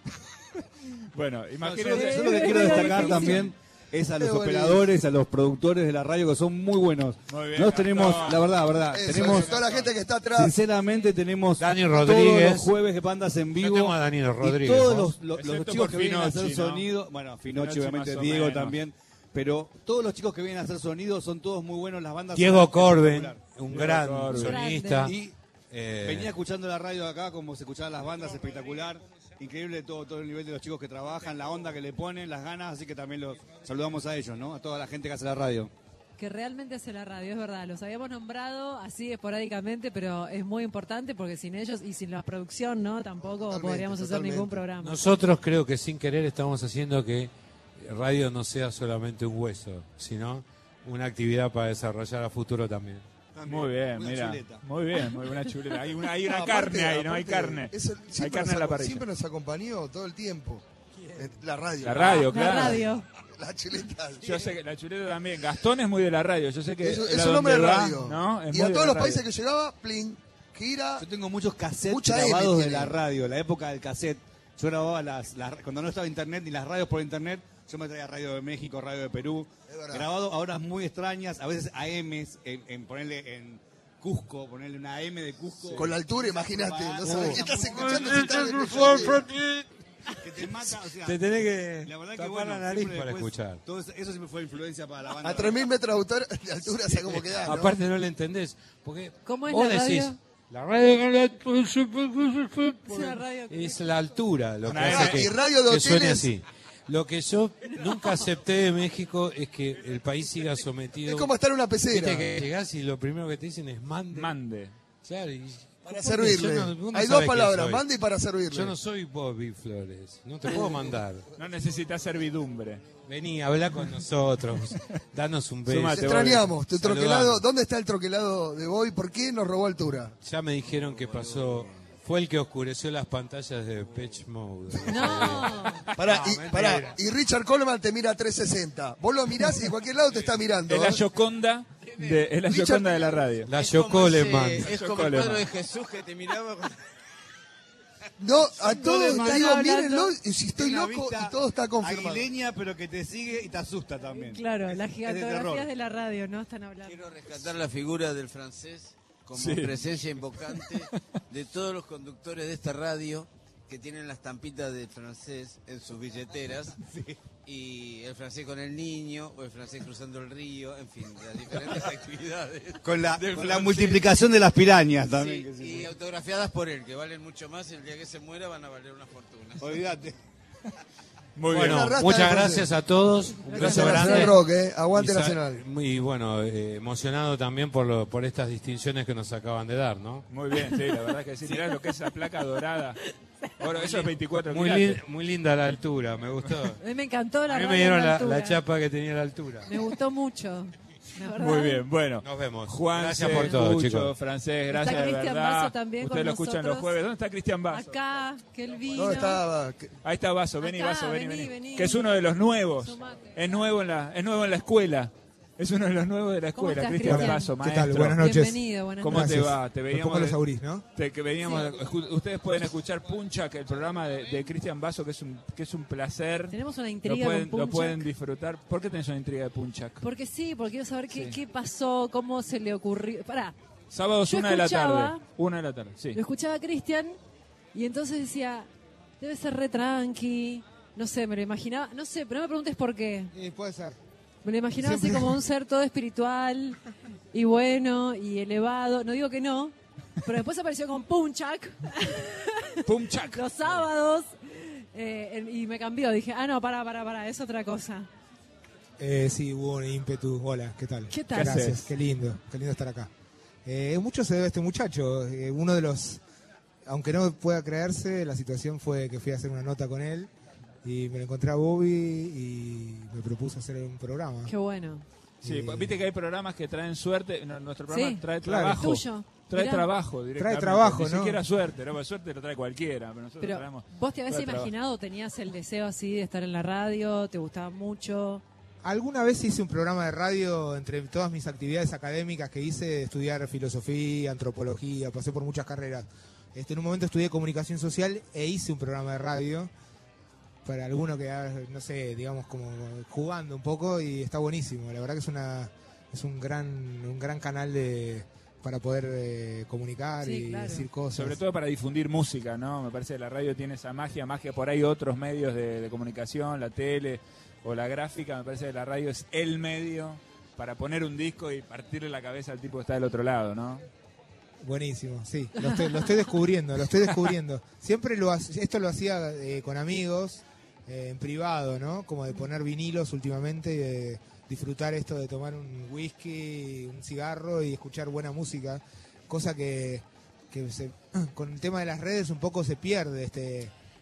bueno, No, yo, imagínense... yo lo que quiero destacar también es a los Qué bonito. operadores, a los productores de la radio que son muy buenos. Muy bien, Nos tenemos, Gastón. la verdad, verdad, Eso, tenemos, toda la gente que está atrás. sinceramente tenemos Dani todos Rodríguez. los jueves de bandas en Yo vivo. tengo a Danilo y Rodríguez, todos ¿no? los, los- los Excepto chicos por que vienen a hacer Finocchi, ¿no? sonido, bueno, Finocchi, Finocchi obviamente, más o Diego menos. también, pero todos los chicos que vienen a hacer sonido son todos muy buenos, las bandas Diego son Corben, espectacular. un Diego gran Corben. sonidista. Y Eh, venía escuchando la radio acá, como se escuchaban las bandas, espectacular. Increíble todo, todo el nivel de los chicos que trabajan, la onda que le ponen, las ganas, así que también los saludamos a ellos, ¿no? A toda la gente que hace la radio. Que realmente hace la radio, es verdad. Los habíamos nombrado así esporádicamente, pero es muy importante porque sin ellos y sin la producción, ¿no? Tampoco Totalmente, podríamos hacer totalmente. ningún programa. Nosotros creo que sin querer estamos haciendo que radio no sea solamente un hueso, sino una actividad para desarrollar a futuro también. Muy bien, Una mira. chuleta. Muy bien, muy buena chuleta. Hay una, hay una No, carne aparte- ahí, ¿no? Hay aparte, carne. eso Hay siempre carne nos en la aco- parrilla. Siempre nos acompañó todo el tiempo. Eh, La radio. La radio, La claro. radio. La chuleta. Yo sé que la chuleta también. Gastón es muy de la radio. Yo sé que Eso- él es a un hombre de donde va, radio. ¿no? Es Y muy a de todos la los países radio. que llegaba, plin, gira. Yo tengo muchos cassettes Mucha M grabados de tiene. la radio, la época del cassette. Yo grababa las, las- cuando no estaba internet ni las radios por internet, yo me traía radio de México, radio de Perú, verdad. grabado a horas muy extrañas, a veces A Ms, en, en ponerle en Cusco, ponerle una A M de Cusco. Con la altura, imagínate. No sabes Oh. qué estás escuchando. si estás escuchando. Que te mata, o sea, Te tenés que la verdad que tapar bueno, la nariz siempre para después, escuchar. Todo eso, eso siempre fue influencia para la banda. A tres mil metros de autor- de altura, ¿sabes cómo quedás? ¿no? Aparte no le entendés, porque ¿Cómo es vos la decís, radio? la radio con la- Es una radio que- es la altura lo que Una hace M. que, Y radio de que suene hoteles. así. Lo que yo nunca acepté de México es que el país siga sometido. Es como estar en una pecera. Viste que llegás y lo primero que te dicen es mande. Mande. Claro, y- Para ¿cómo servirle. que yo no- vos no Hay sabés dos quién palabras, soy? mande y para servirle. Yo no soy Bobby Flores, no te puedo mandar. No necesitas servidumbre. Vení, habla con nosotros, danos un beso. Sumate, Te extrañamos. Tu Saludame. troquelado, ¿dónde está el troquelado de Boy? ¿Por qué nos robó altura? Ya me dijeron que pasó, fue el que oscureció las pantallas de Pitch Mode. No. Pará, No, y, mentira. pará, y Richard Coleman te mira a trescientos sesenta. Vos lo mirás y de cualquier lado te está mirando. Es la ¿eh? Yoconda de, es la Richard- Yoconda de la radio. La Es como Yocoleman. ese- Es como el cuadro de Jesús que te miraba con... No, a todos están le digo, hablando. mírenlo, y si estoy Una loco, vista y todo está confirmado. aguileña, pero que te sigue y te asusta también. Claro, las Es de terror. gigantografías de la radio, ¿no? Están hablando. Quiero rescatar la figura del francés como Sí. presencia invocante de todos los conductores de esta radio que tienen las estampitas del francés en sus billeteras. Y el francés con el niño, o el francés cruzando el río, en fin, las diferentes actividades. Con la, del con la francés. multiplicación de las pirañas Sí, también. que se- y autografiadas por él, que valen mucho más. El día que se muera van a valer una fortuna. Olvídate. Muy Bueno, La rata muchas de gracias a todos. Un Gracias beso a grande. Nacional Rock, eh. Aguante Y sa- Nacional. Y bueno, eh, emocionado también por, lo, por estas distinciones que nos acaban de dar, ¿no? Muy bien, sí, la verdad que sí. Mirá lo que es esa placa dorada. Bueno, eso es veinticuatro Muy, quilates. lin- muy linda la altura, me gustó. A mí me encantó la A mí radio me dieron en la, altura. la chapa que tenía la altura. Me gustó mucho. la verdad. Muy bien, bueno. Nos vemos. Juan, Gracias por todo, Cucho, chicos. Francés, gracias de Cristian verdad. Basso también Ustedes con lo escuchan los nosotros. jueves. ¿Dónde está Cristian Basso? Acá, que él vino. ¿Dónde estaba? ¿Qué- Ahí está Basso, vení Acá, Basso, vení, vení, vení. vení. Que es uno de los nuevos. Sumate. Es nuevo en la, es nuevo en la escuela. Es uno de los nuevos de la ¿Cómo escuela, estás, Cristian Cristian? Basso, ¿Qué maestro. tal? Buenas noches. Bienvenido, buenas ¿Cómo noches. te va? Te Me veíamos pongo los de- aurís, ¿no? te- que veníamos, escu- ustedes pueden escuchar Puncha, que el programa de, de Cristian Basso, que es un que es un placer. Tenemos una Lo intriga pueden, con lo Punchak. pueden disfrutar. ¿Por qué tenés una intriga de Punchak? Porque sí, porque quiero saber qué, Sí. qué pasó, cómo se le ocurrió. Pará, Sábados Yo una de la escuchaba- tarde. Una de la tarde, sí. lo escuchaba a Cristian y entonces decía, debe ser re tranqui. No sé, me lo imaginaba. No sé, pero no me preguntes por qué. Eh, puede ser. Me lo imaginaba Siempre- así como un ser todo espiritual y bueno y elevado. No digo que no, pero después apareció con Punchak Punchak. los sábados eh, y me cambió. Dije, ah, no, pará, pará, pará, es otra cosa. Eh, sí, hubo un ímpetu. Hola, ¿qué tal? ¿Qué tal? ¿Qué Gracias, haces? qué lindo, qué lindo estar acá. Eh, mucho se debe a este muchacho. Eh, uno de los, aunque no pueda creerse, la situación fue que fui a hacer una nota con él y me lo encontré a Bobby y me propuso hacer un programa. Qué bueno. Sí, Eh, viste que hay programas que traen suerte. no, Nuestro programa Sí, trae claro. trabajo. Tuyo. Trae Mirá. trabajo directamente. trabajo, Ni ¿no? siquiera suerte, ¿no? Porque suerte lo trae cualquiera. Pero nosotros Pero traemos. vos te habías trae trabajo. imaginado, tenías el deseo así de estar en la radio, te gustaba mucho. Alguna vez hice un programa de radio entre todas mis actividades académicas que hice, de estudiar filosofía, antropología, pasé por muchas carreras. Este, en un momento estudié comunicación social e hice un programa de radio para alguno que, ah, no sé, digamos como jugando un poco y está buenísimo. La verdad que es una es un gran un gran canal de para poder eh, comunicar Sí, y claro. decir cosas. Sobre todo para difundir música, ¿no? Me parece que la radio tiene esa magia, magia por ahí otros medios de, de comunicación, la tele o la gráfica. Me parece que la radio es el medio para poner un disco y partirle la cabeza al tipo que está del otro lado, ¿no? Buenísimo, sí, lo estoy, lo estoy descubriendo, lo estoy descubriendo. Siempre lo ha- esto lo hacía eh, con amigos, eh, en privado, ¿no? Como de poner vinilos últimamente y de disfrutar esto de tomar un whisky, un cigarro y escuchar buena música, cosa que, que se- con el tema de las redes un poco se pierde este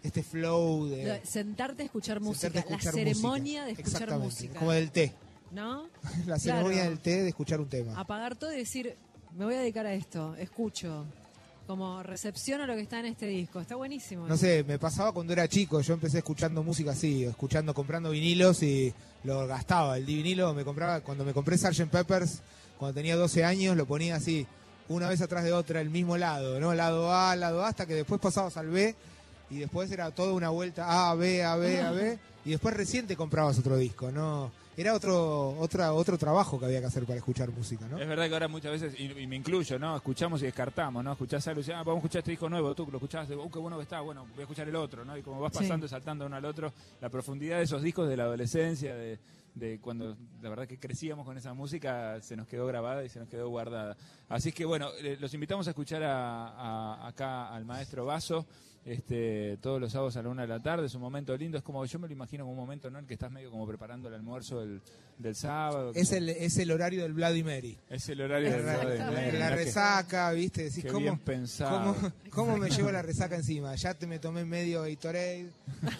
este flow de... Lo- Sentarte a escuchar música, Sentarte a escuchar la ceremonia música. de escuchar Exactamente, música. como del té. ¿No? La ceremonia Claro. del té de escuchar un tema. Apagar todo y decir, me voy a dedicar a esto, escucho. Como recepciono lo que está en este disco. Está buenísimo. No sé, me pasaba cuando era chico, yo empecé escuchando música así, escuchando, comprando vinilos y lo gastaba. El vinilo me compraba, cuando me compré sergeant Peppers, cuando tenía doce años, lo ponía así, una vez atrás de otra, el mismo lado, ¿no? Lado A, lado A, hasta que después pasabas al B y después era toda una vuelta A, B, A, B, A, B y después recién te comprabas otro disco, ¿no? Era otro otra, otro trabajo que había que hacer para escuchar música, ¿no? Es verdad que ahora muchas veces, y, y me incluyo, ¿no? Escuchamos y descartamos, ¿no? Escuchás algo y dices, ah, vamos a escuchar este disco nuevo, tú lo escuchás, uh, qué bueno que está, bueno, voy a escuchar el otro, ¿no? Y como vas pasando y saltando uno al otro, la profundidad de esos discos de la adolescencia, de, de cuando la verdad que crecíamos con esa música, se nos quedó grabada y se nos quedó guardada. Así que bueno, eh, los invitamos a escuchar a, a- acá al maestro Basso. Este, todos los sábados a la una de la tarde, es un momento lindo, es como, yo me lo imagino como un momento, ¿no? En el que estás medio como preparando el almuerzo del, del sábado. Es el, es el horario del Bloody Mary. Es el horario del la, Bloody la- Mary, la mirá que- resaca, ¿viste? Decís, qué ¿cómo, bien pensado. ¿cómo, cómo me llevo la resaca encima? Ya te me tomé medio Gatorade.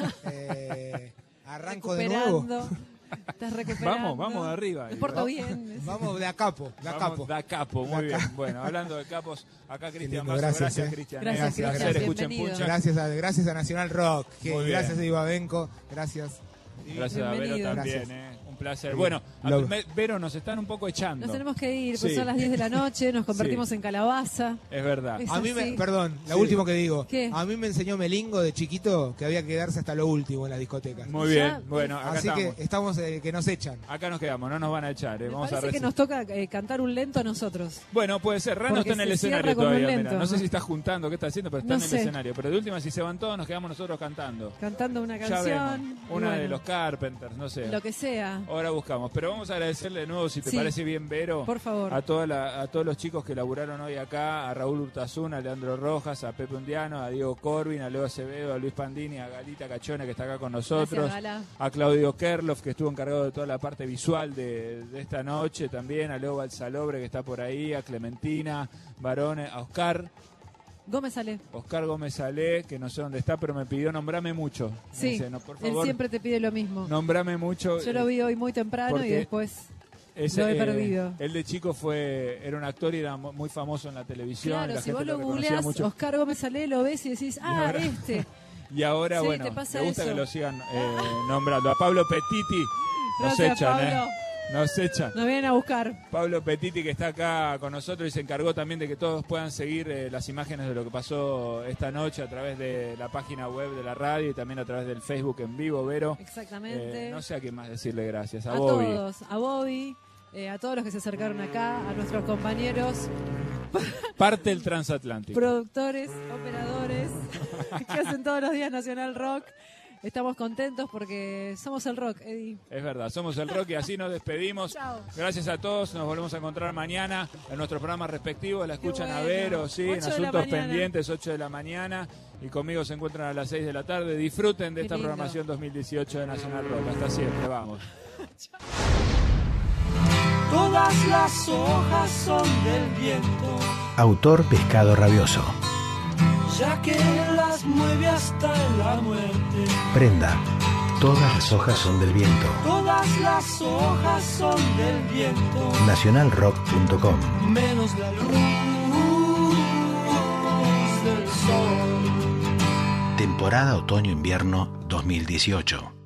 eh, arranco de nuevo. Recuperando. Estás recuperando. Vamos, vamos de arriba. Me porto bien. Vamos de a capo, de a Vamos, capo. Da capo, muy Da bien. capo. Bueno, hablando de capos, acá Cristian lindo, Basso. gracias, Gracias, eh. Cristian. Gracias, Eh, un placer, Cristian, escuchen bienvenido. Puncha. Gracias a, gracias a Nacional Rock. que- Muy bien. gracias a Ibabenco. Gracias. Gracias a Vero Bienvenido. también, Gracias. eh. Un placer. Bien. Bueno, a- Lo- me- Vero, nos están un poco echando. Nos tenemos que ir, pues Sí. son las diez de la noche, nos convertimos Sí. en calabaza. Es verdad. Es A mí me, así. perdón, lo Sí. último que digo. ¿Qué? A mí me enseñó Melingo de chiquito que había que quedarse hasta lo último en las discotecas. Muy Ya, bien. Bueno, acá Así estamos. que estamos eh, que nos echan. Acá nos quedamos, no nos van a echar. eh. Me Vamos a parece que reci- nos toca eh, cantar un lento a nosotros. Bueno, puede ser. Rano Porque está en el se cierra escenario con un todavía. lento. Mira. No sé si está juntando, qué está haciendo, pero está No en el sé. escenario. Pero de última, si se van todos, nos quedamos nosotros cantando. Cantando una Ya canción. vemos. y Una de bueno, los Carpenters, no sé. Lo que sea. Ahora buscamos. Pero vamos a agradecerle de nuevo, si te Sí. parece bien, Vero. Por favor. A, toda la- a todos los chicos que laburaron hoy acá, a Raúl Urtasun, a Leandro Rojas, a Pepe Undiano, a Diego Corbin, a Leo Acevedo, a Luis Pandini, a Galita Cachona, que está acá con nosotros, Gracias, Gala. a Claudio Kerloff, que estuvo encargado de toda la parte visual de, de esta noche también, a Leo Balsalobre, que está por ahí, a Clementina, Barone, a Oscar, Gómez sale. Oscar Gómez Salé, que no sé dónde está, pero me pidió nombrame mucho. Me Sí, dice, no, por él favor, siempre te pide lo mismo. nombrame mucho. Yo lo vi hoy muy temprano y porque después Ese, lo he eh, perdido. Él de chico fue era un actor y era mu- muy famoso en la televisión. Claro, la si gente vos lo reconocía googleás, mucho. Oscar Gómez sale, lo ves y decís, ah, ahora- este. Y ahora, Sí, bueno, te pasa me gusta eso. que lo sigan eh, nombrando. A Pablo Petiti nos Gracias, echan, Pablo. ¿eh? Nos echan. Nos vienen a buscar. Pablo Petiti, que está acá con nosotros y se encargó también de que todos puedan seguir eh, las imágenes de lo que pasó esta noche a través de la página web de la radio y también a través del Facebook en vivo, Vero. Exactamente. Eh, no sé a quién más decirle gracias. A, a Bobby. todos, a Bobby, eh, a todos los que se acercaron acá, a nuestros compañeros, Parte del transatlántico. productores, operadores, que hacen todos los días Nacional Rock. Estamos contentos porque somos el rock, Eddie. Es verdad, somos el rock y así nos despedimos. Chao. Gracias a todos, nos volvemos a encontrar mañana en nuestros programas respectivos. La escuchan a bueno. Vero, sí, en ocho de la Asuntos mañana. Pendientes, ocho de la mañana. Y conmigo se encuentran a las seis de la tarde. Disfruten de Qué esta lindo. programación dos mil dieciocho de Nacional Rock. Hasta siempre, vamos. Todas las hojas son del viento, Autor Pescado Rabioso. ya que las mueve hasta la muerte. Prenda. Todas las hojas son del viento. Todas las hojas son del viento, nacional rock punto com. menos la luz del sol. Temporada otoño-invierno dos mil dieciocho.